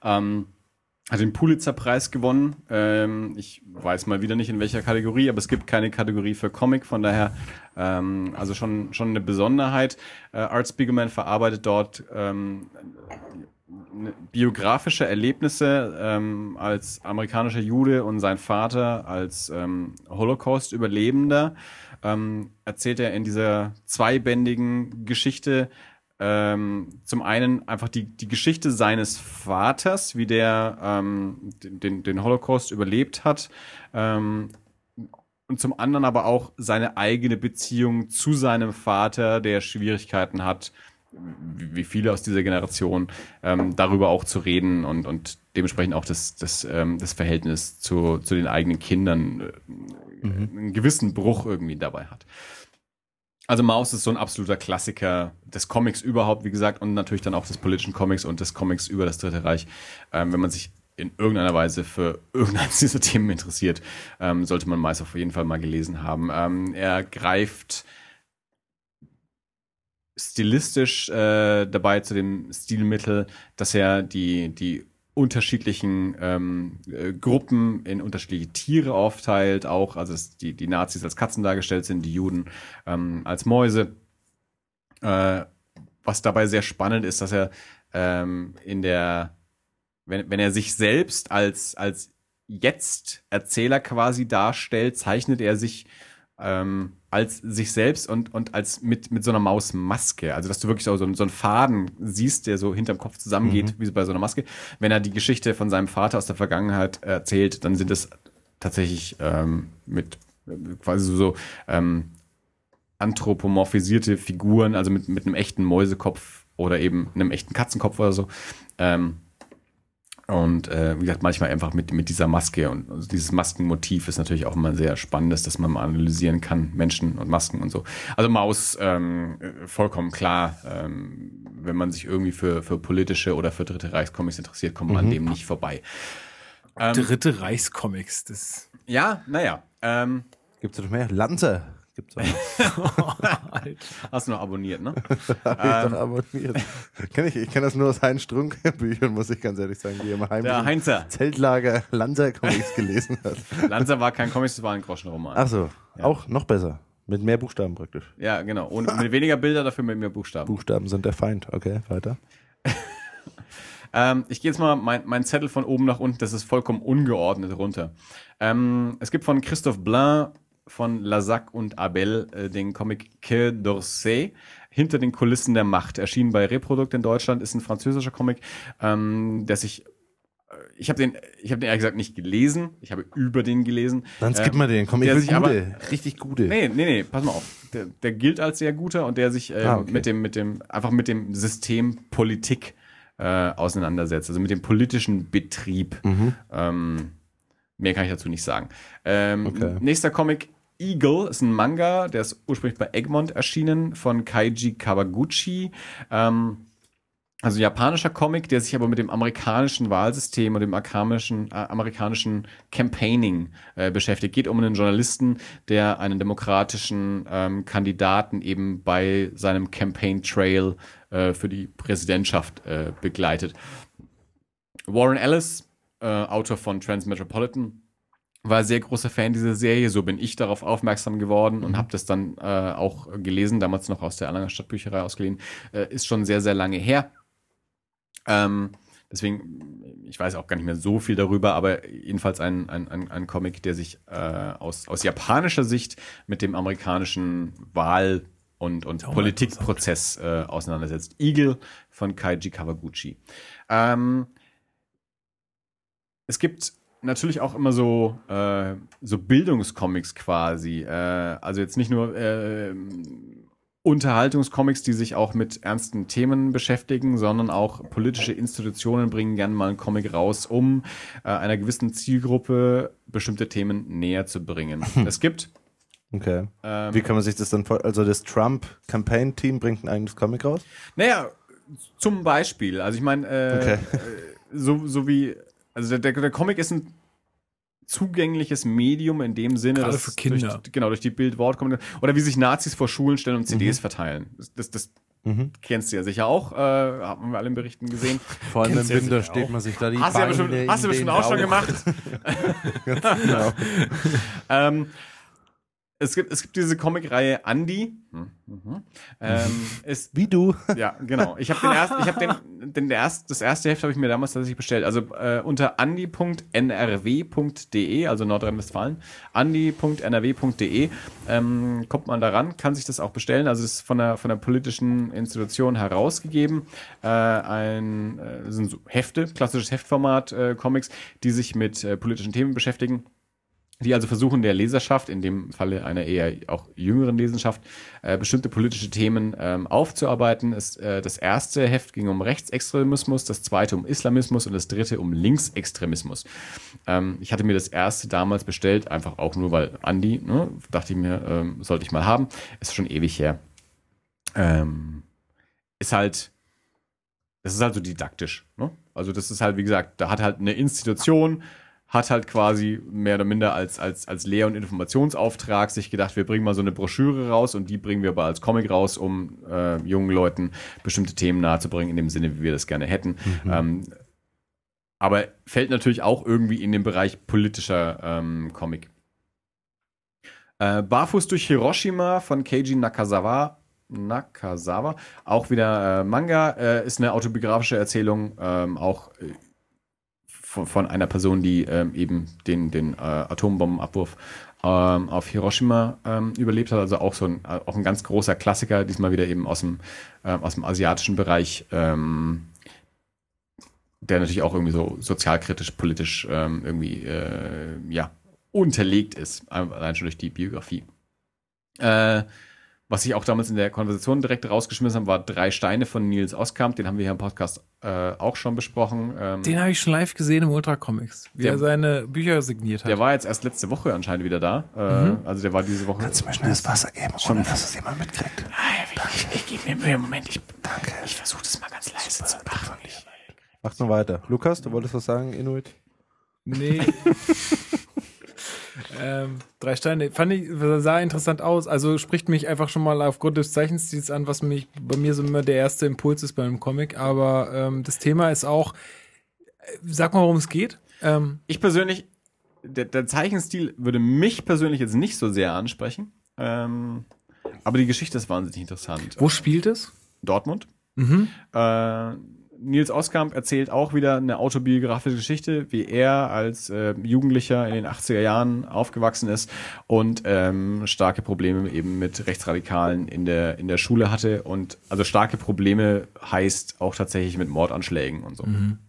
Hat den Pulitzer-Preis gewonnen. Ich weiß mal wieder nicht in welcher Kategorie, aber es gibt keine Kategorie für Comic, von daher also schon eine Besonderheit. Art Spiegelman verarbeitet dort biografische Erlebnisse als amerikanischer Jude und sein Vater als Holocaust-Überlebender. Erzählt er in dieser zweibändigen Geschichte zum einen einfach die Geschichte seines Vaters, wie der den Holocaust überlebt hat, und zum anderen aber auch seine eigene Beziehung zu seinem Vater, der Schwierigkeiten hat, wie viele aus dieser Generation, darüber auch zu reden und dementsprechend auch das Verhältnis zu den eigenen Kindern einen gewissen Bruch irgendwie dabei hat. Also Maus ist so ein absoluter Klassiker des Comics überhaupt, wie gesagt, und natürlich dann auch des politischen Comics und des Comics über das Dritte Reich. Wenn man sich in irgendeiner Weise für irgendeines dieser Themen interessiert, sollte man Maus auf jeden Fall mal gelesen haben. Er greift stilistisch dabei zu dem Stilmittel, dass er die unterschiedlichen Gruppen in unterschiedliche Tiere aufteilt, auch, also dass die Nazis als Katzen dargestellt sind, die Juden als Mäuse. Was dabei sehr spannend ist, dass er wenn er sich selbst als Jetzt-Erzähler quasi darstellt, zeichnet er sich als sich selbst und als mit so einer Mausmaske. Also, dass du wirklich so einen Faden siehst, der so hinterm Kopf zusammengeht, wie so bei so einer Maske. Wenn er die Geschichte von seinem Vater aus der Vergangenheit erzählt, dann sind es tatsächlich mit quasi so anthropomorphisierte Figuren, also mit einem echten Mäusekopf oder eben einem echten Katzenkopf oder so. Wie gesagt, manchmal einfach mit dieser Maske und also dieses Maskenmotiv ist natürlich auch immer sehr spannendes, dass man mal analysieren kann, Menschen und Masken und so. Also Maus, vollkommen klar, wenn man sich irgendwie für politische oder für Dritte Reichscomics interessiert, kommt man an dem nicht vorbei. Dritte Reichscomics. Das Ja, naja. Gibt's doch mehr? Lanze Gibt's auch. Alter. Hast du noch abonniert, ne? Hab ich doch abonniert. Ich kenn das nur aus Heinz Strunk Büchern, muss ich ganz ehrlich sagen, die er im Der heimlichen Heinzer. Zeltlager Lanzer Comics gelesen hat. Lanza war kein Comics, das war ein Groschenroman. Ach so, auch noch besser. Mit mehr Buchstaben praktisch. Ja, genau. Und mit weniger Bilder, dafür mit mehr Buchstaben. Buchstaben sind der Feind. Okay, weiter. Ich gehe jetzt mal mein Zettel von oben nach unten, das ist vollkommen ungeordnet runter. Es gibt von Christophe Blain, von Lazac und Abel den Comic Quai d'Orsay, Hinter den Kulissen der Macht, erschienen bei Reprodukt in Deutschland, ist ein französischer Comic, der sich ich habe den ehrlich gesagt nicht gelesen, ich habe über den gelesen. Dann skip mal den, komm, ich der will sich aber- richtig gute. Nee, pass mal auf. Der gilt als sehr guter und der sich okay. mit dem System Politik auseinandersetzt, also mit dem politischen Betrieb. Mehr kann ich dazu nicht sagen. Okay. Nächster Comic, Eagle, ist ein Manga, der ist ursprünglich bei Egmont erschienen, von Kaiji Kawaguchi. Also japanischer Comic, der sich aber mit dem amerikanischen Wahlsystem und dem amerikanischen Campaigning beschäftigt. Geht um einen Journalisten, der einen demokratischen Kandidaten eben bei seinem Campaign Trail für die Präsidentschaft begleitet. Warren Ellis, Autor von Transmetropolitan, war sehr großer Fan dieser Serie, so bin ich darauf aufmerksam geworden und habe das dann auch gelesen, damals noch aus der Erlanger Stadtbücherei ausgeliehen. Ist schon sehr, sehr lange her. Deswegen, ich weiß auch gar nicht mehr so viel darüber, aber jedenfalls ein Comic, der sich aus japanischer Sicht mit dem amerikanischen Wahl- und Politikprozess auseinandersetzt. Eagle von Kaiji Kawaguchi. Es gibt natürlich auch immer so Bildungscomics quasi. Also jetzt nicht nur Unterhaltungscomics, die sich auch mit ernsten Themen beschäftigen, sondern auch politische Institutionen bringen gerne mal einen Comic raus, um einer gewissen Zielgruppe bestimmte Themen näher zu bringen. Es gibt Okay. Wie kann man sich das dann vorstellen? Also das Trump-Campaign-Team bringt ein eigenes Comic raus? Naja, zum Beispiel. Also ich meine, Okay. so wie, also der Comic ist ein zugängliches Medium in dem Sinne, Gerade dass für Kinder. durch die Bild-Wort-Kommunikation oder wie sich Nazis vor Schulen stellen und CDs verteilen. Das kennst du ja sicher auch, haben wir alle in Berichten gesehen. Vor allem im Kennst du ja Winter sicher steht auch. man sich da die Hast du bestimmt auch schon gemacht. Genau. Es gibt diese Comicreihe Andi. Wie du. Ja, genau. Das erste Heft habe ich mir damals tatsächlich bestellt. Also unter andi.nrw.de, also Nordrhein-Westfalen, andi.nrw.de kommt man daran, kann sich das auch bestellen. Also es ist von der politischen Institution herausgegeben. Das sind so Hefte, klassisches Heftformat, Comics, die sich mit politischen Themen beschäftigen. Die also versuchen, der Leserschaft, in dem Falle einer eher auch jüngeren Leserschaft, bestimmte politische Themen aufzuarbeiten. Das erste Heft ging um Rechtsextremismus, das zweite um Islamismus und das dritte um Linksextremismus. Ich hatte mir das erste damals bestellt, einfach auch nur, weil Andi, ne, dachte ich mir, sollte ich mal haben. Ist schon ewig her. Das ist halt so didaktisch. Ne? Also das ist halt, wie gesagt, da hat halt eine Institution, hat halt quasi mehr oder minder als Lehr- und Informationsauftrag sich gedacht, wir bringen mal so eine Broschüre raus und die bringen wir aber als Comic raus, um jungen Leuten bestimmte Themen nahezubringen, in dem Sinne, wie wir das gerne hätten. Aber fällt natürlich auch irgendwie in den Bereich politischer Comic. Barfuß durch Hiroshima von Keiji Nakazawa, auch wieder Manga, ist eine autobiografische Erzählung, auch von einer Person, die eben den Atombombenabwurf auf Hiroshima überlebt hat. Also auch auch ein ganz großer Klassiker, diesmal wieder eben aus dem asiatischen Bereich, der natürlich auch irgendwie so sozialkritisch, politisch irgendwie unterlegt ist, allein schon durch die Biografie. Was ich auch damals in der Konversation direkt rausgeschmissen habe, war 3 Steine von Nils Oskamp. Den haben wir hier im Podcast auch schon besprochen. Den habe ich schon live gesehen im Ultra Comics, wie er seine Bücher signiert hat. Der war jetzt erst letzte Woche anscheinend wieder da. Also der war diese Woche. Kannst du mir schnell das Wasser geben, ohne dass es jemand mitkriegt? Ich gebe mir Mühe, Moment. Ich versuche das mal ganz leise zu machen. Mach noch weiter. Lukas, du wolltest was sagen, Inuit? Nee. 3 3 Steine. Sah interessant aus. Also spricht mich einfach schon mal aufgrund des Zeichenstils an, was bei mir so immer der erste Impuls ist beim Comic. Aber das Thema ist auch, sag mal, worum es geht. Ich persönlich, der Zeichenstil würde mich persönlich jetzt nicht so sehr ansprechen. Aber die Geschichte ist wahnsinnig interessant. Wo spielt es? Dortmund. Nils Oskamp erzählt auch wieder eine autobiografische Geschichte, wie er als Jugendlicher in den 80er Jahren aufgewachsen ist und starke Probleme eben mit Rechtsradikalen in der Schule hatte. Und also starke Probleme heißt auch tatsächlich mit Mordanschlägen und so.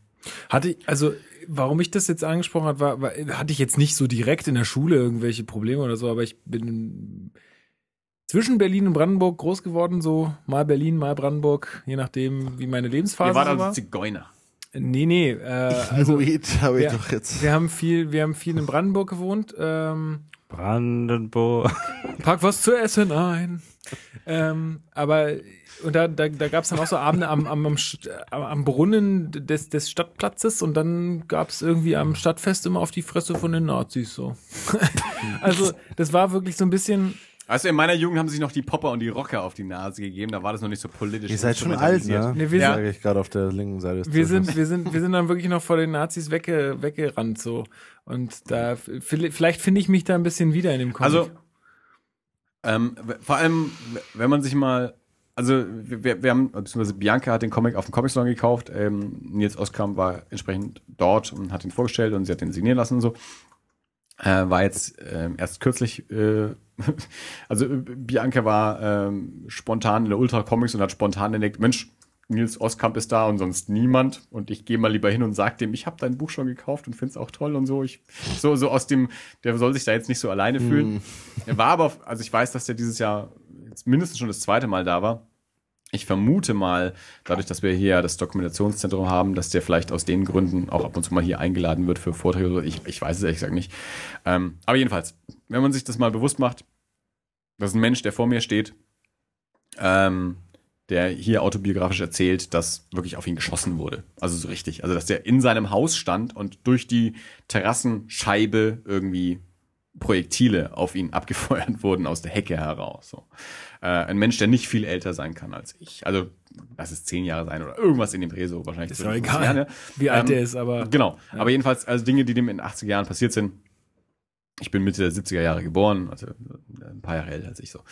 Warum ich das jetzt angesprochen habe, hatte ich jetzt nicht so direkt in der Schule irgendwelche Probleme oder so, aber ich bin zwischen Berlin und Brandenburg groß geworden, so mal Berlin, mal Brandenburg, je nachdem, wie meine Lebensphase war. Ihr war. wart also Zigeuner. Nee, habe ich doch jetzt. wir haben viel in Brandenburg gewohnt. Brandenburg. Pack was zu essen ein. Aber und da gab es dann auch so Abende am Brunnen des Stadtplatzes und dann gab es irgendwie am Stadtfest immer auf die Fresse von den Nazis so. Also das war wirklich so ein bisschen. Also in meiner Jugend haben sich noch die Popper und die Rocker auf die Nase gegeben, da war das noch nicht so politisch. Ihr seid schon alt, ne? Nee, Sag ich gerade auf der linken Seite des wir sind dann wirklich noch vor den Nazis weggerannt so. Und da vielleicht finde ich mich da ein bisschen wieder in dem Comic. Also vor allem, wenn man sich mal, also wir haben, beziehungsweise Bianca hat den Comic auf dem Comic-Salon gekauft, Nils Oskamp war entsprechend dort und hat ihn vorgestellt und sie hat den signieren lassen und so. War jetzt erst kürzlich, also Bianca war spontan in der Ultra Comics und hat spontan entdeckt, Mensch, Nils Oskamp ist da und sonst niemand und ich gehe mal lieber hin und sag dem, ich habe dein Buch schon gekauft und find's auch toll und so. So aus dem, der soll sich da jetzt nicht so alleine fühlen. Er war aber, also ich weiß, dass der dieses Jahr jetzt mindestens schon das 2. Mal da war. Ich vermute mal, dadurch, dass wir hier das Dokumentationszentrum haben, dass der vielleicht aus den Gründen auch ab und zu mal hier eingeladen wird für Vorträge. Ich weiß es ehrlich gesagt nicht. Aber jedenfalls, wenn man sich das mal bewusst macht, das ist ein Mensch, der vor mir steht, der hier autobiografisch erzählt, dass wirklich auf ihn geschossen wurde. Also so richtig. Also dass der in seinem Haus stand und durch die Terrassenscheibe irgendwie Projektile auf ihn abgefeuert wurden aus der Hecke heraus. So. Ein Mensch, der nicht viel älter sein kann als ich. Also lass es 10 Jahre sein oder irgendwas in dem Dreh so wahrscheinlich. Ist doch egal, wie alt der ist, aber... Genau, ja. Aber jedenfalls also Dinge, die dem in den 80er Jahren passiert sind. Ich bin Mitte der 70er Jahre geboren, also ein paar Jahre älter als ich so.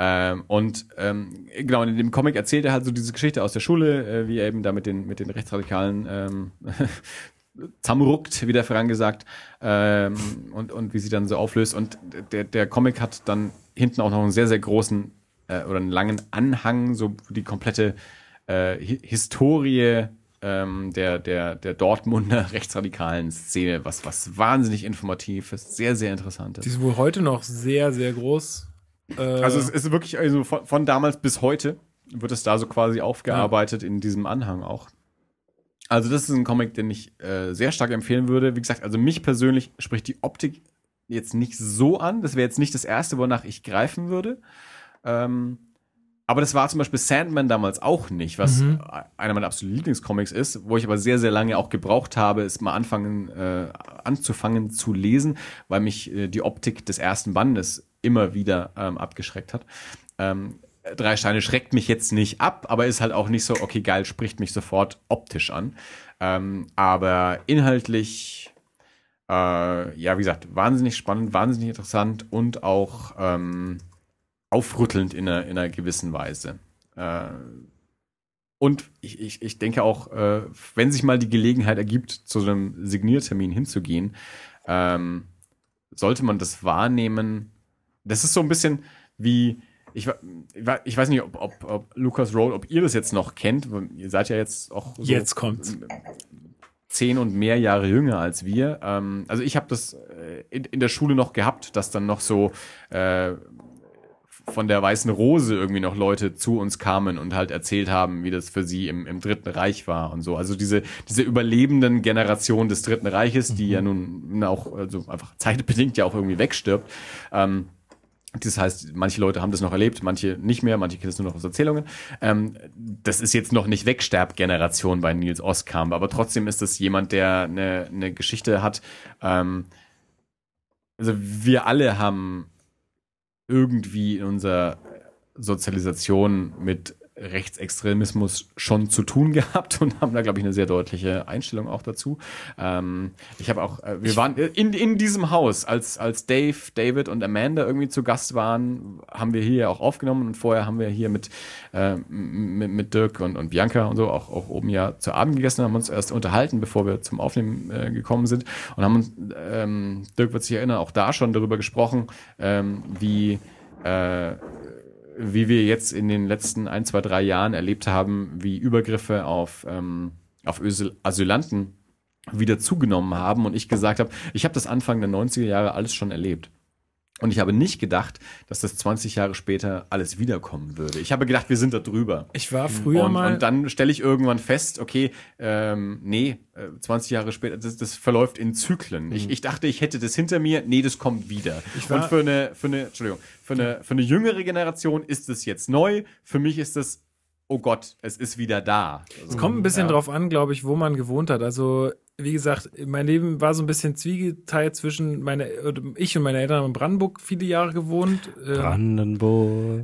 Genau, in dem Comic erzählt er halt so diese Geschichte aus der Schule, wie er eben da mit den Rechtsradikalen zusammenruckt, wie der vorangesagt, und wie sie dann so auflöst. Und der Comic hat dann hinten auch noch einen sehr, sehr großen oder einen langen Anhang, so die komplette Historie der Dortmunder rechtsradikalen Szene, was wahnsinnig informativ ist, sehr, sehr interessant ist. Die ist wohl heute noch sehr, sehr groß. Also es ist wirklich, also von damals bis heute wird es da so quasi aufgearbeitet in diesem Anhang auch. Also das ist ein Comic, den ich sehr stark empfehlen würde. Wie gesagt, also mich persönlich spricht die Optik jetzt nicht so an. Das wäre jetzt nicht das Erste, wonach ich greifen würde. Aber das war zum Beispiel Sandman damals auch nicht, was einer meiner absoluten Lieblingscomics ist, wo ich aber sehr, sehr lange auch gebraucht habe, es mal anzufangen zu lesen, weil mich die Optik des ersten Bandes immer wieder abgeschreckt hat. 3 Steine schreckt mich jetzt nicht ab, aber ist halt auch nicht so, okay, geil, spricht mich sofort optisch an. Aber inhaltlich, ja, wie gesagt, wahnsinnig spannend, wahnsinnig interessant und auch aufrüttelnd in einer gewissen Weise. Und ich denke auch, wenn sich mal die Gelegenheit ergibt, zu so einem Signiertermin hinzugehen, sollte man das wahrnehmen. Das ist so ein bisschen wie, ich weiß nicht, ob Lucas Roll, ob ihr das jetzt noch kennt. Ihr seid ja jetzt auch so jetzt kommt's. 10 und mehr Jahre jünger als wir. Also ich habe das in der Schule noch gehabt, dass dann noch so von der Weißen Rose irgendwie noch Leute zu uns kamen und halt erzählt haben, wie das für sie im Dritten Reich war und so. Also diese überlebenden Generation des Dritten Reiches, die ja nun auch also einfach zeitbedingt ja auch irgendwie wegstirbt. Das heißt, manche Leute haben das noch erlebt, manche nicht mehr, manche kennen es nur noch aus Erzählungen. Das ist jetzt noch nicht Wegsterbgeneration bei Nils Oskamp, aber trotzdem ist das jemand, der eine Geschichte hat, also wir alle haben irgendwie in unserer Sozialisation mit Rechtsextremismus schon zu tun gehabt und haben da, glaube ich, eine sehr deutliche Einstellung auch dazu. Ich habe auch, wir waren in diesem Haus, als Dave, David und Amanda irgendwie zu Gast waren, haben wir hier auch aufgenommen und vorher haben wir hier mit Dirk und Bianca und so auch oben ja zu Abend gegessen, haben uns erst unterhalten, bevor wir zum Aufnehmen gekommen sind und haben uns, Dirk wird sich erinnern, auch da schon darüber gesprochen, wie wir jetzt in den letzten 1, 2, 3 Jahren erlebt haben, wie Übergriffe auf Asylanten wieder zugenommen haben und ich gesagt habe, ich habe das Anfang der 90er Jahre alles schon erlebt. Und ich habe nicht gedacht, dass das 20 Jahre später alles wiederkommen würde. Ich habe gedacht, wir sind da drüber. Ich war früher mal... Und dann stelle ich irgendwann fest, okay, 20 Jahre später, das verläuft in Zyklen. Ich dachte, ich hätte das hinter mir. Nee, das kommt wieder. Und für eine jüngere Generation ist es jetzt neu. Für mich ist das, oh Gott, es ist wieder da. Es kommt ein bisschen drauf an, glaube ich, wo man gewohnt hat. Also, wie gesagt, mein Leben war so ein bisschen zwiegeteilt zwischen ich und meine Eltern haben in Brandenburg viele Jahre gewohnt. Brandenburg.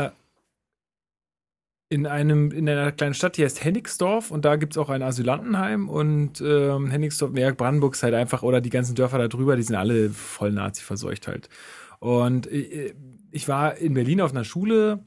In einer kleinen Stadt, die heißt Hennigsdorf und da gibt's auch ein Asylantenheim und Hennigsdorf, Brandenburg ist halt einfach, oder die ganzen Dörfer da drüber, die sind alle voll Nazi-verseucht halt. Und ich war in Berlin auf einer Schule,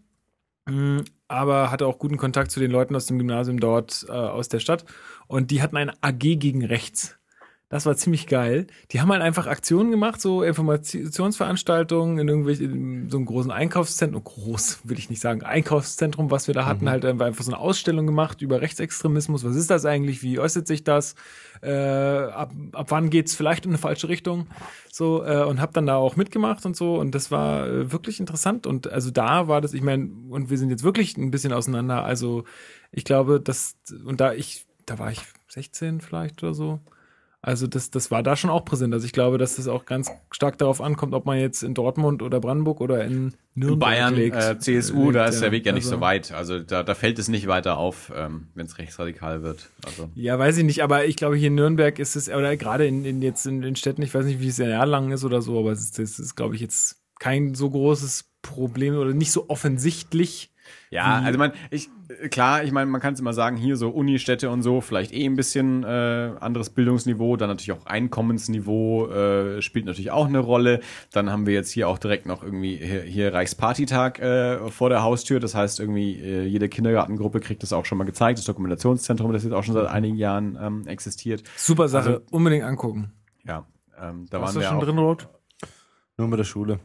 aber hatte auch guten Kontakt zu den Leuten aus dem Gymnasium dort aus der Stadt und die hatten eine AG gegen rechts. Das war ziemlich geil. Die haben halt einfach Aktionen gemacht, so Informationsveranstaltungen in so einem großen Einkaufszentrum, groß will ich nicht sagen, Einkaufszentrum, was wir da hatten, halt einfach so eine Ausstellung gemacht über Rechtsextremismus. Was ist das eigentlich? Wie äußert sich das? Ab wann geht's vielleicht in eine falsche Richtung? So, und hab dann da auch mitgemacht und so. Und das war wirklich interessant. Und also da war das, ich meine, und wir sind jetzt wirklich ein bisschen auseinander. Also ich glaube, da war ich 16 vielleicht oder so. Also das war da schon auch präsent. Also ich glaube, dass das auch ganz stark darauf ankommt, ob man jetzt in Dortmund oder Brandenburg oder in Nürnberg Bayern, legt. CSU, da ist der Weg ja nicht so weit. Also da fällt es nicht weiter auf, wenn es rechtsradikal wird. Also. Ja, weiß ich nicht, aber ich glaube, hier in Nürnberg ist es, oder gerade in Städten, ich weiß nicht, wie es in Erlangen ist oder so, aber das ist, glaube ich, jetzt kein so großes Problem oder nicht so offensichtlich. Ja, also man kann es immer sagen, hier so Unistädte und so, vielleicht ein bisschen anderes Bildungsniveau, dann natürlich auch Einkommensniveau spielt natürlich auch eine Rolle. Dann haben wir jetzt hier auch direkt noch irgendwie hier Reichspartytag vor der Haustür, das heißt irgendwie jede Kindergartengruppe kriegt das auch schon mal gezeigt, das Dokumentationszentrum, das jetzt auch schon seit einigen Jahren existiert. Super Sache, also, unbedingt angucken. Ja, da waren wir schon drin, Rot? Nur mit der Schule.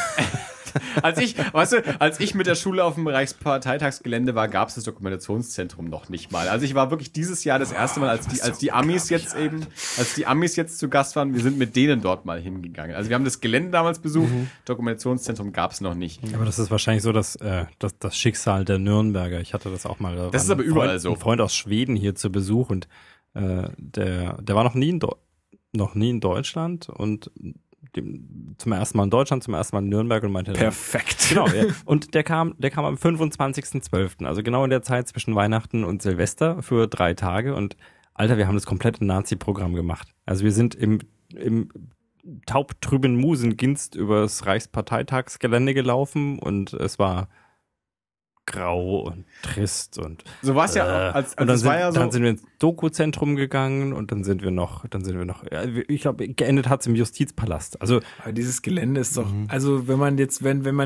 Als ich mit der Schule auf dem Reichsparteitagsgelände war, gab es das Dokumentationszentrum noch nicht mal. Also ich war wirklich dieses Jahr das erste Mal, als die Amis jetzt zu Gast waren, wir sind mit denen dort mal hingegangen. Also wir haben das Gelände damals besucht, Dokumentationszentrum gab es noch nicht. Aber das ist wahrscheinlich so das Schicksal der Nürnberger. Ich hatte das auch mal. Das ist aber überall so. Ein Freund aus Schweden hier zu Besuch und der war noch nie in Deutschland und zum ersten Mal in Deutschland, zum ersten Mal in Nürnberg und meinte perfekt. Genau, ja. Und der kam am 25.12., also genau in der Zeit zwischen Weihnachten und Silvester für 3 Tage und Alter, wir haben das komplette Nazi-Programm gemacht. Also wir sind im taubtrüben Musenginst übers Reichsparteitagsgelände gelaufen und es war grau und trist und so war es ja auch, dann sind wir ins Doku-Zentrum gegangen und dann sind wir noch ich glaube, geendet hat es im Justizpalast. Also aber dieses Gelände ist doch, also wenn man jetzt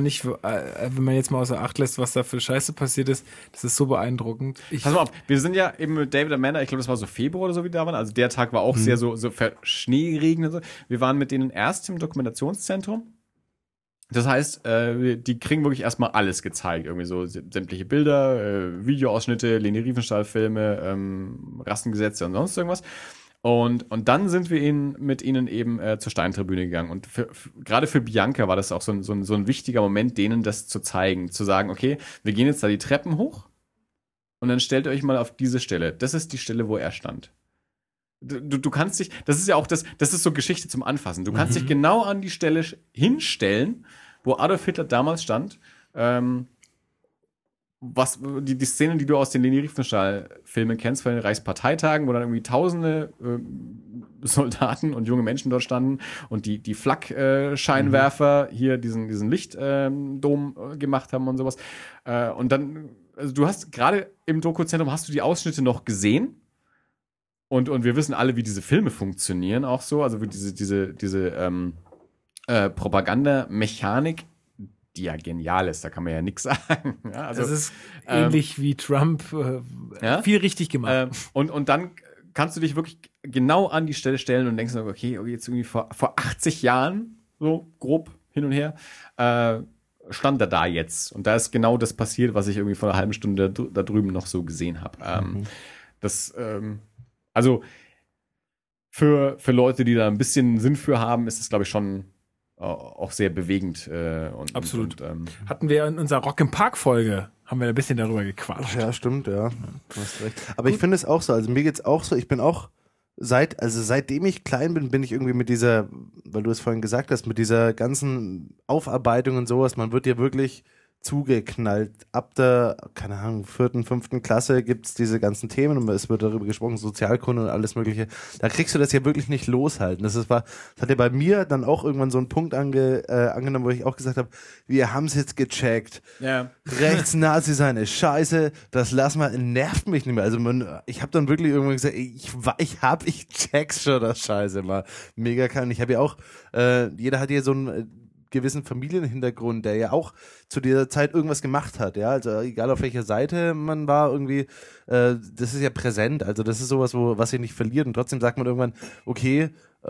mal außer Acht lässt, was da für Scheiße passiert ist, das ist so beeindruckend. Pass mal auf, wir sind ja eben mit David Amanda, ich glaube, das war so Februar oder so, wie da waren. Also der Tag war auch sehr so Schneeregen und so. Wir waren mit denen erst im Dokumentationszentrum. Das heißt, die kriegen wirklich erstmal alles gezeigt. Irgendwie so sämtliche Bilder, Videoausschnitte, Leni Riefenstahl-Filme, Rassengesetze und sonst irgendwas. Und dann sind wir mit ihnen eben zur Steintribüne gegangen. Und gerade für Bianca war das auch so ein wichtiger Moment, denen das zu zeigen. Zu sagen, okay, wir gehen jetzt da die Treppen hoch und dann stellt euch mal auf diese Stelle. Das ist die Stelle, wo er stand. Du kannst dich, das ist ja auch das ist so Geschichte zum Anfassen. Du kannst dich genau an die Stelle hinstellen, wo Adolf Hitler damals stand, wo die Szene, die du aus den Leni Riefenstahl-Filmen kennst, von den Reichsparteitagen, wo dann irgendwie tausende Soldaten und junge Menschen dort standen und die Flak-Scheinwerfer hier diesen Lichtdom gemacht haben und sowas. Und dann, also du hast gerade im Doku-Zentrum hast du die Ausschnitte noch gesehen. Und wir wissen alle, wie diese Filme funktionieren, auch so. Also wie diese Propagandamechanik, die ja genial ist, da kann man ja nichts sagen. Ja, also, das ist ähnlich wie Trump viel richtig gemacht. Und dann kannst du dich wirklich genau an die Stelle stellen und denkst, okay, jetzt irgendwie vor 80 Jahren, so grob hin und her, stand er da jetzt. Und da ist genau das passiert, was ich irgendwie vor einer halben Stunde da drüben noch so gesehen habe. Also für Leute, die da ein bisschen Sinn für haben, ist es, glaube ich, schon auch sehr bewegend. Absolut. Hatten wir in unserer Rock im Park Folge, haben wir ein bisschen darüber gequatscht. Ja, stimmt, ja. Du hast recht. Aber ich finde es auch so, also mir geht's auch so, ich bin auch seitdem ich klein bin ich irgendwie mit dieser, weil du es vorhin gesagt hast, mit dieser ganzen Aufarbeitung und sowas, man wird ja wirklich zugeknallt. Ab der, keine Ahnung, 4., 5. Klasse gibt's diese ganzen Themen und es wird darüber gesprochen, Sozialkunde und alles mögliche. Da kriegst du das ja wirklich nicht loshalten. Das hat ja bei mir dann auch irgendwann so einen Punkt angenommen, wo ich auch gesagt habe, wir haben es jetzt gecheckt. Ja. Rechts-Nazi sein ist scheiße, das lass mal, nervt mich nicht mehr. Also ich habe dann wirklich irgendwann gesagt, ich check's schon, das Scheiße mal. Mega kann. Ich habe ja auch, jeder hat hier so einen gewissen Familienhintergrund, der ja auch zu dieser Zeit irgendwas gemacht hat, ja, also egal auf welcher Seite man war, irgendwie, das ist ja präsent, also das ist sowas, was sich nicht verliert und trotzdem sagt man irgendwann, okay,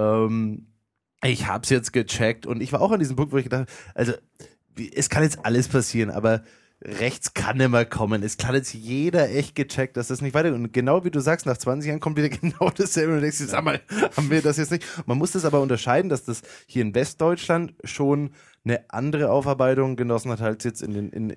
ich hab's jetzt gecheckt und ich war auch an diesem Punkt, wo ich gedacht habe, also es kann jetzt alles passieren, aber rechts kann immer kommen. Es kann jetzt jeder echt gecheckt, dass das nicht weitergeht. Und genau wie du sagst, nach 20 Jahren kommt wieder genau dasselbe und du denkst, sag mal, haben wir das jetzt nicht? Man muss das aber unterscheiden, dass das hier in Westdeutschland schon eine andere Aufarbeitung genossen hat, als jetzt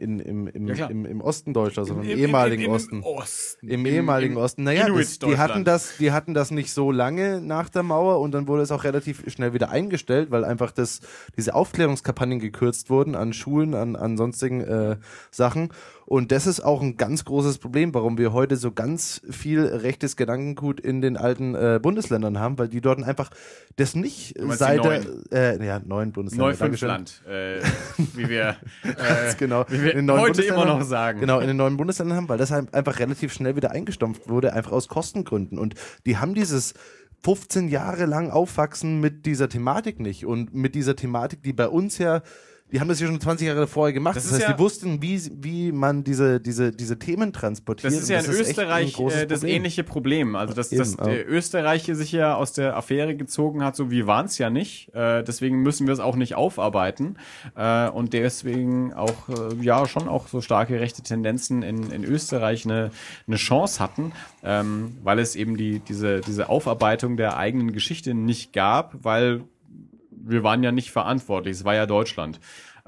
im Osten Deutschlands, also im ehemaligen Osten. Im ehemaligen Osten. Naja, die hatten das nicht so lange nach der Mauer und dann wurde es auch relativ schnell wieder eingestellt, weil einfach diese Aufklärungskampagnen gekürzt wurden an Schulen, an sonstigen Sachen. Und das ist auch ein ganz großes Problem, warum wir heute so ganz viel rechtes Gedankengut in den alten Bundesländern haben, weil die dort einfach das nicht seit neuen Bundesländern. Neufundland, wie wir, genau, wie wir heute immer noch sagen. Genau, in den neuen Bundesländern haben, weil das einfach relativ schnell wieder eingestampft wurde, einfach aus Kostengründen. Und die haben dieses 15 Jahre lang Aufwachsen mit dieser Thematik nicht. Und mit dieser Thematik, die bei uns ja, die haben das ja schon 20 Jahre vorher gemacht. Das heißt, die wussten, wie man diese Themen transportiert. Das ist ja in Österreich das ähnliche Problem. Also, dass Österreich sich ja aus der Affäre gezogen hat, so wir waren es ja nicht. Deswegen müssen wir es auch nicht aufarbeiten. Und deswegen auch, schon auch so starke rechte Tendenzen in Österreich eine Chance hatten, weil es eben diese Aufarbeitung der eigenen Geschichte nicht gab, weil wir waren ja nicht verantwortlich, es war ja Deutschland.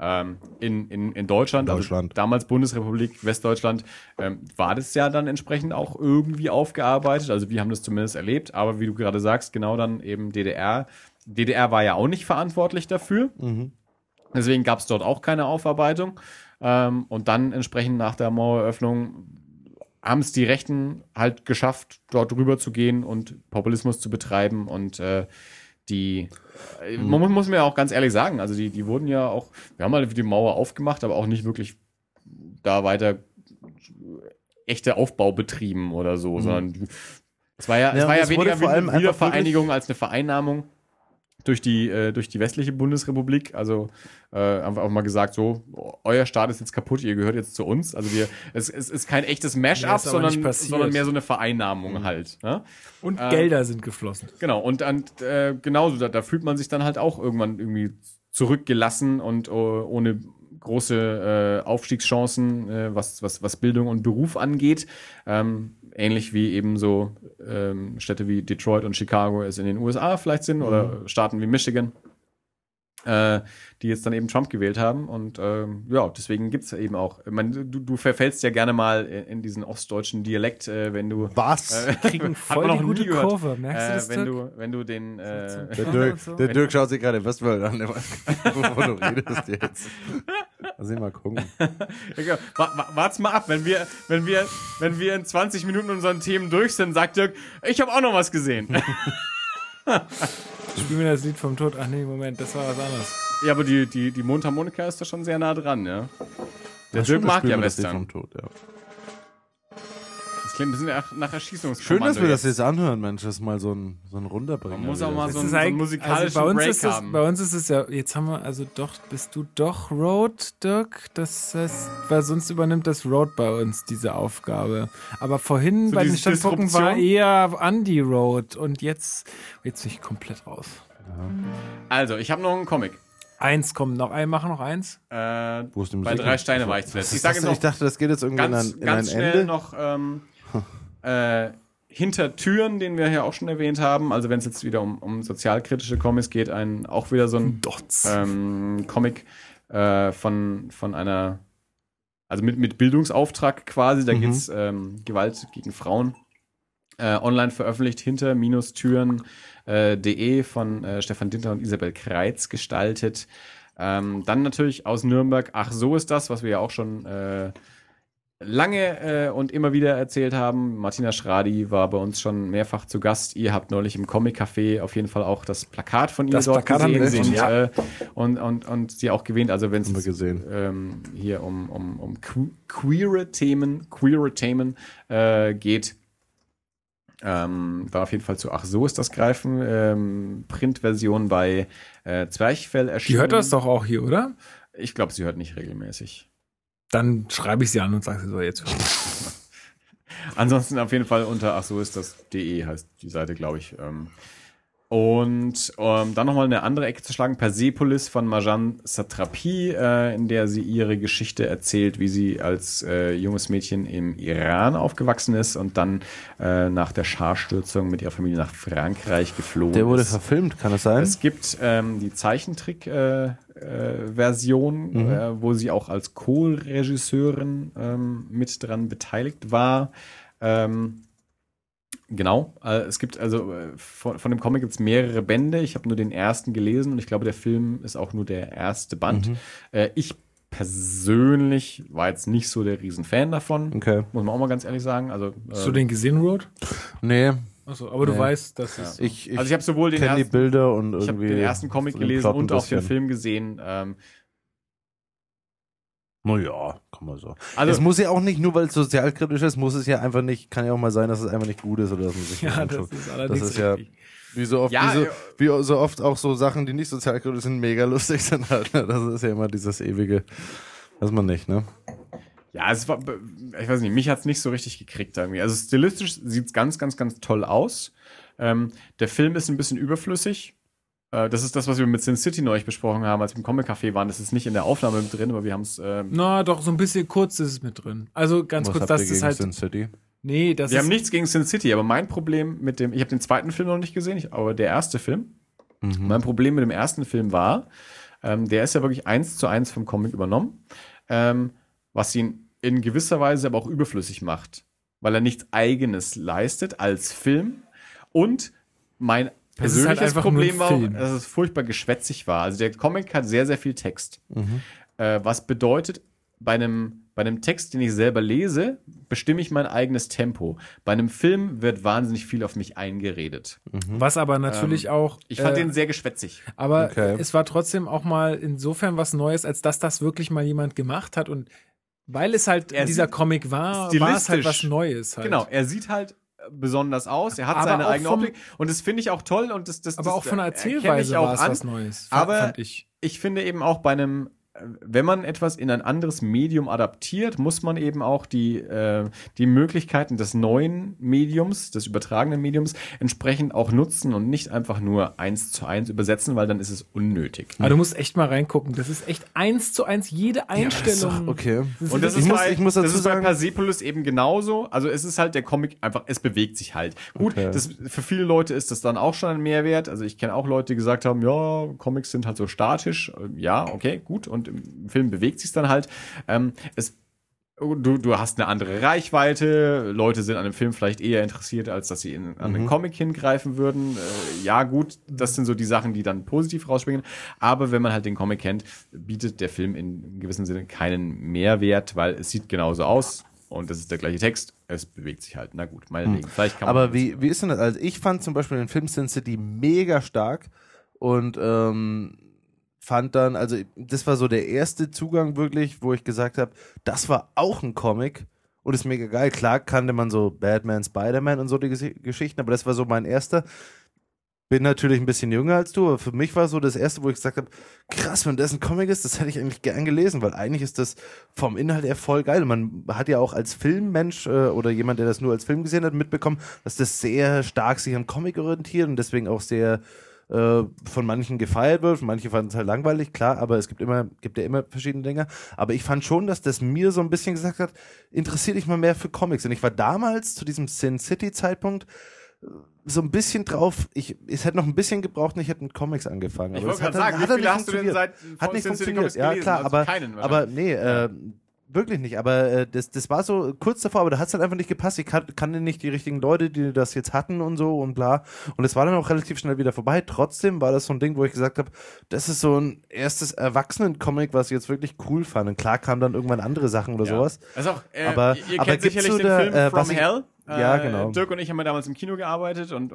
In Deutschland, also damals Bundesrepublik, Westdeutschland, war das ja dann entsprechend auch irgendwie aufgearbeitet. Also wir haben das zumindest erlebt, aber wie du gerade sagst, genau dann eben DDR. DDR war ja auch nicht verantwortlich dafür. Mhm. Deswegen gab es dort auch keine Aufarbeitung. Und dann entsprechend nach der Maueröffnung haben es die Rechten halt geschafft, dort rüber zu gehen und Populismus zu betreiben und man muss mir ja auch ganz ehrlich sagen, also die wurden ja auch, wir haben halt die Mauer aufgemacht, aber auch nicht wirklich da weiter echter Aufbau betrieben oder so, sondern es war ja weniger wie eine Wiedervereinigung als eine Vereinnahmung durch die westliche Bundesrepublik. Also einfach auch mal gesagt, so, euer Staat ist jetzt kaputt, ihr gehört jetzt zu uns. Also es ist kein echtes Mash-up, sondern mehr so eine Vereinnahmung halt. Ne? Und Gelder sind geflossen. Genau, und genauso, da fühlt man sich dann halt auch irgendwann irgendwie zurückgelassen und ohne große Aufstiegschancen, was Bildung und Beruf angeht. Ähnlich wie eben so Städte wie Detroit und Chicago es in den USA vielleicht sind oder Staaten wie Michigan, die jetzt dann eben Trump gewählt haben. Und deswegen gibt es eben auch, ich meine, du verfällst ja gerne mal in diesen ostdeutschen Dialekt, wenn du kriegen voll die gute Kurve, merkst du das? Wenn du den der Dirk schaut sich gerade Westworld an, wovon du redest jetzt. Lass ihn mal gucken. Wart's mal ab, wenn wir in 20 Minuten unseren Themen durch sind, sagt Dirk, ich habe auch noch was gesehen. Spiel mir das Lied vom Tod. Ach nee, Moment, das war was anderes. Ja, aber die Mundharmonika ist da schon sehr nah dran, ja. Der Dirk mag ja Western. Vom Tod, ja. Das klingt ein bisschen nach Erschießungskommando. Schön, dass wir das jetzt anhören, Mensch, das ist mal so ein Runterbringen. Man muss auch mal so Es ist einen eigentlich- musikalischen bei uns Break ist es, haben. bei uns ist es ja, jetzt haben wir, also doch, bist du doch Road, Dirk? Das heißt, weil sonst übernimmt das Road bei uns diese Aufgabe. Aber vorhin So bei den diese Standpunkten war Disruption? eher Andy Road und jetzt bin ich komplett raus. Also, ich habe noch einen Comic. Eins kommt noch, mach noch eins. Wo ist die Bei Musik? 3 Steine war ich zuletzt. Ich sage jetzt Ich noch dachte, das geht jetzt irgendwie ganz in ein schnell Ende. noch hinter Türen, den wir ja auch schon erwähnt haben. Also wenn es jetzt wieder um sozialkritische Comics geht, auch wieder so ein Comic von einer, also mit Bildungsauftrag quasi. Da geht's Gewalt gegen Frauen. Online veröffentlicht hinter-türen.de von Stefan Dinter und Isabel Kreitz gestaltet. Dann natürlich aus Nürnberg, ach so ist das, was wir ja auch schon lange und immer wieder erzählt haben. Martina Schradi war bei uns schon mehrfach zu Gast. Ihr habt neulich im Comic-Café auf jeden Fall auch das Plakat von ihr Das dort Plakat haben wir gesehen. gesehen, Und sie auch gewählt. Also wenn Haben wir es gesehen. hier um queere Themen geht, war auf jeden Fall zu Ach so ist das greifen. Printversion bei Zwerchfell Die erschienen. hört das doch auch hier, oder? Ich glaube, sie hört nicht regelmäßig. Dann schreibe ich sie an und sage sie so jetzt. Ansonsten auf jeden Fall unter ach so ist das.de heißt die Seite, glaube ich. Und dann nochmal eine andere Ecke zu schlagen, Persepolis von Marjan Satrapi, in der sie ihre Geschichte erzählt, wie sie als junges Mädchen im Iran aufgewachsen ist und dann nach der Scharstürzung mit ihrer Familie nach Frankreich geflohen Der wurde ist. verfilmt, kann das sein? Es gibt die Zeichentrick-Version, wo sie auch als Co-Regisseurin mit dran beteiligt war. Genau, es gibt also von dem Comic gibt es mehrere Bände. Ich habe nur den ersten gelesen und ich glaube, der Film ist auch nur der erste Band. Ich persönlich war jetzt nicht so der Riesenfan davon, Okay. muss man auch mal ganz ehrlich sagen. Also, Hast du den gesehen, Road? Nee, Achso, aber du Nee. weißt, dass es. ich also ich habe sowohl den kenne die ersten, Bilder und ich habe irgendwie. den ersten Comic so den gelesen Plot ein und auch den bisschen. Film gesehen. Naja, kann man so. Also Es muss ja auch nicht, nur weil es sozialkritisch ist, muss es ja einfach nicht, kann ja auch mal sein, dass es einfach nicht gut ist oder dass man sich nicht Ja, das anschaut. ist allerdings Das ist ja- richtig. Wie so oft, Ja, wie so oft auch so Sachen, die nicht sozialkritisch sind, mega lustig sind halt. Ne? Das ist ja immer dieses ewige, weiß man nicht, ne? ja, es war, ich weiß nicht, mich hat's nicht so richtig gekriegt irgendwie. Also stilistisch sieht's ganz, ganz, ganz toll aus. Der Film ist ein bisschen überflüssig. Das ist das, was wir mit Sin City neulich besprochen haben, als wir im Comic-Café waren. Das ist nicht in der Aufnahme mit drin, aber wir haben's. Na, doch, so ein bisschen kurz ist es mit drin. Also ganz Was kurz, habt das ihr ist gegen halt. Sin City? Nee, das Wir ist. haben nichts gegen Sin City, aber mein Problem mit dem, ich habe den zweiten Film noch nicht gesehen, aber der erste Film. Mein Problem mit dem ersten Film war, der ist ja wirklich 1:1 vom Comic übernommen, was ihn in gewisser Weise aber auch überflüssig macht, weil er nichts Eigenes leistet als Film und mein Es ist halt persönliches einfach nur ein Problem war, auch, Film. dass es furchtbar geschwätzig war. Also der Comic hat sehr, sehr viel Text. Was bedeutet, bei einem Text, den ich selber lese, bestimme ich mein eigenes Tempo. Bei einem Film wird wahnsinnig viel auf mich eingeredet. Was aber natürlich auch. Ich fand den sehr geschwätzig. Aber Okay. es war trotzdem auch mal insofern was Neues, als dass das wirklich mal jemand gemacht hat. Und weil es halt Er dieser sieht Comic war, war es halt was stilistisch- Neues halt. Genau, er sieht halt besonders aus, er hat Aber seine auch eigene vom- Optik und das finde ich auch toll und das Aber auch von der erkenne Erzählweise ich auch war es an. was Neues. Aber fand ich. Ich finde eben auch bei einem, wenn man etwas in ein anderes Medium adaptiert, muss man eben auch die Möglichkeiten des neuen Mediums, des übertragenen Mediums, entsprechend auch nutzen und nicht einfach nur 1:1 übersetzen, weil dann ist es unnötig. Aber du musst echt mal reingucken. Das ist echt 1:1 jede Einstellung. Okay. Und das Ich ist, muss- bei, ich muss dazu das ist bei sagen- Persepolis eben genauso. Also es ist halt der Comic einfach, es bewegt sich halt. Gut, Okay. für viele Leute ist das dann auch schon ein Mehrwert. Also ich kenne auch Leute, die gesagt haben, ja, Comics sind halt so statisch. Ja, okay, gut. Und im Film bewegt sich dann halt. du hast eine andere Reichweite, Leute sind an dem Film vielleicht eher interessiert, als dass sie an den Comic hingreifen würden. Ja gut, das sind so die Sachen, die dann positiv rausspringen. Aber wenn man halt den Comic kennt, bietet der Film in gewissem Sinne keinen Mehrwert, weil es sieht genauso aus und das ist der gleiche Text. Es bewegt sich halt. Na gut, meinetwegen. Vielleicht kann man. Aber wie ist denn das? Also ich fand zum Beispiel den Film Sin City mega stark und fand dann, also das war so der erste Zugang wirklich, wo ich gesagt habe, das war auch ein Comic und ist mega geil. Klar kannte man so Batman, Spider-Man und so die Geschichten, aber das war so mein erster. Bin natürlich ein bisschen jünger als du, aber für mich war so das erste, wo ich gesagt habe, krass, wenn das ein Comic ist, das hätte ich eigentlich gern gelesen, weil eigentlich ist das vom Inhalt her voll geil. Man hat ja auch als Filmmensch oder jemand, der das nur als Film gesehen hat, mitbekommen, dass das sehr stark sich am Comic orientiert und deswegen auch sehr von manchen gefeiert wird, manche fanden es halt langweilig, klar, aber es gibt ja immer verschiedene Dinge. Aber ich fand schon, dass das mir so ein bisschen gesagt hat, interessier dich mal mehr für Comics. Und ich war damals zu diesem Sin City Zeitpunkt so ein bisschen drauf, es hätte noch ein bisschen gebraucht und ich hätte mit Comics angefangen. Ich wollte gerade sagen, wie viele hast du denn seit hat nicht Sin City funktioniert. Comics Ja, gelesen? klar, Also keinen aber nee, wirklich nicht, aber das war so kurz davor, aber da hat es halt einfach nicht gepasst. Ich kannte nicht die richtigen Leute, die das jetzt hatten und so und bla. Und es war dann auch relativ schnell wieder vorbei. Trotzdem war das so ein Ding, wo ich gesagt habe, das ist so ein erstes Erwachsenen-Comic, was ich jetzt wirklich cool fand. Und klar kamen dann irgendwann andere Sachen oder sowas. Also auch, aber ihr kennt gibt's sicherlich so den da, Film From Hell. Ja, genau. Dirk und ich haben ja damals im Kino gearbeitet und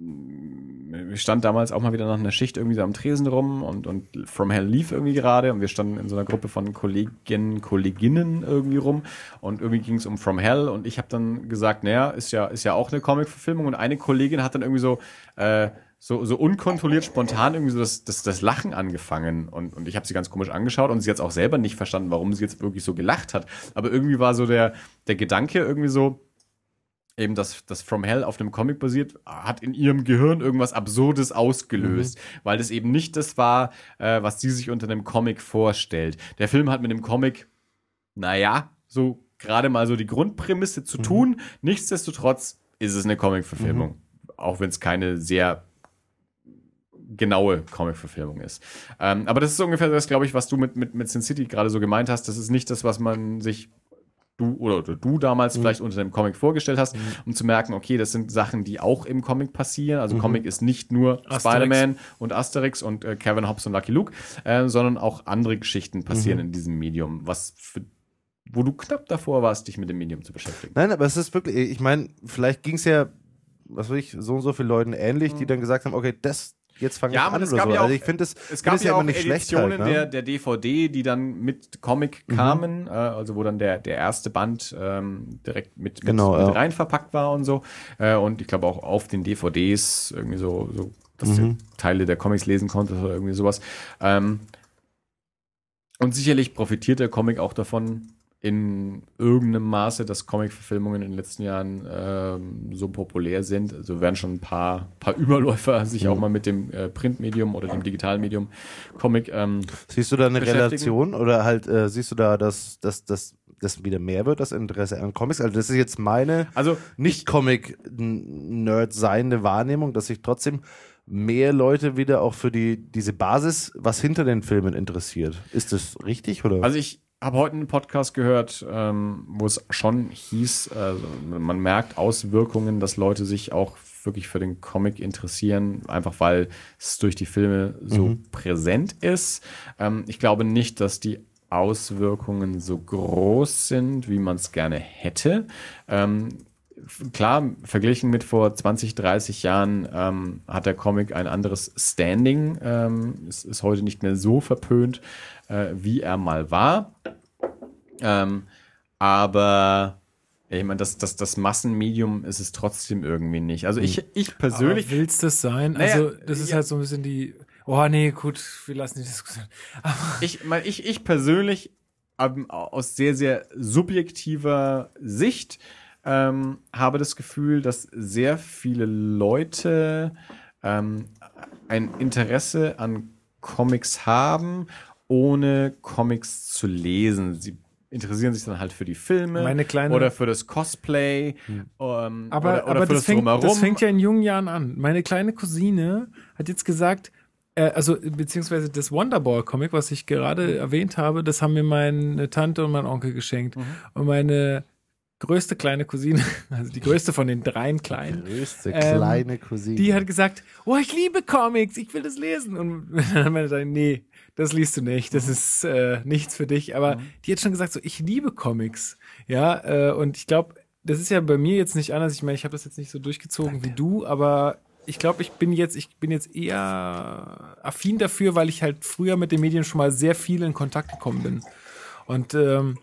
ich stand damals auch mal wieder nach einer Schicht irgendwie so am Tresen rum und From Hell lief irgendwie gerade und wir standen in so einer Gruppe von Kolleginnen irgendwie rum und irgendwie ging es um From Hell und ich habe dann gesagt, naja, ist ja auch eine Comic-Verfilmung und eine Kollegin hat dann irgendwie so unkontrolliert spontan irgendwie so das Lachen angefangen und ich habe sie ganz komisch angeschaut und sie hat auch selber nicht verstanden, warum sie jetzt wirklich so gelacht hat, aber irgendwie war so der Gedanke irgendwie so, eben das From Hell auf einem Comic basiert, hat in ihrem Gehirn irgendwas Absurdes ausgelöst, weil das eben nicht das war, was sie sich unter einem Comic vorstellt. Der Film hat mit dem Comic, naja, so gerade mal so die Grundprämisse zu tun. Nichtsdestotrotz ist es eine Comic-Verfilmung, auch wenn es keine sehr genaue Comic-Verfilmung ist. Aber das ist ungefähr das, glaube ich, was du mit Sin City gerade so gemeint hast. Das ist nicht das, was man sich du damals vielleicht unter dem Comic vorgestellt hast, um zu merken, okay, das sind Sachen, die auch im Comic passieren. Also Comic ist nicht nur Spider-Man und Asterix und Kevin Hobbs und Lucky Luke, sondern auch andere Geschichten passieren in diesem Medium, wo du knapp davor warst, dich mit dem Medium zu beschäftigen. Nein, aber es ist wirklich, ich meine, vielleicht ging es ja, was weiß ich, so und so viele Leuten ähnlich, die dann gesagt haben, okay, jetzt fange ich an oder so. Also ich finde es gab ja auch nicht Editionen schlecht halt, der DVD, die dann mit Comic kamen, also wo dann der erste Band direkt mit rein verpackt war und so. Und ich glaube auch auf den DVDs irgendwie so dass du Teile der Comics lesen konntest oder irgendwie sowas. Und sicherlich profitiert der Comic auch davon, in irgendeinem Maße, dass Comic-Verfilmungen in den letzten Jahren so populär sind. Also werden schon ein paar Überläufer sich auch mal mit dem Printmedium oder dem digitalen Medium Comic siehst du da eine Relation oder halt siehst du da, dass das wieder mehr wird, das Interesse an Comics? Also das ist jetzt meine nicht Comic-Nerd seiende Wahrnehmung, dass sich trotzdem mehr Leute wieder auch für diese Basis, was hinter den Filmen interessiert. Ist das richtig, oder? Also ich habe heute einen Podcast gehört, wo es schon hieß, man merkt Auswirkungen, dass Leute sich auch wirklich für den Comic interessieren, einfach weil es durch die Filme so präsent ist. Ich glaube nicht, dass die Auswirkungen so groß sind, wie man es gerne hätte. Klar, verglichen mit vor 20, 30 Jahren hat der Comic ein anderes Standing. Es ist heute nicht mehr so verpönt, wie er mal war. Aber ich meine, das Massenmedium ist es trotzdem irgendwie nicht. Also ich persönlich... Aber will's das sein? Also das ist halt so ein bisschen die... Oh nee, gut, wir lassen die Diskussion. Ich persönlich aus sehr, sehr subjektiver Sicht habe das Gefühl, dass sehr viele Leute ein Interesse an Comics haben, ohne Comics zu lesen. Sie interessieren sich dann halt für die Filme oder für das Cosplay aber für das Drumherum. Das fängt ja in jungen Jahren an. Meine kleine Cousine hat jetzt gesagt, Also, beziehungsweise das Wonderball-Comic, was ich gerade erwähnt habe, das haben mir meine Tante und mein Onkel geschenkt. Und meine größte kleine Cousine, also die größte von den 3 Kleinen, Größte kleine Cousine. die hat gesagt, oh, ich liebe Comics, ich will das lesen. Und dann meinte ich, nee, das liest du nicht, das ist nichts für dich. Aber die hat schon gesagt, so, ich liebe Comics. Ja, und ich glaube, das ist ja bei mir jetzt nicht anders. Ich meine, ich habe das jetzt nicht so durchgezogen wie du, aber ich glaube, ich bin jetzt eher affin dafür, weil ich halt früher mit den Medien schon mal sehr viel in Kontakt gekommen bin. Und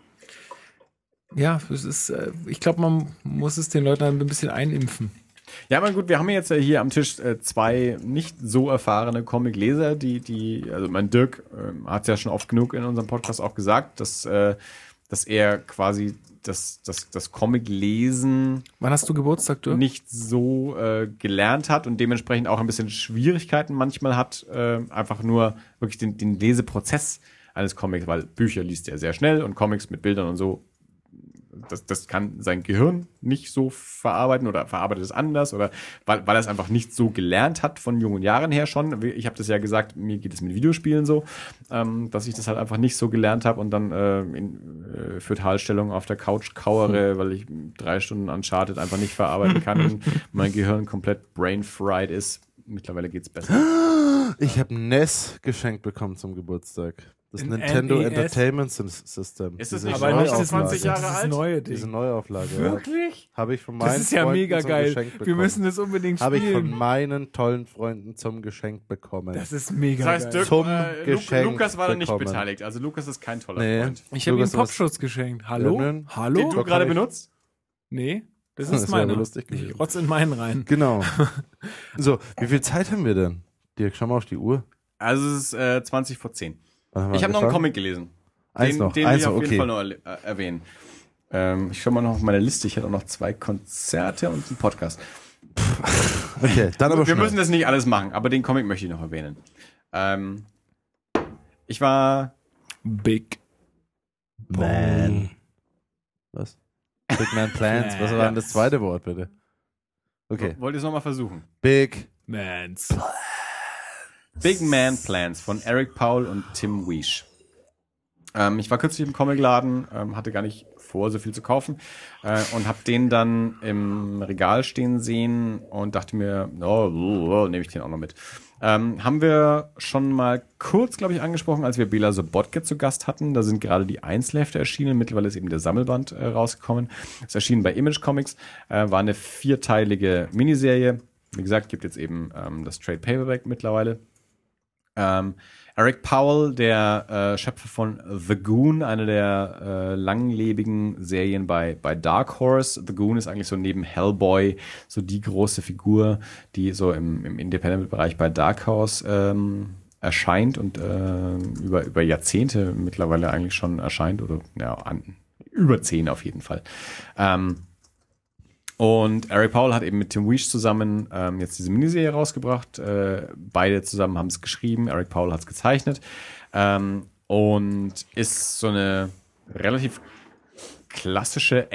ja, es ist, ich glaube, man muss es den Leuten ein bisschen einimpfen. Ja, aber gut, wir haben jetzt ja hier am Tisch 2 nicht so erfahrene Comic-Leser, also mein Dirk hat es ja schon oft genug in unserem Podcast auch gesagt, dass er quasi das Comic-Lesen Wann hast du Geburtstag, Dirk? nicht so gelernt hat und dementsprechend auch ein bisschen Schwierigkeiten manchmal hat, einfach nur wirklich den Leseprozess eines Comics, weil Bücher liest er sehr schnell und Comics mit Bildern und so, das kann sein Gehirn nicht so verarbeiten oder verarbeitet es anders oder weil er es einfach nicht so gelernt hat von jungen Jahren her schon. Ich habe das ja gesagt, mir geht es mit Videospielen so, dass ich das halt einfach nicht so gelernt habe und dann in Fötalstellung auf der Couch kauere, weil ich 3 Stunden Uncharted einfach nicht verarbeiten kann und mein Gehirn komplett brain-fried ist. Mittlerweile geht's besser. Ich habe ein NES geschenkt bekommen zum Geburtstag. Das Ein Nintendo NES? Entertainment System. Ist das Diese nicht Aber nicht das 20 Jahre das alt? neue Diese Ding. Neuauflage. Wirklich? Habe ich von meinen Das ist ja Freunden mega zum geil. Geschenk Wir bekommen. müssen das unbedingt Habe ich von spielen. meinen tollen Freunden zum Geschenk bekommen. Das ist mega Das heißt, geil. Dirk, Zum Geschenk Lukas war da nicht bekommen. beteiligt. Also Lukas ist kein toller Nee. Freund. Ich habe ihm Lukas, was- Popschutz geschenkt. Hallo? Ja, nun. Hallo? Den du Doch, gerade hab ich- benutzt? Nee, das Das ist wäre meiner. aber lustig Ich gewesen. rotz in meinen rein. Genau. So, wie viel Zeit haben wir denn? Dirk, schau mal auf die Uhr. Also es ist 20 vor 10. Wann haben wir Ich habe noch einen angefangen? Comic gelesen. Eins Den noch, will eins ich auf noch, jeden okay. Fall noch erwähnen. Ich schau mal noch auf meine Liste. Ich hätte auch noch 2 Konzerte und einen Podcast. Okay, dann aber Wir schnell. müssen das nicht alles machen, aber den Comic möchte ich noch erwähnen. Ich war... Big. Man. Was? Big Man Plans. Was war denn das zweite Wort, bitte? Okay. Wollt ihr es nochmal versuchen? Big. Mans. Big Man Plans von Eric Powell und Tim Weish. Ich war kürzlich im Comicladen, hatte gar nicht vor, so viel zu kaufen und habe den dann im Regal stehen sehen und dachte mir, nehme ich den auch noch mit. Haben wir schon mal kurz, glaube ich, angesprochen, als wir Bela Sobotke zu Gast hatten. Da sind gerade die Einzelhefte erschienen. Mittlerweile ist eben der Sammelband rausgekommen. Es erschien bei Image Comics. War eine 4-teilige Miniserie. Wie gesagt, gibt jetzt eben das Trade Paperback mittlerweile. Eric Powell, der Schöpfer von The Goon, eine der langlebigen Serien bei Dark Horse. The Goon ist eigentlich so neben Hellboy so die große Figur, die so im Independent-Bereich bei Dark Horse erscheint und über Jahrzehnte mittlerweile eigentlich schon erscheint oder ja, über 10 auf jeden Fall. Und Eric Powell hat eben mit Tim Weish zusammen jetzt diese Miniserie rausgebracht. Beide zusammen haben es geschrieben. Eric Powell hat es gezeichnet. Und ist so eine relativ klassische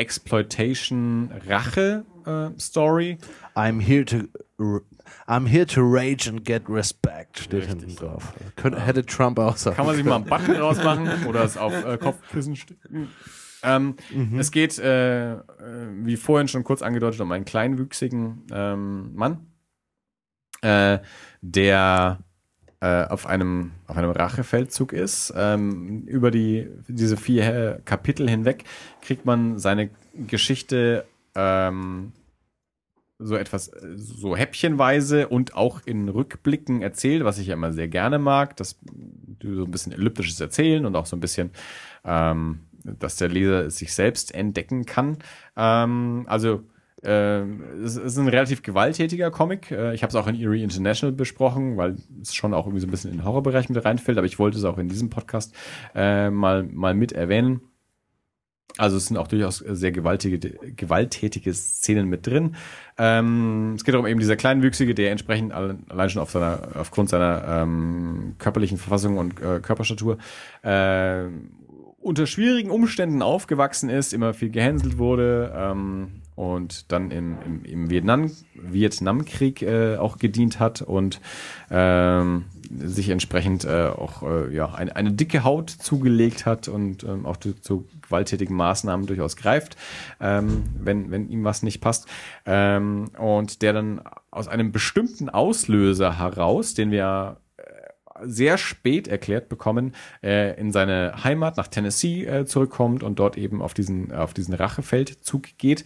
Exploitation-Rache-Story. I'm here to rage and get respect. Steht hinten drauf. Hätte Trump auch sagen. Kann man sich mal einen Button rausmachen oder es auf Kopfkissen stecken. Es geht, wie vorhin schon kurz angedeutet, um einen kleinwüchsigen Mann, der auf einem Rachefeldzug ist. Über diese 4 Kapitel hinweg kriegt man seine Geschichte so häppchenweise und auch in Rückblicken erzählt, was ich ja immer sehr gerne mag, dass du so ein bisschen elliptisches Erzählen und auch so ein bisschen dass der Leser sich selbst entdecken kann. Es ist ein relativ gewalttätiger Comic. Ich habe es auch in Eerie International besprochen, weil es schon auch irgendwie so ein bisschen in den Horrorbereich mit reinfällt, aber ich wollte es auch in diesem Podcast mal mit erwähnen. Also es sind auch durchaus sehr gewalttätige Szenen mit drin. Es geht darum, eben dieser Kleinwüchsige, der entsprechend allein schon aufgrund seiner körperlichen Verfassung und Körperstatur unter schwierigen Umständen aufgewachsen ist, immer viel gehänselt wurde und dann im Vietnamkrieg auch gedient hat und sich entsprechend auch eine dicke Haut zugelegt hat und auch zu gewalttätigen Maßnahmen durchaus greift, wenn ihm was nicht passt. Und der dann aus einem bestimmten Auslöser heraus, den wir sehr spät erklärt bekommen, in seine Heimat nach Tennessee zurückkommt und dort eben auf diesen Rachefeldzug geht.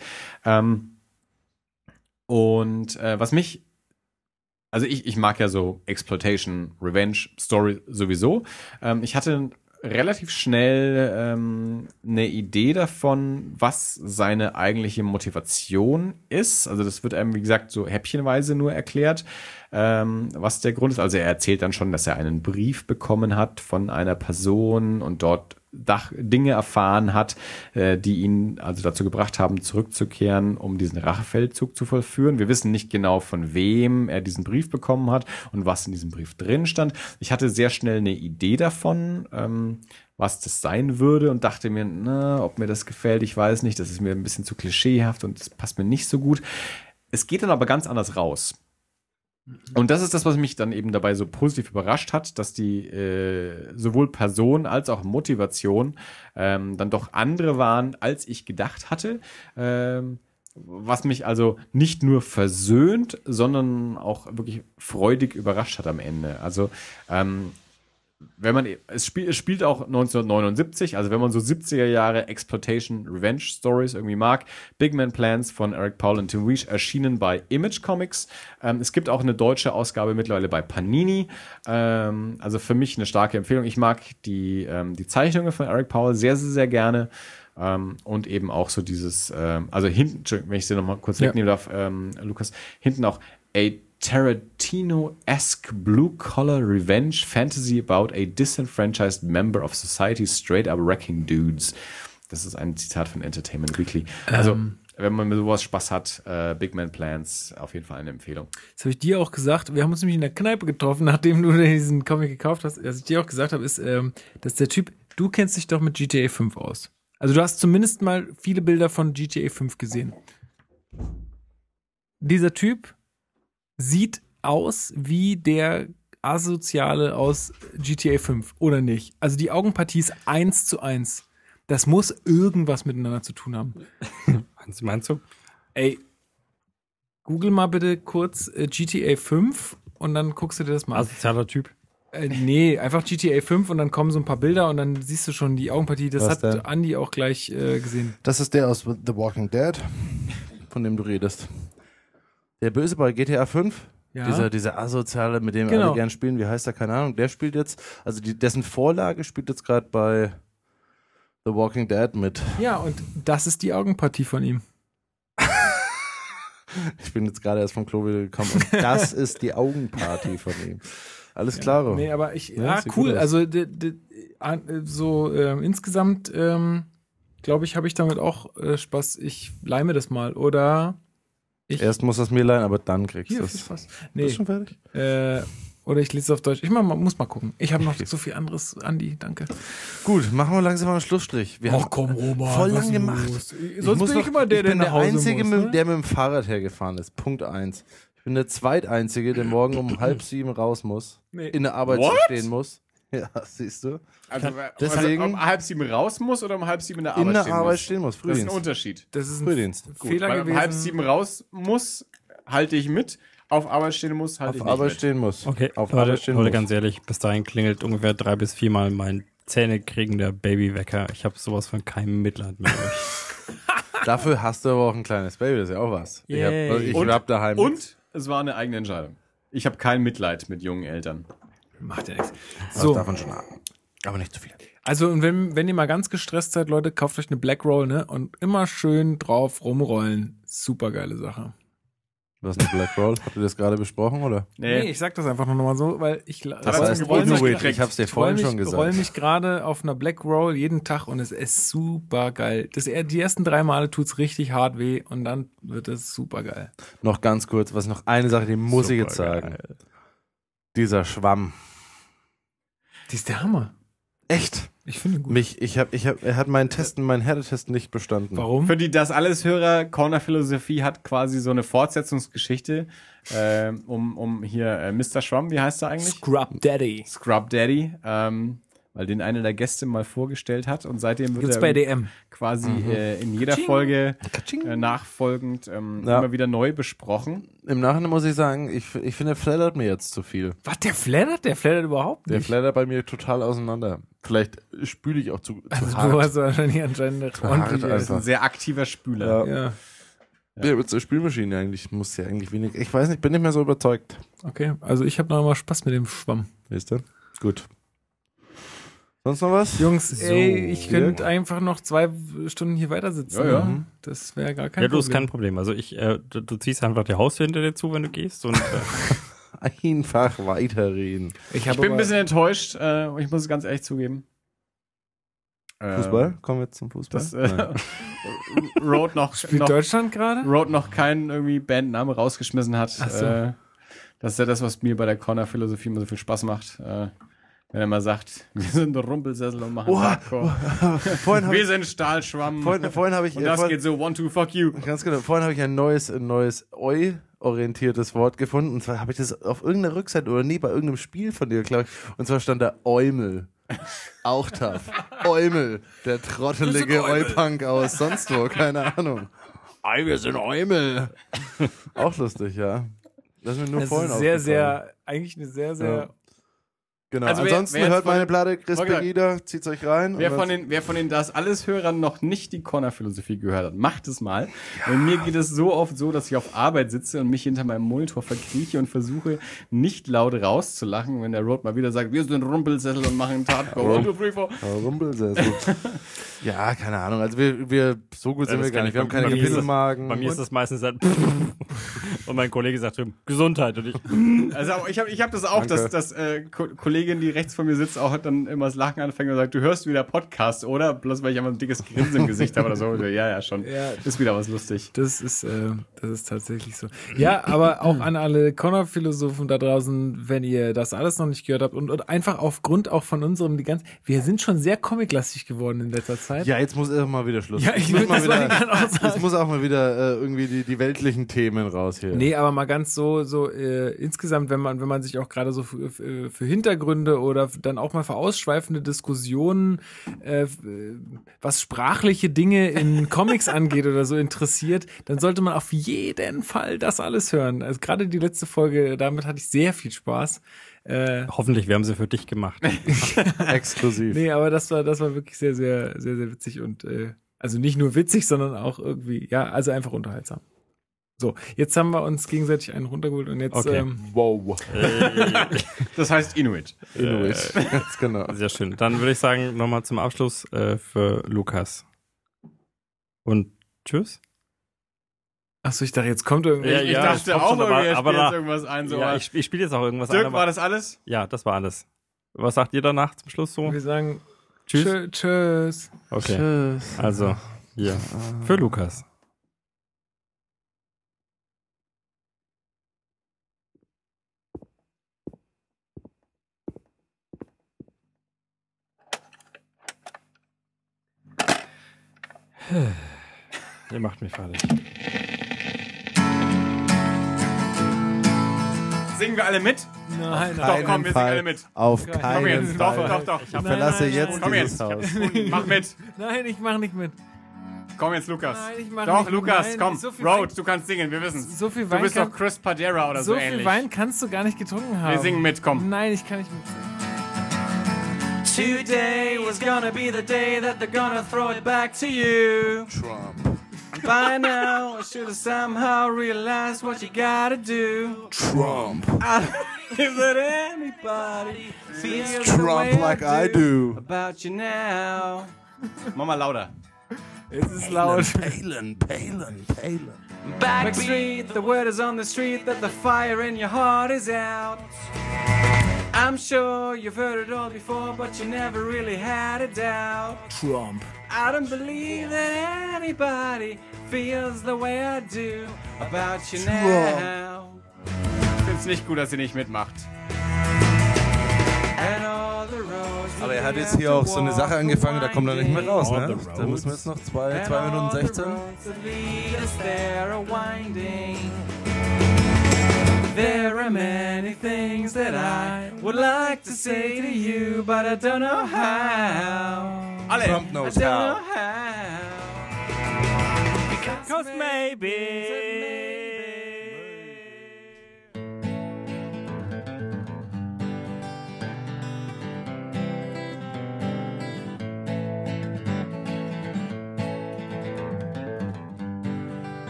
Was mich, also ich mag ja so Exploitation, Revenge, Story sowieso. Ich hatte relativ schnell eine Idee davon, was seine eigentliche Motivation ist. Also das wird einem, wie gesagt, so häppchenweise nur erklärt, was der Grund ist. Also er erzählt dann schon, dass er einen Brief bekommen hat von einer Person und dort Dinge erfahren hat, die ihn also dazu gebracht haben, zurückzukehren, um diesen Rachefeldzug zu vollführen. Wir wissen nicht genau, von wem er diesen Brief bekommen hat und was in diesem Brief drin stand. Ich hatte sehr schnell eine Idee davon, was das sein würde und dachte mir, ob mir das gefällt, ich weiß nicht, das ist mir ein bisschen zu klischeehaft und das passt mir nicht so gut. Es geht dann aber ganz anders raus. Und das ist das, was mich dann eben dabei so positiv überrascht hat, dass die sowohl Person als auch Motivation dann doch andere waren, als ich gedacht hatte. Was mich also nicht nur versöhnt, sondern auch wirklich freudig überrascht hat am Ende. Also es spielt auch 1979, also wenn man so 70er Jahre Exploitation Revenge Stories irgendwie mag. Big Man Plans von Eric Powell und Tim Weech erschienen bei Image Comics. Es gibt auch eine deutsche Ausgabe mittlerweile bei Panini. Also für mich eine starke Empfehlung. Ich mag die Zeichnungen von Eric Powell sehr, sehr, sehr gerne. Und eben auch so dieses, also hinten, wenn ich sie nochmal kurz wegnehmen darf, Lukas, hinten auch Tarantino-esque blue-collar revenge fantasy about a disenfranchised member of society straight up wrecking dudes. Das ist ein Zitat von Entertainment Weekly. Also, wenn man mit sowas Spaß hat, Big Man Plans, auf jeden Fall eine Empfehlung. Das habe ich dir auch gesagt. Wir haben uns nämlich in der Kneipe getroffen, nachdem du diesen Comic gekauft hast. Was ich dir auch gesagt habe, ist, dass der Typ, du kennst dich doch mit GTA 5 aus. Also du hast zumindest mal viele Bilder von GTA 5 gesehen. Dieser Typ sieht aus wie der Asoziale aus GTA 5, oder nicht? Also die Augenpartie ist 1:1. Das muss irgendwas miteinander zu tun haben. Meinst du? Ey, google mal bitte kurz GTA 5 und dann guckst du dir das mal an. Asozialer Typ. Nee, einfach GTA 5 und dann kommen so ein paar Bilder und dann siehst du schon die Augenpartie. Das hat Andi auch gleich gesehen. Das ist der aus The Walking Dead, von dem du redest. Der Böse bei GTA 5? Ja. Dieser Asoziale, mit dem Genau. alle gern spielen, wie heißt er, keine Ahnung, der spielt jetzt, also dessen Vorlage spielt jetzt gerade bei The Walking Dead mit. Ja, und das ist die Augenpartie von ihm. Ich bin jetzt gerade erst vom Klo wieder gekommen und das ist die Augenparty von ihm. Alles klar. Nee, aber sieht sieht cool. gut aus. Also insgesamt, glaube ich, habe ich damit auch Spaß. Ich leime das mal, oder? Erst muss das mir leihen, aber dann kriegst du Viel es. Spaß. Bist Nee, du schon fertig? oder ich lese es auf Deutsch. Muss mal gucken. Ich habe noch so viel anderes, Andi, danke. Gut, machen wir langsam mal einen Schlussstrich. Wir haben komm, Roman. voll lang gemacht. Sonst bin ich immer der nach Hause Einzige, muss, ne? der mit dem Fahrrad hergefahren ist. Punkt 1. Ich bin der Zweiteinzige, der morgen um 6:30 raus muss. Nee. In der Arbeit What? stehen muss. Ja, siehst du. Also, Deswegen- um 6:30 raus muss oder um 6:30 in der Arbeit In der stehen Arbeit muss? stehen muss. Das ist ein Frühdienst. Unterschied. Das ist ein Frühdienst. Fehler Weil um gewesen. 6:30 raus muss, halte ich mit. Auf Arbeit stehen muss, halte ich Auf nicht Arbeit mit. stehen muss. Okay, Auf Leute, Arbeit stehen Leute, muss. ganz ehrlich, bis dahin klingelt ungefähr 3 bis 4 Mal mein zähnekriegender Babywecker. Ich habe sowas von keinem Mitleid mit euch. Dafür hast du aber auch ein kleines Baby, das ist ja auch was. Yay. Ich hab daheim nichts. Und es war eine eigene Entscheidung. Ich habe kein Mitleid mit jungen Eltern. Macht ja nichts. Was So, davon schon haben. Aber nicht zu viel. also und wenn ihr mal ganz gestresst seid, Leute, kauft euch eine Black Roll, ne? Und immer schön drauf rumrollen. Super geile Sache. Was ist eine Black Roll? Habt ihr das gerade besprochen, oder? Nee, ich sag das einfach nur nochmal so, weil ich Das heißt, heißt, roll mich- Inuit. Ich hab's dir vorhin schon roll gesagt. mich gerade auf einer Black Roll jeden Tag und es ist super geil. Die ersten 3 Male tut's richtig hart weh und dann wird es super geil. Noch ganz kurz, noch eine Sache, die muss ich jetzt sagen. Dieser Schwamm. Die ist der Hammer. Echt? Ich finde ihn gut. Er hat meinen Härtetest nicht bestanden. Warum? Für die das alles Hörer, Corner Philosophie hat quasi so eine Fortsetzungsgeschichte, um hier Mr. Schwamm, wie heißt er eigentlich? Scrub Daddy. Scrub Daddy, weil den einer der Gäste mal vorgestellt hat und seitdem wird Gibt's er bei DM. quasi in jeder Folge nachfolgend immer wieder neu besprochen. Im Nachhinein muss ich sagen, ich finde, er flattert mir jetzt zu viel. Was, der flattert? Der flattert überhaupt Der nicht. flattert bei mir total auseinander. Vielleicht spüle ich auch zu Also hart. du hast wahrscheinlich anscheinend ordentlich. hart Das ist ein sehr aktiver Spüler. Ja, Ja, mit der Spülmaschine eigentlich muss ja eigentlich wenig. Ich weiß nicht, bin nicht mehr so überzeugt. okay. Also ich habe noch mal Spaß mit dem Schwamm. Weißt du? Gut. Sonst noch was? Jungs, ey, ich könnte ja. einfach noch 2 Stunden hier weiter sitzen. Ja, ja. Mhm. Das wäre gar kein Ja, du hast Problem. kein Problem. Also du ziehst einfach die Haustür hinter dir zu, wenn du gehst und Einfach weiterreden. Ich Ich bin ein bisschen enttäuscht, ich muss es ganz ehrlich zugeben. Fußball? Kommen wir jetzt zum Fußball? Das, Nein. Road noch Spielt Deutschland gerade? Road noch keinen irgendwie Bandname rausgeschmissen hat. Ach so. Das ist ja das, was mir bei der Corner-Philosophie immer so viel Spaß macht. Wenn er mal sagt, wir sind Rumpelsessel und machen Hardcore. Vorhin hab Wir ich, sind Stahlschwamm. vorhin habe ich, und das geht so, 1, 2, fuck you. ganz genau, vorhin habe ich ein neues Eu-orientiertes Wort gefunden. Und zwar habe ich das auf irgendeiner Rückseite oder bei irgendeinem Spiel von dir, glaube ich. Und zwar stand da Eumel. Auch tough. Eumel, der trottelige Eu-Punk aus sonst wo, keine Ahnung. Ei, wir sind Eumel. Auch lustig, ja. Das ist mir nur Das vorhin ist sehr, aufgefallen. sehr, eigentlich eine sehr, sehr. Ja. Genau, Also ansonsten wer jetzt hört von meine den- Platte, Chris Wollte ich Pegida, zieht's euch rein. Wer Und von den das alles Hörern noch nicht die Corner-Philosophie gehört hat, macht es mal. Weil mir geht es so oft so, dass ich auf Arbeit sitze und mich hinter meinem Monitor verkrieche und versuche, nicht laut rauszulachen, wenn der Road mal wieder sagt, wir sind Rumpelsessel und machen Hardcore. 1, 2, 3, 4. Rumpelsessel. Ja, keine Ahnung. Also wir so gut sind das wir gar kann nicht. ich- Wir haben keine bei mir ist das- Kapitelmarken. bei mir ist das meistens dann und mein Kollege sagt Gesundheit und ich Also ich hab das auch, Danke. dass Kollegin, die rechts von mir sitzt, auch dann immer das Lachen anfängt und sagt, du hörst wieder Podcast, oder? Bloß weil ich einfach ein dickes Grinsen im Gesicht habe oder so. Ja, schon. Ja. Ist wieder was lustig. Das ist tatsächlich so. Ja, aber auch an alle Corner-Philosophen da draußen, wenn ihr das alles noch nicht gehört habt und einfach aufgrund auch von unserem, wir sind schon sehr comiclastig geworden in letzter Zeit. Ja, jetzt muss auch mal wieder Schluss. Ja, ich Jetzt muss will mal das wollte ich wieder, gerade auch sagen. jetzt muss auch mal wieder irgendwie die weltlichen Themen raus hier. Nee, aber mal ganz so insgesamt, wenn man sich auch gerade so für Hintergründe oder dann auch mal für ausschweifende Diskussionen, was sprachliche Dinge in Comics angeht oder so interessiert, dann sollte man auf jeden Fall das alles hören. Also gerade die letzte Folge, damit hatte ich sehr viel Spaß. hoffentlich wir haben sie für dich gemacht. Exklusiv. Nee, aber das war wirklich sehr, sehr, sehr, sehr witzig und also nicht nur witzig, sondern auch irgendwie, ja, also einfach unterhaltsam. So, jetzt haben wir uns gegenseitig einen runtergeholt und jetzt Okay. Wow. Das heißt Inuit. Inuit. Ganz genau. Sehr schön. Dann würde ich sagen, nochmal zum Abschluss für Lukas. Und tschüss. achso, ich dachte, jetzt kommt irgendwie. Ja, Ich ja, dachte es kommt auch schon, irgendwie, er aber spielt da- jetzt irgendwas ein. So. Ja, ich spiele jetzt auch irgendwas Dirk, an. war das alles? Ja, das war alles. Was sagt ihr danach zum Schluss so? Wir sagen Tschüss. Tschüss. Okay. Tschüss. Also, hier. Für Lukas. Ihr macht mich fertig. Singen wir alle mit? Nein, Doch, komm, wir singen alle mit. Auf Komm Komm keinen jetzt, Fall. doch. Ich verlasse nein, jetzt nein. Komm dieses jetzt. Haus. Mach mit. Nein, ich mach nicht mit. Komm jetzt, Lukas. Nein, ich mach Doch, nicht. Lukas, Nein, komm. so viel Road, du kannst singen, wir wissen. So viel Du Wein bist kann, doch Chris Padera oder so, so viel ähnlich. Wein kannst du gar nicht getrunken haben. Wir singen mit, komm. Nein, ich kann nicht mit. Today was gonna be the day that they're gonna throw it back to you. Trump. By now, I should have somehow realized what you gotta do. Trump. If that anybody feels the Trump way like I do. about you now. Mach mal lauter. Es ist laut. Palin. Backstreet, the word is on the street that the fire in your heart is out. I'm sure you've heard it all before, but you never really had a doubt. Trump. I don't believe that anybody feels the way I do about you now. Ich find's nicht gut, dass ihr nicht mitmacht. And all the roads will Aber er hat jetzt hier auch so eine Sache angefangen, da kommt er nicht mehr raus, ne? Da müssen wir jetzt noch 2 Minuten 16. There are many things that I would like to say to you, but I don't know how. Trump knows I don't how. know how. Because maybe